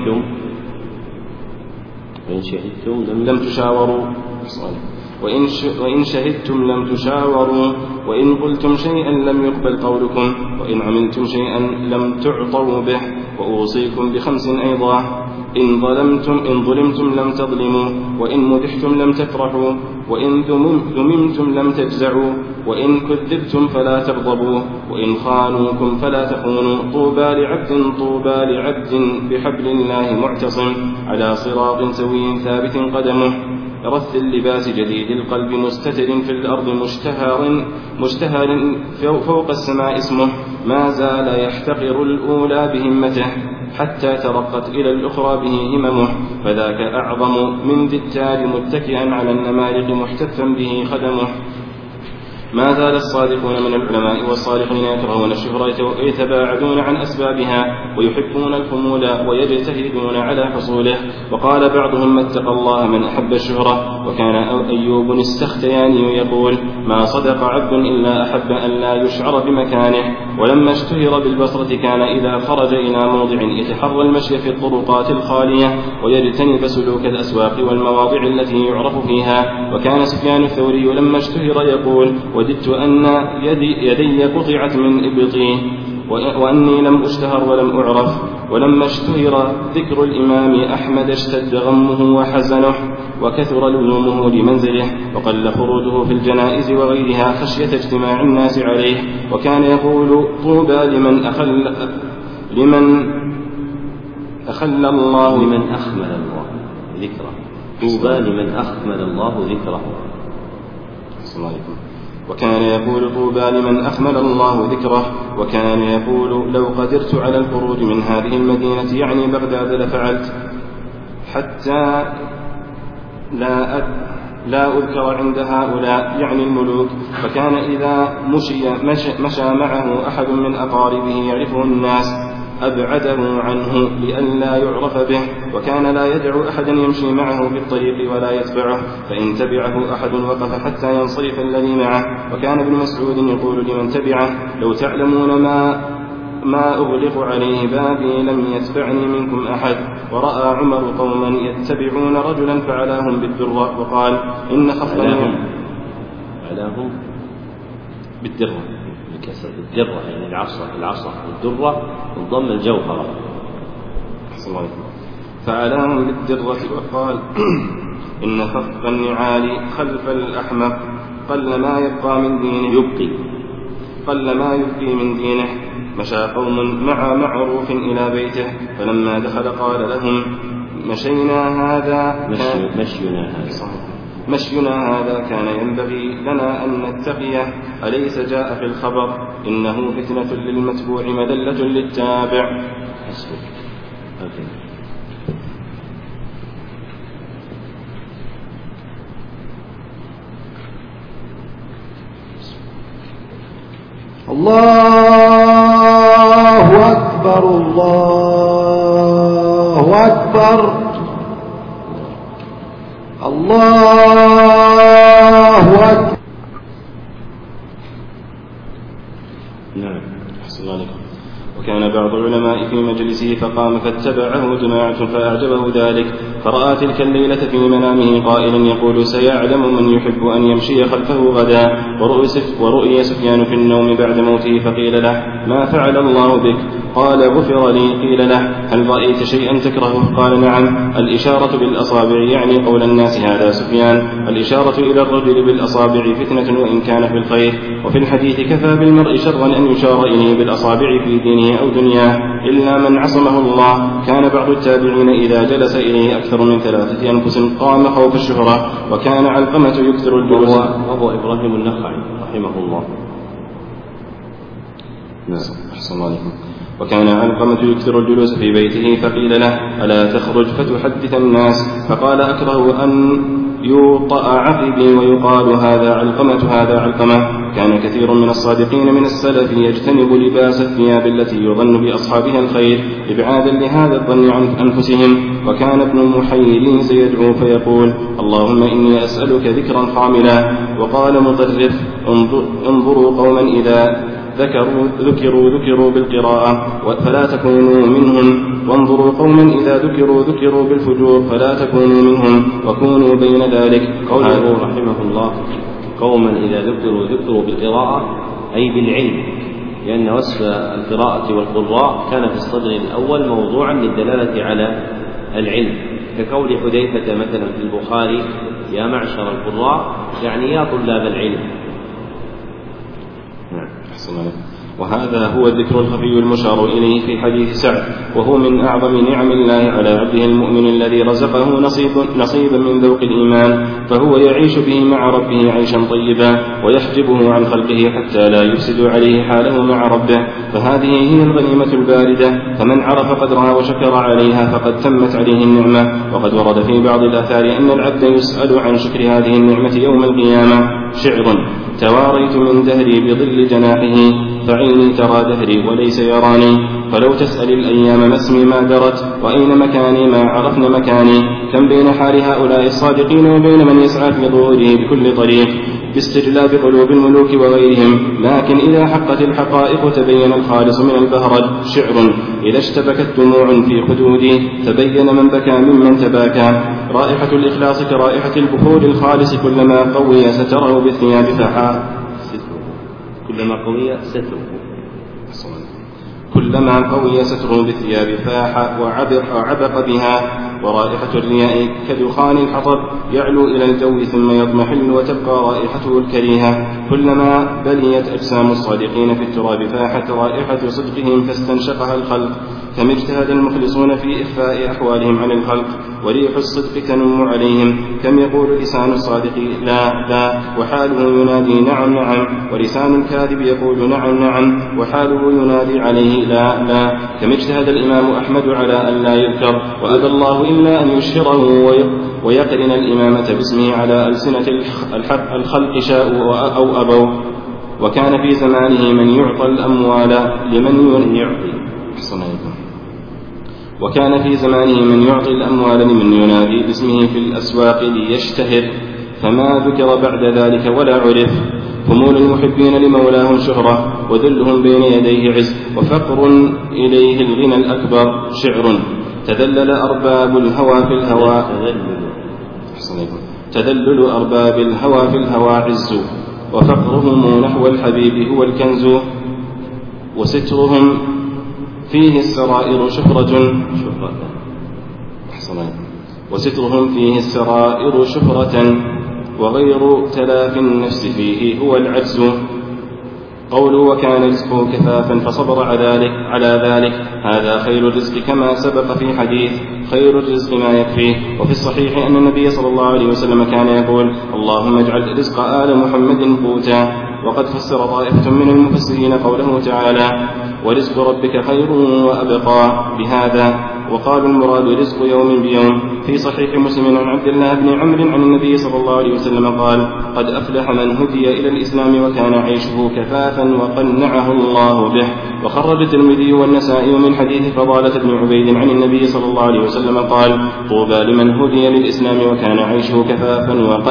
وإن شهدتم لم,
لم تشاوروا، وإن, وإن شهدتم لم تشاوروا، وإن قلتم شيئا لم يقبل قولكم، وإن عملتم شيئا لم تعطوا به. وأوصيكم بخمس أيضا: إن ظلمتم إن ظلمتم لم تظلموا، وإن مدحتم لم تفرحوا، وإن ذممتم لم تجزعوا، وإن كذبتم فلا تغضبوا، وإن خانوكم فلا تخونوا. طوبى لعبد طوبى لعبد بحبل الله معتصم على صراط سوي ثابت قدمه، رث اللباس جديد القلب مستتر في الأرض مشتهر مشتهر فوق السماء اسمه، ما زال يحتقر الأولى بهمته حتى ترقت إلى الأخرى به هممه، فذاك أعظم من ذي التاج متكئا على النمارق محتفا به خدمه. ما زال الصادقون من العلماء والصالحين يكرهون الشهرة ويتباعدون عن أسبابها، ويحبون الخمول ويجتهدون على حصوله. وقال بعضهم: ما اتقى الله من أحب الشهرة. وكان أيوب السختياني يقول: ما صدق عبد إلا أحب أن لا يشعر بمكانه. ولما اشتهر بالبصرة كان إذا خرج إلى موضع يتحرى المشي في الطرقات الخالية ويجتنب سلوك الأسواق والمواضع التي يعرف فيها. وكان سفيان الثوري لما اشتهر يقول: وددت أن يدي, يدي قطعت من إبطي وأني لم أشتهر ولم أعرف. ولما اشتهر ذكر الإمام أحمد اشتد غمه وحزنه وكثر لزومه لمنزله، وقل خروجه في الجنائز وغيرها خشية اجتماع الناس عليه. وكان يقول: طوبى لمن أخل لمن أخل الله
لمن أخمل الله ذكره. طوبى لمن أخمل الله ذكره.
وكان يقول: طوبى لمن أخمل الله ذكره. وكان يقول: لو قدرت على الخروج من هذه المدينة يعني بغداد لفعلت، حتى لا أد... لا أذكر عند هؤلاء يعني الملوك. فكان إذا مشي مشى, مشى معه أحد من أقاربه يعرفه الناس أبعده عنه لئلا يعرف به، وكان لا يدع أحدا يمشي معه في الطريق ولا يتبعه، فإن تبعه أحد وقف حتى ينصرف الذي معه. وكان ابن مسعود يقول لمن تبعه: لو تعلمون ما ما أغلق عليه بابي لم يتبعني منكم أحد. ورأى عمر قوما يتبعون رجلا فعلاهم بالدرة وقال: إن خفهم
علاهم بالدرة بكسر الدرة يعني العصا العصا والدرة والضم الجوهرة.
فعلاهم بالدرة وقال: إن خف النعال خلف الأحمق قل ما يبقى من دينه
يبقي
قل ما يبقي من دينه. مشى قوم مع معروف إلى بيته، فلما دخل قال لهم: مشينا هذا
مشي مشينا هذا
مشينا هذا كان ينبغي لنا أن نتقيه، أليس جاء في الخبر: إنه فتنة للمتبوع مذلة للتابع.
الله أكبر الله أكبر الله أكبر.
نعم. وكان بعض العلماء في مجلسه فقام فاتبعه جماعة فأعجبه ذلك، فرأى تلك الليلة في منامه قائلا يقول سيعلم من يحب أن يمشي خلفه غدا. ورؤي سفيان في النوم بعد موته فقيل له ما فعل الله بك؟ قال غفر لي. قيل له هل رأيت شيئا تكرهه؟ قال نعم، الإشارة بالأصابع، يعني قول الناس هذا سفيان، الإشارة إلى الرجل بالأصابع فتنة وإن كان في الخير. وفي الحديث كفى بالمرء شرا أن يشار إليه بالأصابع في دينه أو دنياه إلا من عصمه الله. كان بعض التابعين إذا جلس إليه أكثر من ثلاثة أنفس قام خوف الشهرة، وكان علقمة يكثر الجلوس.
وهو إبراهيم النخعي رحمه الله.
أحسن الله عليكم. وكان علقمة يكثر الجلوس في بيته فقيل له ألا تخرج فتحدث الناس؟ فقال أكره أن يوطأ عقبي ويقال هذا علقمة هذا علقمة. كان كثير من الصادقين من السلف يجتنب لباس الثياب التي يظن بأصحابها الخير إبعادا لهذا الظن عن أنفسهم. وكان ابن محيرين يدعو فيقول اللهم إني أسألك ذكرا خاملا. وقال مطرف انظروا قوما إذا ذكروا ذكروا ذكروا بالقراءة فلا تكونوا منهم، وانظروا قوما إذا ذكروا ذكروا بالفجور فلا تكونوا منهم، وكونوا بين ذلك.
قوله رحمه الله قوما إذا ذكروا ذكروا بالقراءة أي بالعلم، لأن وصف القراءة والقراء كان في الصدر الأول موضوعا للدلالة على العلم، كقول حذيفة مثلا في البخاري يا معشر القراء، يعني يا طلاب العلم.
وهذا هو الذكر الخفي المشار إليه في حديث سعد، وهو من أعظم نعم الله على عبده المؤمن الذي رزقه نصيب نصيبا من ذوق الإيمان، فهو يعيش به مع ربه عيشا طيبا ويحجبه عن خلقه حتى لا يفسد عليه حاله مع ربه. فهذه هي الغنيمة الباردة، فمن عرف قدرها وشكر عليها فقد تمت عليه النعمة. وقد ورد في بعض الآثار أن العبد يسأل عن شكر هذه النعمة يوم القيامة. شعر تواريت من دهري بظل جناحه فعيني ترى دهري وليس يراني، فلو تسأل الأيام ما اسمي ما درت، وأين مكاني ما عرفن مكاني. كم بين حال هؤلاء الصادقين وبين من يسعى في ظهوره بكل طريق باستجلاب قلوب الملوك وغيرهم، لكن إذا حقت الحقائق تبين الخالص من البهرج. شعر إذا اشتبكت دموع في خدودي تبين من بكى ممن تباكى. رائحة الإخلاص كرائحة البخور الخالص، كلما قوي ستره بالثياب فحا
كلما قوي ستره
كلما قوي ستره بالثياب فاح وعبق, وعبق بها. ورائحة الرياء كدخان الحطب يعلو إلى الجو ثم يضمحل وتبقى رائحته الكريهة. كلما بليت أجسام الصادقين في التراب فاحت رائحة صدقهم فاستنشقها الخلق. كم اجتهد المخلصون في إخفاء أحوالهم عن الخلق وريح الصدق تنم عليهم. كم يقول لسان الصادق لا لا وحاله ينادي نعم نعم، ولسان الكاذب يقول نعم نعم وحاله ينادي عليه لا لا. كم اجتهد الإمام أحمد على أن لا يذكر وأبى الله إلا أن يشهره ويقرن الإمامة باسمه على ألسنة الخلق شاءوا أو أبوا. وكان في زمانه من يعطى الأموال لمن يعطي وكان في زمانه من يعطي الأموال لمن ينادي باسمه في الأسواق ليشتهر، فما ذكر بعد ذلك ولا عرف. خمول المحبين لمولاهم شهرة، وذلهم بين يديه عز، وفقر إليه الغنى الأكبر. شعر تذلل أرباب الهوى في الهوى تذلل أرباب الهوى في الهوى عز، وفقرهم نحو الحبيب هو الكنز، وسترهم فيه السرائر شهرة وسترهم فيه السرائر شهرة، وغير تلاف النفس فيه هو العجز. قولوا وكان رزقه كفافا فصبر على ذلك, على ذلك هذا خير الرزق كما سبق في حديث خير الرزق ما يكفيه. وفي الصحيح أن النبي صلى الله عليه وسلم كان يقول اللهم اجعل رزق آل محمد قوتا. وقد فسر طائفة من المفسرين قوله تعالى ورزق ربك خير وأبقى بهذا، وقالوا المراد رزق يوم بيوم. في صحيح مسلم عن عبد الله بن عمرو عن النبي صلى الله عليه وسلم قال قد أفلح من هدي إلى الإسلام وكان عيشه كفافا وقنعه الله به. وخرج الترمذي والنسائي من حديث فضالة بن عبيد عن النبي صلى الله عليه وسلم قال طوبى لمن هدي للإسلام وكان عيشه كفافا وقنع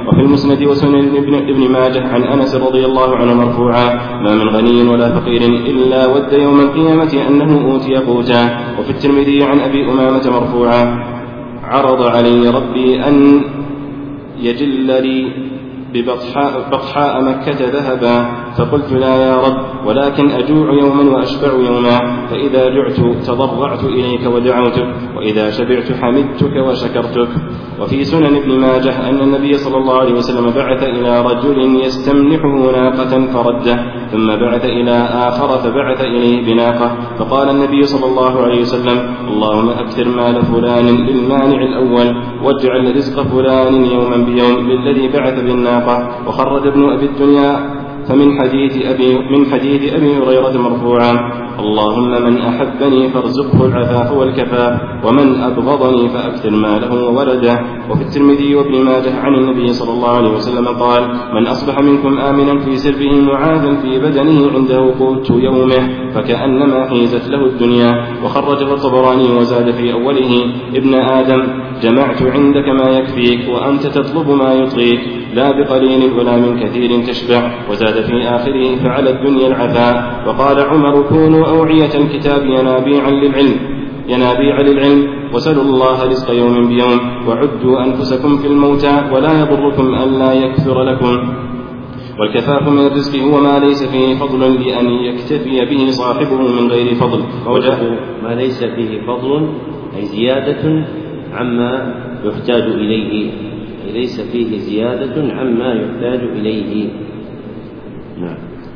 وفي المسند وسنن ابن, ابن ماجه عن أنس رضي الله عنه مرفوعا: ما من غني ولا فقير إلا ود يوم القيامة أنه أوتي قوتا. وفي الترمذي عن أبي أمامة مرفوعا: عرض علي ربي أن يجل لي ببطحاء بطحاء مكة ذهبا، فقلت: لا يا رب، ولكن أجوع يوما وأشبع يوما، فإذا جعت تضرعت إليك ودعوتك، وإذا شبعت حمدتك وشكرتك. وفي سنن ابن ماجه أن النبي صلى الله عليه وسلم بعث إلى رجل يستمنحه ناقة فرده، ثم بعث إلى آخر فبعث إليه بناقة، فقال النبي صلى الله عليه وسلم: اللهم أكثر مال فلان للمانع الأول، واجعل رزق فلان يوما بيوم للذي بعث بالناقة. وخرج ابن أبي الدنيا فمن حديث أبي, من حديث أبي هريرة مرفوعا: اللهم من أحبني فارزقه العفاف والكفاف، ومن أبغضني فأكثر ماله وولده. وفي الترمذي وابن ماجه عن النبي صلى الله عليه وسلم قال: من أصبح منكم آمنا في سربه معافا في بدنه عنده قوت يومه فكأنما حيزت له الدنيا. وخرجه الطبراني وزاد في أوله: ابن آدم، جمعت عندك ما يكفيك وأنت تطلب ما يطغيك، لا بقليل ولا من كثير تشبع. وزاد في آخره: فعلى الدنيا العفاء. وقال عمر: كونوا أوعية الكتاب ينابيعا للعلم ينابيع للعلم وسلوا الله رزق يوم بيوم، وعدوا أنفسكم في الموتى ولا يضركم ألا يكثر لكم. والكفاف من الرزق هو ما ليس فيه فضل لأن يكتفي به صاحبه من غير فضل.
وجاء ما ليس فيه فضل أي زيادة عما يحتاج إليه، أي ليس فيه زيادة عما يحتاج إليه. نعم.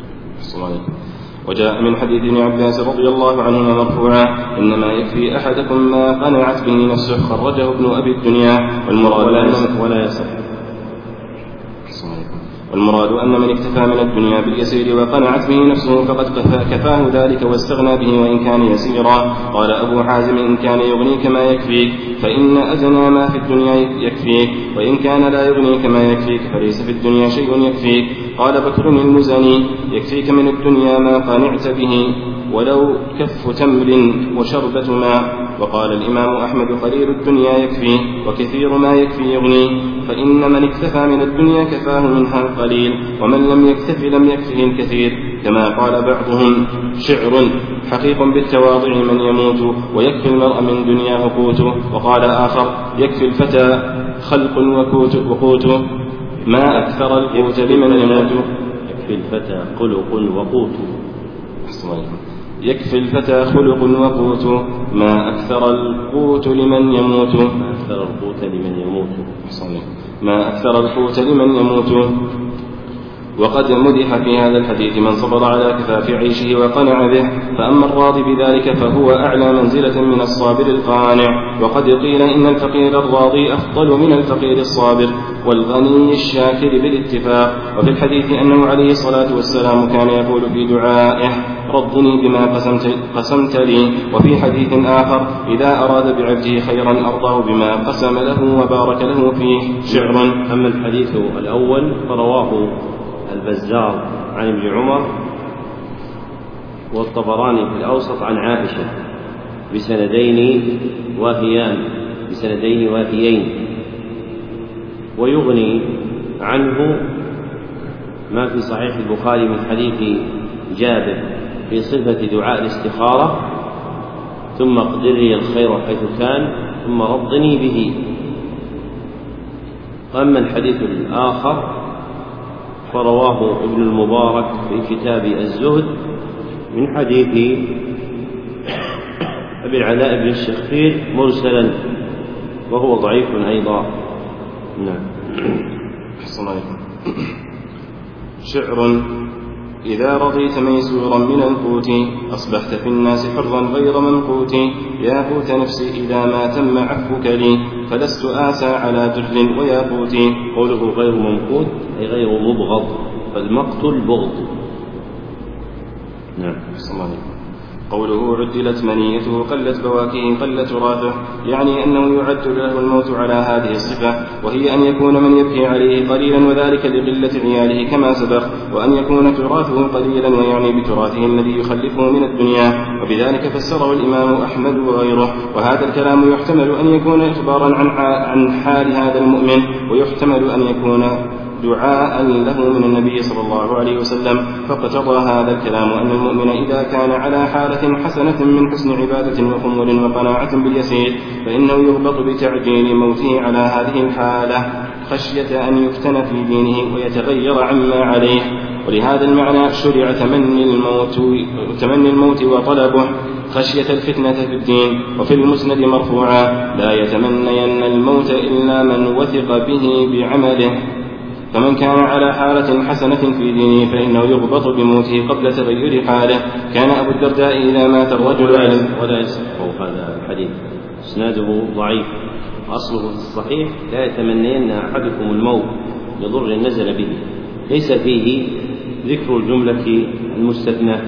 وجاء من حديث ابن عباس رضي الله عنهما مرفوعا: إنما يكفي أحدكم ما قنعت به نفسه. خرجه ابن أبي الدنيا. والمراد
ولا يصح ولا يصح
والمراد أن من اكتفى من الدنيا باليسير وقنعت به نفسه فقد كفاه ذلك واستغنى به وإن كان يسيرا. قال أبو حازم: إن كان يغنيك ما يكفيك فإن أدنى ما في الدنيا يكفيك، وإن كان لا يغنيك ما يكفيك فليس في الدنيا شيء يكفيك. قال بكر المزني: يكفيك من الدنيا ما قنعت به ولو كف تمر وشربة ماء. وقال الإمام أحمد: قليل الدنيا يكفي وكثير ما يكفي يغني، فإن من اكتفى من الدنيا كفاه منها القليل، ومن لم يكتف لم يكفه الكثير. كما قال بعضهم: شعر حقيق بالتواضع من يموت، ويكفي المرء من دنياه قوته. وقال آخر: يكفي الفتى خلق وقوته، ما أكثر القوت لمن يموت.
يكفي الفتى خلق وقوت
يكفي الفتى خلق وقوت، ما أكثر القوت لمن يموت.
ما أكثر القوت لمن يموت.
ما أكثر القوت لمن يموت. وقد مدح في هذا الحديث من صبر على كفاف عيشه وقنع به، فأما الراضي بذلك فهو أعلى منزلة من الصابر القانع. وقد قيل إن الفقير الراضي أفضل من الفقير الصابر والغني الشاكر بالاتفاق. وفي الحديث أنه عليه الصلاة والسلام كان يقول في دعائه: رضني بما قسمت, قسمت لي. وفي حديث آخر: إذا أراد بعبده خيرا أرضاه بما قسم له وبارك له فيه. شعر.
أما الحديث الأول فرواه البزار عن ابن عمر والطبراني في الأوسط عن عائشة بسندين واهيان بسندين واهيين. ويغني عنه ما في صحيح البخاري من حديث جابر في صفة دعاء الاستخارة: ثم اقدر لي الخير حيث كان ثم رضني به. أما الحديث الآخر فرواه ابن المبارك في كتاب الزهد من حديث أبي العلاء بن الشخير مرسلا، وهو ضعيف أيضا. نعم.
شعر. إذا رضيت ميسورا من القوت أصبحت في الناس حرا غير منقوت. يا قوت نفسي إذا ما تم عفوك لي فلست آسى على در وياقوت.
قوله غير منقوت أي غير مبغض، فالمقت البغض. نعم.
قوله عدلت منيته قلت بواكيه قل تراثه، يعني أنه يعد له الموت على هذه الصفة، وهي أن يكون من يبكي عليه قليلا وذلك لقلة عياله كما سبق، وأن يكون تراثه قليلا ويعني بتراثه الذي يخلفه من الدنيا، وبذلك فسره الإمام أحمد وغيره. وهذا الكلام يحتمل أن يكون إخبارا عن حال هذا المؤمن، ويحتمل أن يكون دعاء له من النبي صلى الله عليه وسلم، فاقتضى هذا الكلام أن المؤمن إذا كان على حالة حسنة من حسن عبادة وخمول وقناعة باليسير فإنه يربط بتعجيل موته على هذه الحالة خشية أن يفتن في دينه ويتغير عما عليه. ولهذا المعنى شرع تمني الموت, تمني الموت وطلبه خشية الفتنة في الدين. وفي المسند مرفوعا لا يتمنين الموت إلا من وثق به بعمله، فمن كان على حالة حسنة في دينه فإنه يربط بموته قبل تغير حاله. كان أبو الدرداء إذا مات الرجل
ولا يصح هذا الحديث، إسناده ضعيف، أصله الصحيح لا يتمنين أحدكم الموت لضر نزل به، ليس فيه ذكر الجملة المستثنى.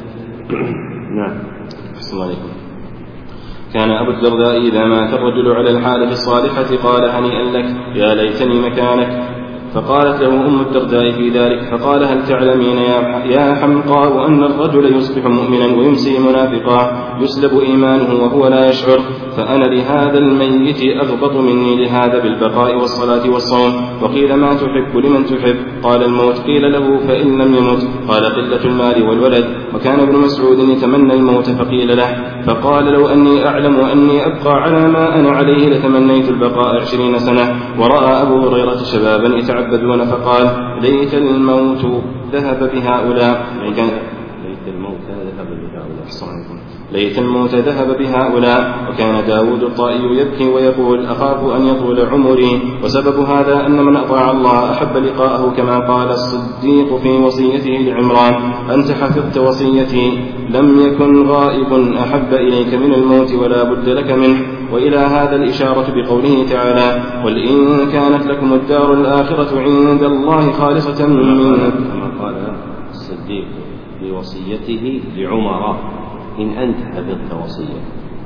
نعم.
السلام عليكم. كان أبو الدرداء إذا مات الرجل على الحالة الصالحة قال هنيئا لك يا ليتني مكانك، فقالت له أم الدرداء في ذلك فقال هل تعلمين يا حمقى وأن الرجل يصبح مؤمنا ويمسي منافقا يسلب إيمانه وهو لا يشعر، فأنا لهذا الميت أغبط مني لهذا بالبقاء والصلاة والصوم. وقيل ما تحب لمن تحب؟ قال الموت. قيل له فإن لم يمت؟ قال قلة المال والولد. وكان ابن مسعود يتمنى الموت فقيل له فقال لو أني أعلم أني أبقى على ما أنا عليه لتمنيت البقاء عشرين سنة. ورأى أبو هريرة شبابا يتعبدون فقال ليت الموت ذهب بهؤلاء.
ليت الموت ذهب بهؤلاء
ليت الموت ذهب بهؤلاء. وكان داود الطائي يبكي ويقول أخاف أن يطول عمري. وسبب هذا أن من أطاع الله أحب لقاءه كما قال الصديق في وصيته لعمران أنت حفظت وصيتي لم يكن غائب أحب إليك من الموت ولا بد لك منه. وإلى هذا الإشارة بقوله تعالى قل إن كانت لكم الدار الآخرة عند الله خالصة من
كما قال الصديق في وصيته لعمر إن أنت حفظت وصية.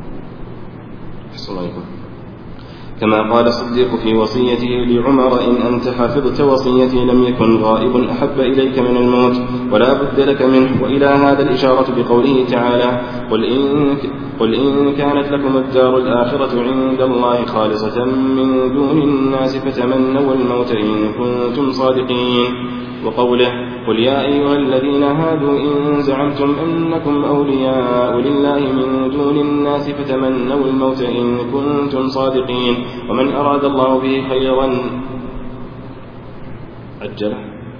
كما قال الصديق في وصيته لعمر إن أنت حفظت وصيتي لم يكن غائب أحب إليك من الموت ولا بد لك منه. وإلى هذا الإشارة بقوله تعالى قل إن, قل إن كانت لكم الدار الآخرة عند الله خالصة من دون الناس فتمنوا الموت إن كنتم صادقين. وقوله قل يا أيها الذين هادوا إن زعمتم أنكم أولياء لله من دون الناس فتمنوا الموت إن كنتم صادقين. ومن أراد الله به خيرا عجله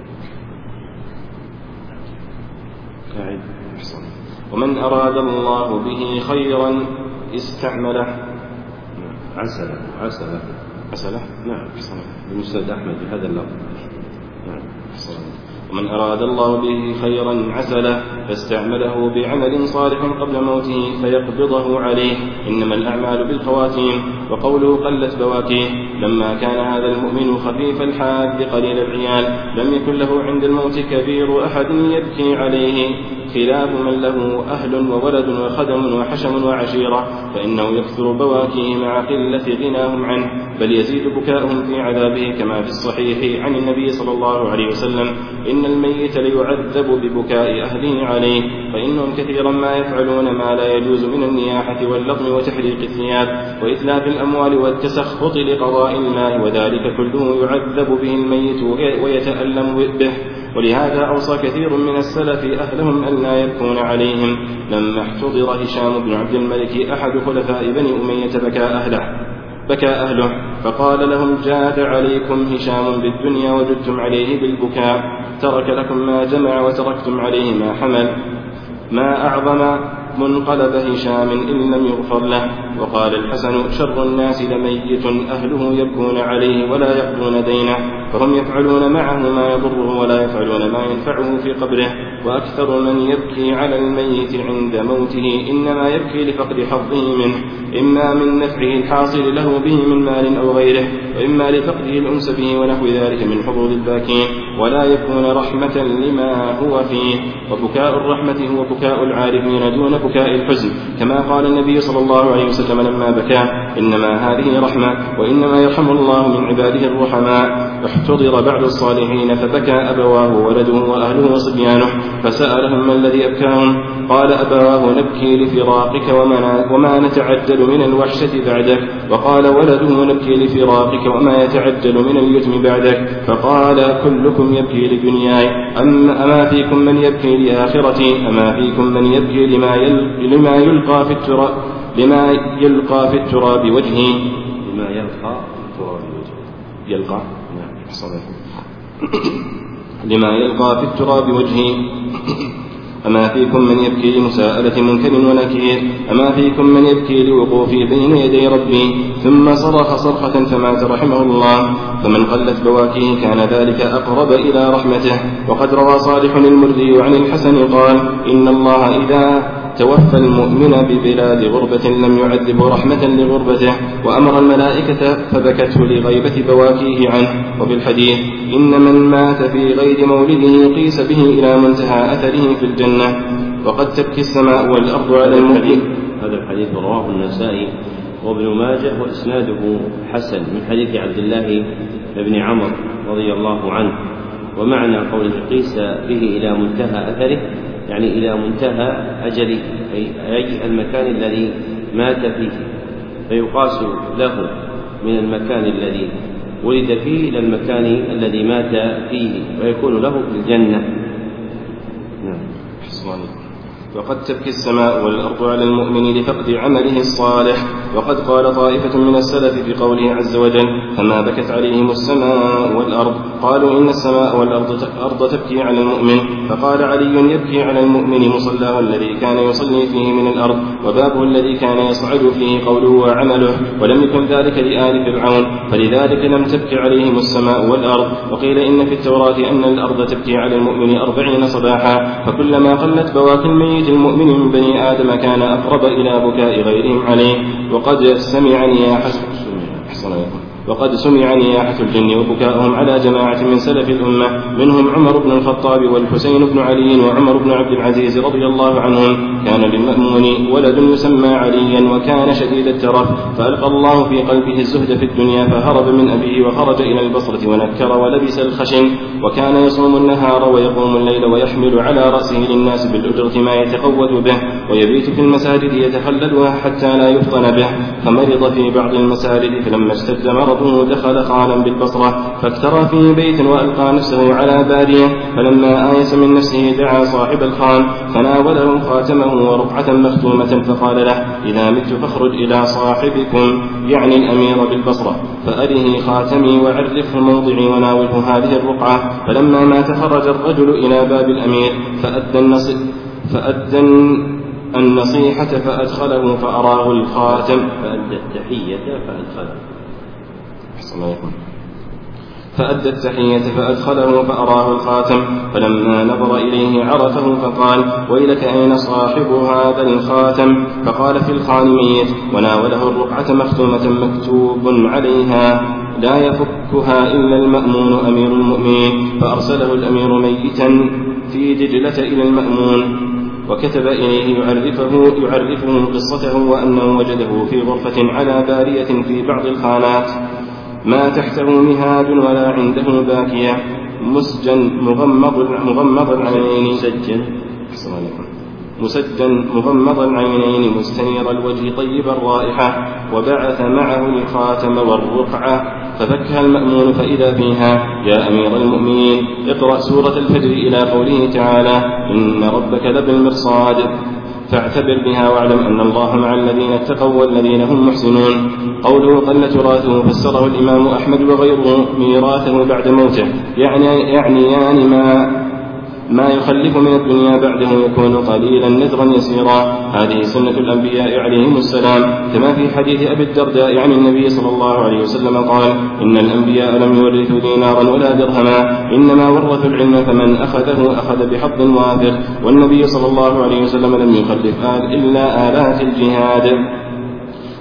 ومن أراد الله به خيرا استعمله
عسله عسله
عسله
نعم بمسند أحمد بهذا اللفظ. نعم.
ومن أراد الله به خيرا عسله فاستعمله بعمل صالح قبل موته فيقبضه عليه إنما الأعمال بالخواتيم. وقوله قلت بواكيه لما كان هذا المؤمن خفيف الحال قليل العيال لم يكن له عند الموت كبير أحد يبكي عليه خلاف من له أهل وولد وخدم وحشم وعشيرة فإنه يكثر بواكيه مع قلة غناهم عنه بل يزيد بكاؤهم في عذابه كما في الصحيح عن النبي صلى الله عليه وسلم إن الميت ليعذب ببكاء أهله عليه فإنهم كثيرا ما يفعلون ما لا يجوز من النياحة واللطم وتحريق الثياب وإتلاف الأموال والتسخط لقضاء الله وذلك كله يعذب به الميت ويتألم به. ولهذا أوصى كثير من السلف أهلهم أن لا يبكون عليهم. لما احتضر هشام بن عبد الملك أحد خلفاء بني أمية بكى أهله بكى أهله فقال لهم جاد عليكم هشام بالدنيا وجدتم عليه بالبكاء ترك لكم ما جمع وتركتم عليه ما حمل ما أعظم منقلب هشام إن لم يغفر له. وقال الحسن شر الناس لميت أهله يبكون عليه ولا يقضون دينه فهم يفعلون معه ما يضره ولا يفعلون ما ينفعه في قبره. وأكثر من يبكي على الميت عند موته إنما يبكي لفقد حظه منه إما من نفعه الحاصل له به من مال أو غيره وإما لفقده الأنس به ونحو ذلك من حظوظ الباكين ولا يكون رحمة لما هو فيه. وبكاء الرحمة هو بكاء العارفين دون بكاء الحزن، كما قال النبي صلى الله عليه وسلم لما بكى: إنما هذه رحمة، وإنما يرحم الله من عباده الرحماء. احتضر بعض الصالحين فبكى أبواه وولده وأهله وصبيانه، فسألهم: ما الذي أبكاهم؟ قال: أبواه نبكي لفراقك وما نتعجل من الوحشة بعدك. وقال ولده: نبكي لفراقك وما يتعجل من اليتم بعدك. فقال: كلكم يبكي لدنياي، أما فيكم من يبكي لآخرتي؟ أما فيكم من يبكي لما, يل... لما يلقى في التراب لما يلقى في التراب وجهي
لما يلقى في التراب وجهي
يلقى لما يلقى في التراب وجهي. أما فيكم من يبكي لمساءلة منكر ونكير؟ أما فيكم من يبكي لوقوفي بين يدي ربي؟ ثم صرخ صرخة فمات رحمه الله. فمن قلت بواكيه كان ذلك أقرب إلى رحمته. وقد روى صالح المري عن الحسن قال: إن الله إذا توفى المؤمن ببلاد غربة لم يعذب رحمة لغربته، وأمر الملائكة فبكته لغيبة بواكيه عنه. وبالحديث: إن من مات في غير مولده قيس به إلى منتهى أثره في الجنة. وقد تبكي السماء والأرض على المؤمن.
هذا الحديث رواه النسائي وابن ماجه وإسناده حسن من حديث عبد الله بن عمرو رضي الله عنه. ومعنى قوله قيس به إلى منتهى أثره يعني إلى منتهى أجله، أي المكان الذي مات فيه، فيقاس له من المكان الذي ولد فيه إلى المكان الذي مات فيه، ويكون له في الجنة.
نعم. وقد تبكي السماء والأرض على المؤمن لفقد عمله الصالح. وقد قال طائفة من السلف في قوله عز وجل: فما بكت عليهم السماء والأرض. قالوا: إن السماء والأرض تبكي على المؤمن. فقال علي: يبكي على المؤمن مصلاه الذي كان يصلي فيه من الأرض، وبابه الذي كان يصعد فيه قوله وعمله، ولم يكن ذلك لآل فرعون، فلذلك لم تبكي عليهم السماء والأرض. وقيل إن في التوراة أن الأرض تبكي على المؤمن أربعين صباحا، فكلما قلت بواكي الميت المؤمن من بني آدم كان أقرب إلى بكاء غيرهم عليه. وقد سمع نياحة وقد سمع نياحة الجن وبكاءهم على جماعة من سلف الأمة، منهم عمر بن الخطاب والحسين بن علي وعمر بن عبد العزيز رضي الله عنهم. كان للمأمون ولد يسمى عليا، وكان شديد الترف، فألقى الله في قلبه الزهد في الدنيا، فهرب من أبيه وخرج إلى البصرة ونكر ولبس الخشن. وكان يصوم النهار ويقوم الليل، ويحمل على رأسه للناس بالأجرة ما يتقوت به، ويبيت في المساجد يتخللها حتى لا يفطن به. فمرض في بعض المساجد، فلما اشتد مرضه دخل خانا بالبصرة، فاكترى في بيت وألقى نفسه على بادية. فلما آيس من نفسه دعا صاحب الخان فناوله خاتمه ورقعة مختومة، فقال له: إذا مت فاخرج إلى صاحبكم، يعني الأمير بالبصرة، فأره خاتمي وعرفه موضعي وناوله هذه الرقعة. فلما مات خرج الرجل إلى باب الأمير فأدى النصيحة فأدى النصيحة فأدخله فأراه الخاتم
فأدى التحية فأدخله
فأدى التحية فأدخله فأراه الخاتم. فلما نظر إليه عرفه فقال: ويلك أين صاحب هذا الخاتم؟ فقال: في الخان ميت. وناوله الرقعة مختومة مكتوب عليها: لا يفكها إلا المأمون أمير المؤمنين. فأرسله الأمير ميتا في دجلة إلى المأمون، وكتب إليه يعرفه, يعرفه قصته، وأنه وجده في غرفة على بارية في بعض الخانات، ما تحته مهاد ولا عنده باكية، مسجن مغمض مغمض العينين مسجن مسجن مغمض العينين مستنير الوجه طيب الرائحة، وبعث معه الخاتم والرقعة. ففكها المأمون فإذا فيها: يا أمير المؤمنين، اقرأ سورة الفجر إلى قوله تعالى: إن ربك لبالمرصاد، فاعتبر بها واعلم أن الله مع الذين اتقوا والذين هم محسنون. قوله قل تراثه فسره الإمام أحمد وغيره ميراثه بعد موته، يعني يعنيان ما ما يخلف من الدنيا بعده يكون قليلا نذرا يسيرا. هذه سنة الأنبياء عليهم السلام، كما في حديث أبي الدرداء عن النبي صلى الله عليه وسلم قال: إن الأنبياء لم يورثوا دينارا ولا درهما، إنما ورثوا العلم، فمن أخذه أخذ بحظ وافر. والنبي صلى الله عليه وسلم لم يخلف آل إلا آلات الجهاد.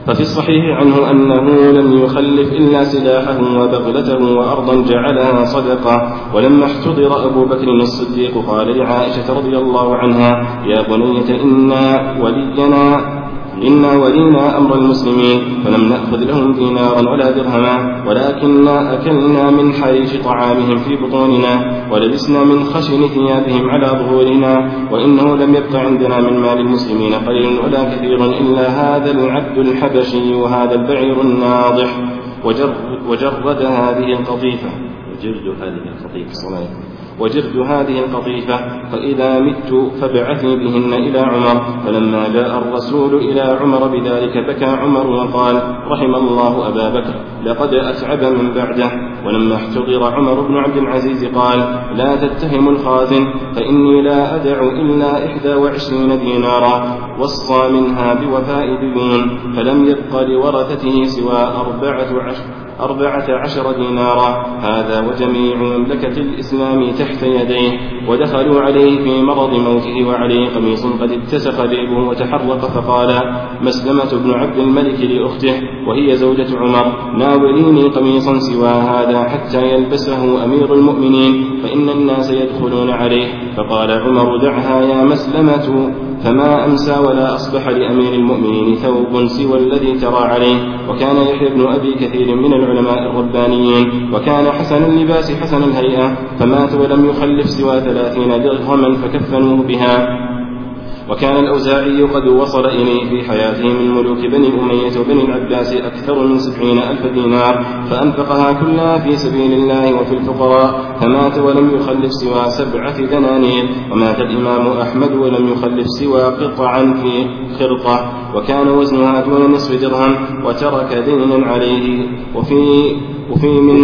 ففي الصحيح عنه أنه لم يخلف إلا سلاحه وبغلته وأرضا جعلها صدقة. ولما احتضر أبو بكر الصديق قال لعائشة رضي الله عنها: يا بنية إنا ولينا إنا ولينا أمر المسلمين فلم نأخذ لهم دينارا ولا درهما، ولكننا أكلنا من حريش طعامهم في بطوننا، ولبسنا من خشن ثيابهم على ظهورنا، وإنه لم يبق عندنا من مال المسلمين قليل ولا كثير إلا هذا العبد الحبشي وهذا البعير الناضح. وجر وجرد هذه القطيفة
وجرد هذه القطيفة
وجرد هذه القطيفة فإذا مت فابعثي بهن إلى عمر. فلما جاء الرسول إلى عمر بذلك بكى عمر وقال: رحم الله أبا بكر لقد أتعب من بعده. ولما احتضر عمر بن عبد العزيز قال: لا تتهموا الخازن فإني لا أدع إلا إحدى وعشرين دينارا وصى منها بوفاء ديون، فلم يبق لورثته سوى أربعة عشر أربعة عشر دينارا، هذا وجميع مملكة الإسلام تحت يديه. ودخلوا عليه في مرض موته وعليه قميص قد اتسخ جيبه وتحرق، فقال مسلمة بن عبد الملك لأخته وهي زوجة عمر: ناوليني قميصا سوى هذا حتى يلبسه أمير المؤمنين فإن الناس يدخلون عليه. فقال عمر: دعها يا مسلمة. فما أمسى ولا أصبح لأمير المؤمنين ثوب سوى الذي ترى عليه. وكان يحيى بن أبي كثير من العلماء الربانيين، وكان حسن اللباس حسن الهيئة، فمات ولم يخلف سوى ثلاثين درهما فكفنوه بها. وكان الأوزاعي قد وصل إليه في حياته من ملوك بني أمية وبني العباس أكثر من سبعين ألف دينار، فأنفقها كلها في سبيل الله وفي الفقراء، فمات ولم يخلف سوى سبعة دنانير. ومات الإمام أحمد ولم يخلف سوى قطعا في خرقة وكان وزنها دون نصف درهم، وترك دينا عليه. وفي, وفي من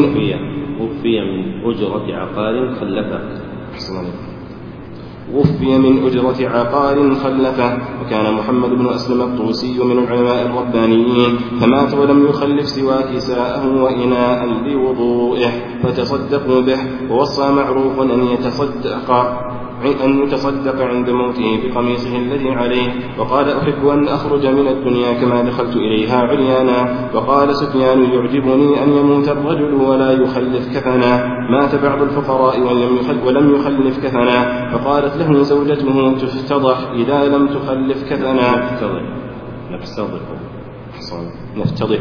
وفي من أجرة عقار خلفه
وفي من أجرة عقار خلفه. وكان محمد بن أسلم الطوسي من العلماء الربانيين، فمات ولم يخلف سوى كساءه وإناء لوضوئه فتصدقوا به. ووصى معروف أن يتصدق أن يتصدق عند موته بقميصه الذي عليه. وقال: أحب أن أخرج من الدنيا كما دخلت إليها عريانا. وقال سفيان: يعجبني أن يموت الرجل ولا يخلف كفنا. مات بعض الفقراء ولم يخلف كفنا، فقالت له زوجته: تفتضح إذا لم تخلف كفنا.
نفتضح
نفتضح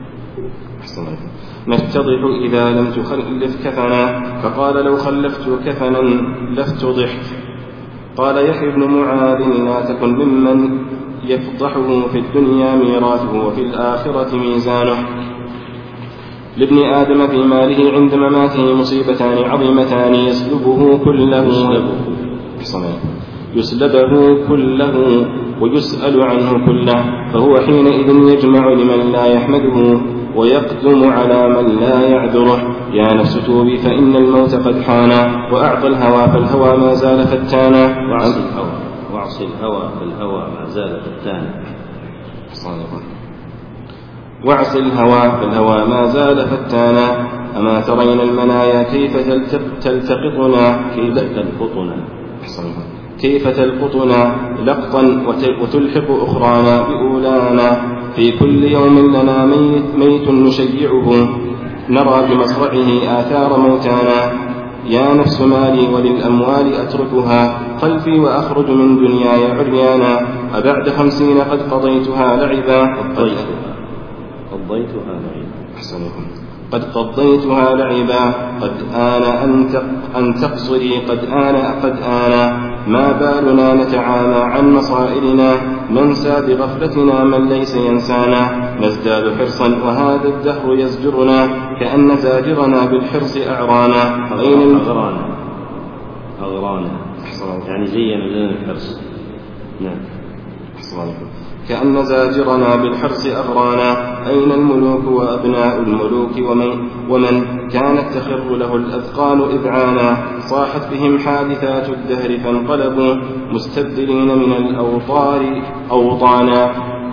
نفتضح إذا لم تخلف كفنا. فقال: لو خلفت كفنا لافتضحت. قال يحيى بن معاذ: لا تكن ممن يفضحه في الدنيا ميراثه وفي الآخرة ميزانه. لابن آدم في ماله عند مماته مصيبتان عظيمتان: يسلبه كله يسلبه كله ويسأل عنه كله، فهو حينئذ يجمع لمن لا يحمده ويقدم على من لا يعذره. يا نفس توبي فإن الموت قد حان، وأعطى الهوى فالهوى ما زال فتانا.
وعصي الهوى وعصي الهوى فالهوى ما زال فتانا.
وعصي الهوى فالهوى ما زال فتانا. أما ترين المنايا كيف تلتقطنا كيف تلقطنا كيف تلقطنا لقطا وتلحق أخرانا بأولانا. في كل يوم لنا ميت, ميت نشيعه، نرى بمصرعه آثار موتانا. يا نفس مالي وللأموال أتركها، خلفي وأخرج من دنياي عريانا. أبعد خمسين قد قضيتها لعبا
قضيتها لعبا
قد قضيتها لعبا قد آن أن تقصري قد آن قد آن. ما بالنا نتعامى عن مصائرنا، ننسى بغفلتنا من ليس ينسانا. نزداد حرصا وهذا الدهر يزجرنا، كأن زاجرنا بالحرص أعرانا.
أين أغرانا أغرانا يعني زين لنا الحرص. نعم
كأن زاجرنا بالحرص أغرانا. أين الملوك وأبناء الملوك ومن, ومن كانت تخر له الأذقان إذعانا. صاحت بهم حادثات الدهر فانقلبوا مستبدلين من الأوطار أوطانا.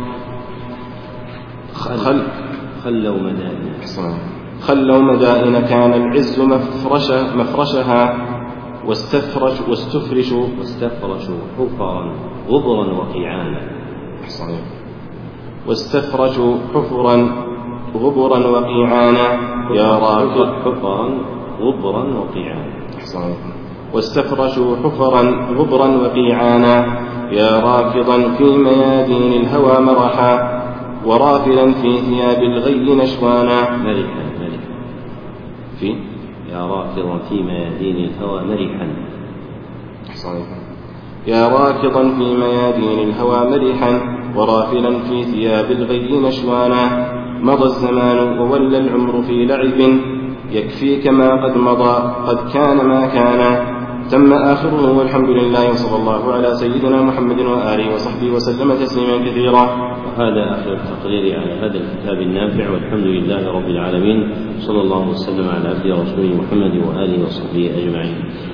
خل خلوا مدائن
خلوا مدائن كان العز مفرش مفرشها واستفرش واستفرشوا
واستفرشوا حفرا غبرا وقيعانا.
واستفرشوا حفرا غبرا وقيعانا يا راكض
حفرا غبرا وقيعانا
واستفرشوا حفرا غبرا وقيعانا يا راكضا في ميادين الهوى مرحا ورافلا في ثياب الغي نشوانا
مرحا مرحا
في
يا راكضا في ميادين الهوى مرحا
يا راكضا في ميادين الهوى مرحا ورافلا في ثياب الغي نشوانا مضى الزمان وولى العمر في لعب يكفيك ما قد مضى قد كان ما كان تم آخره والحمد لله وصلى الله على سيدنا محمد وآله وصحبه وسلم تسليما كثيرا.
وهذا آخر التقرير على هذا الكتاب النافع والحمد لله رب العالمين صلى الله وسلم على عبده ورسوله محمد وآله وصحبه أجمعين.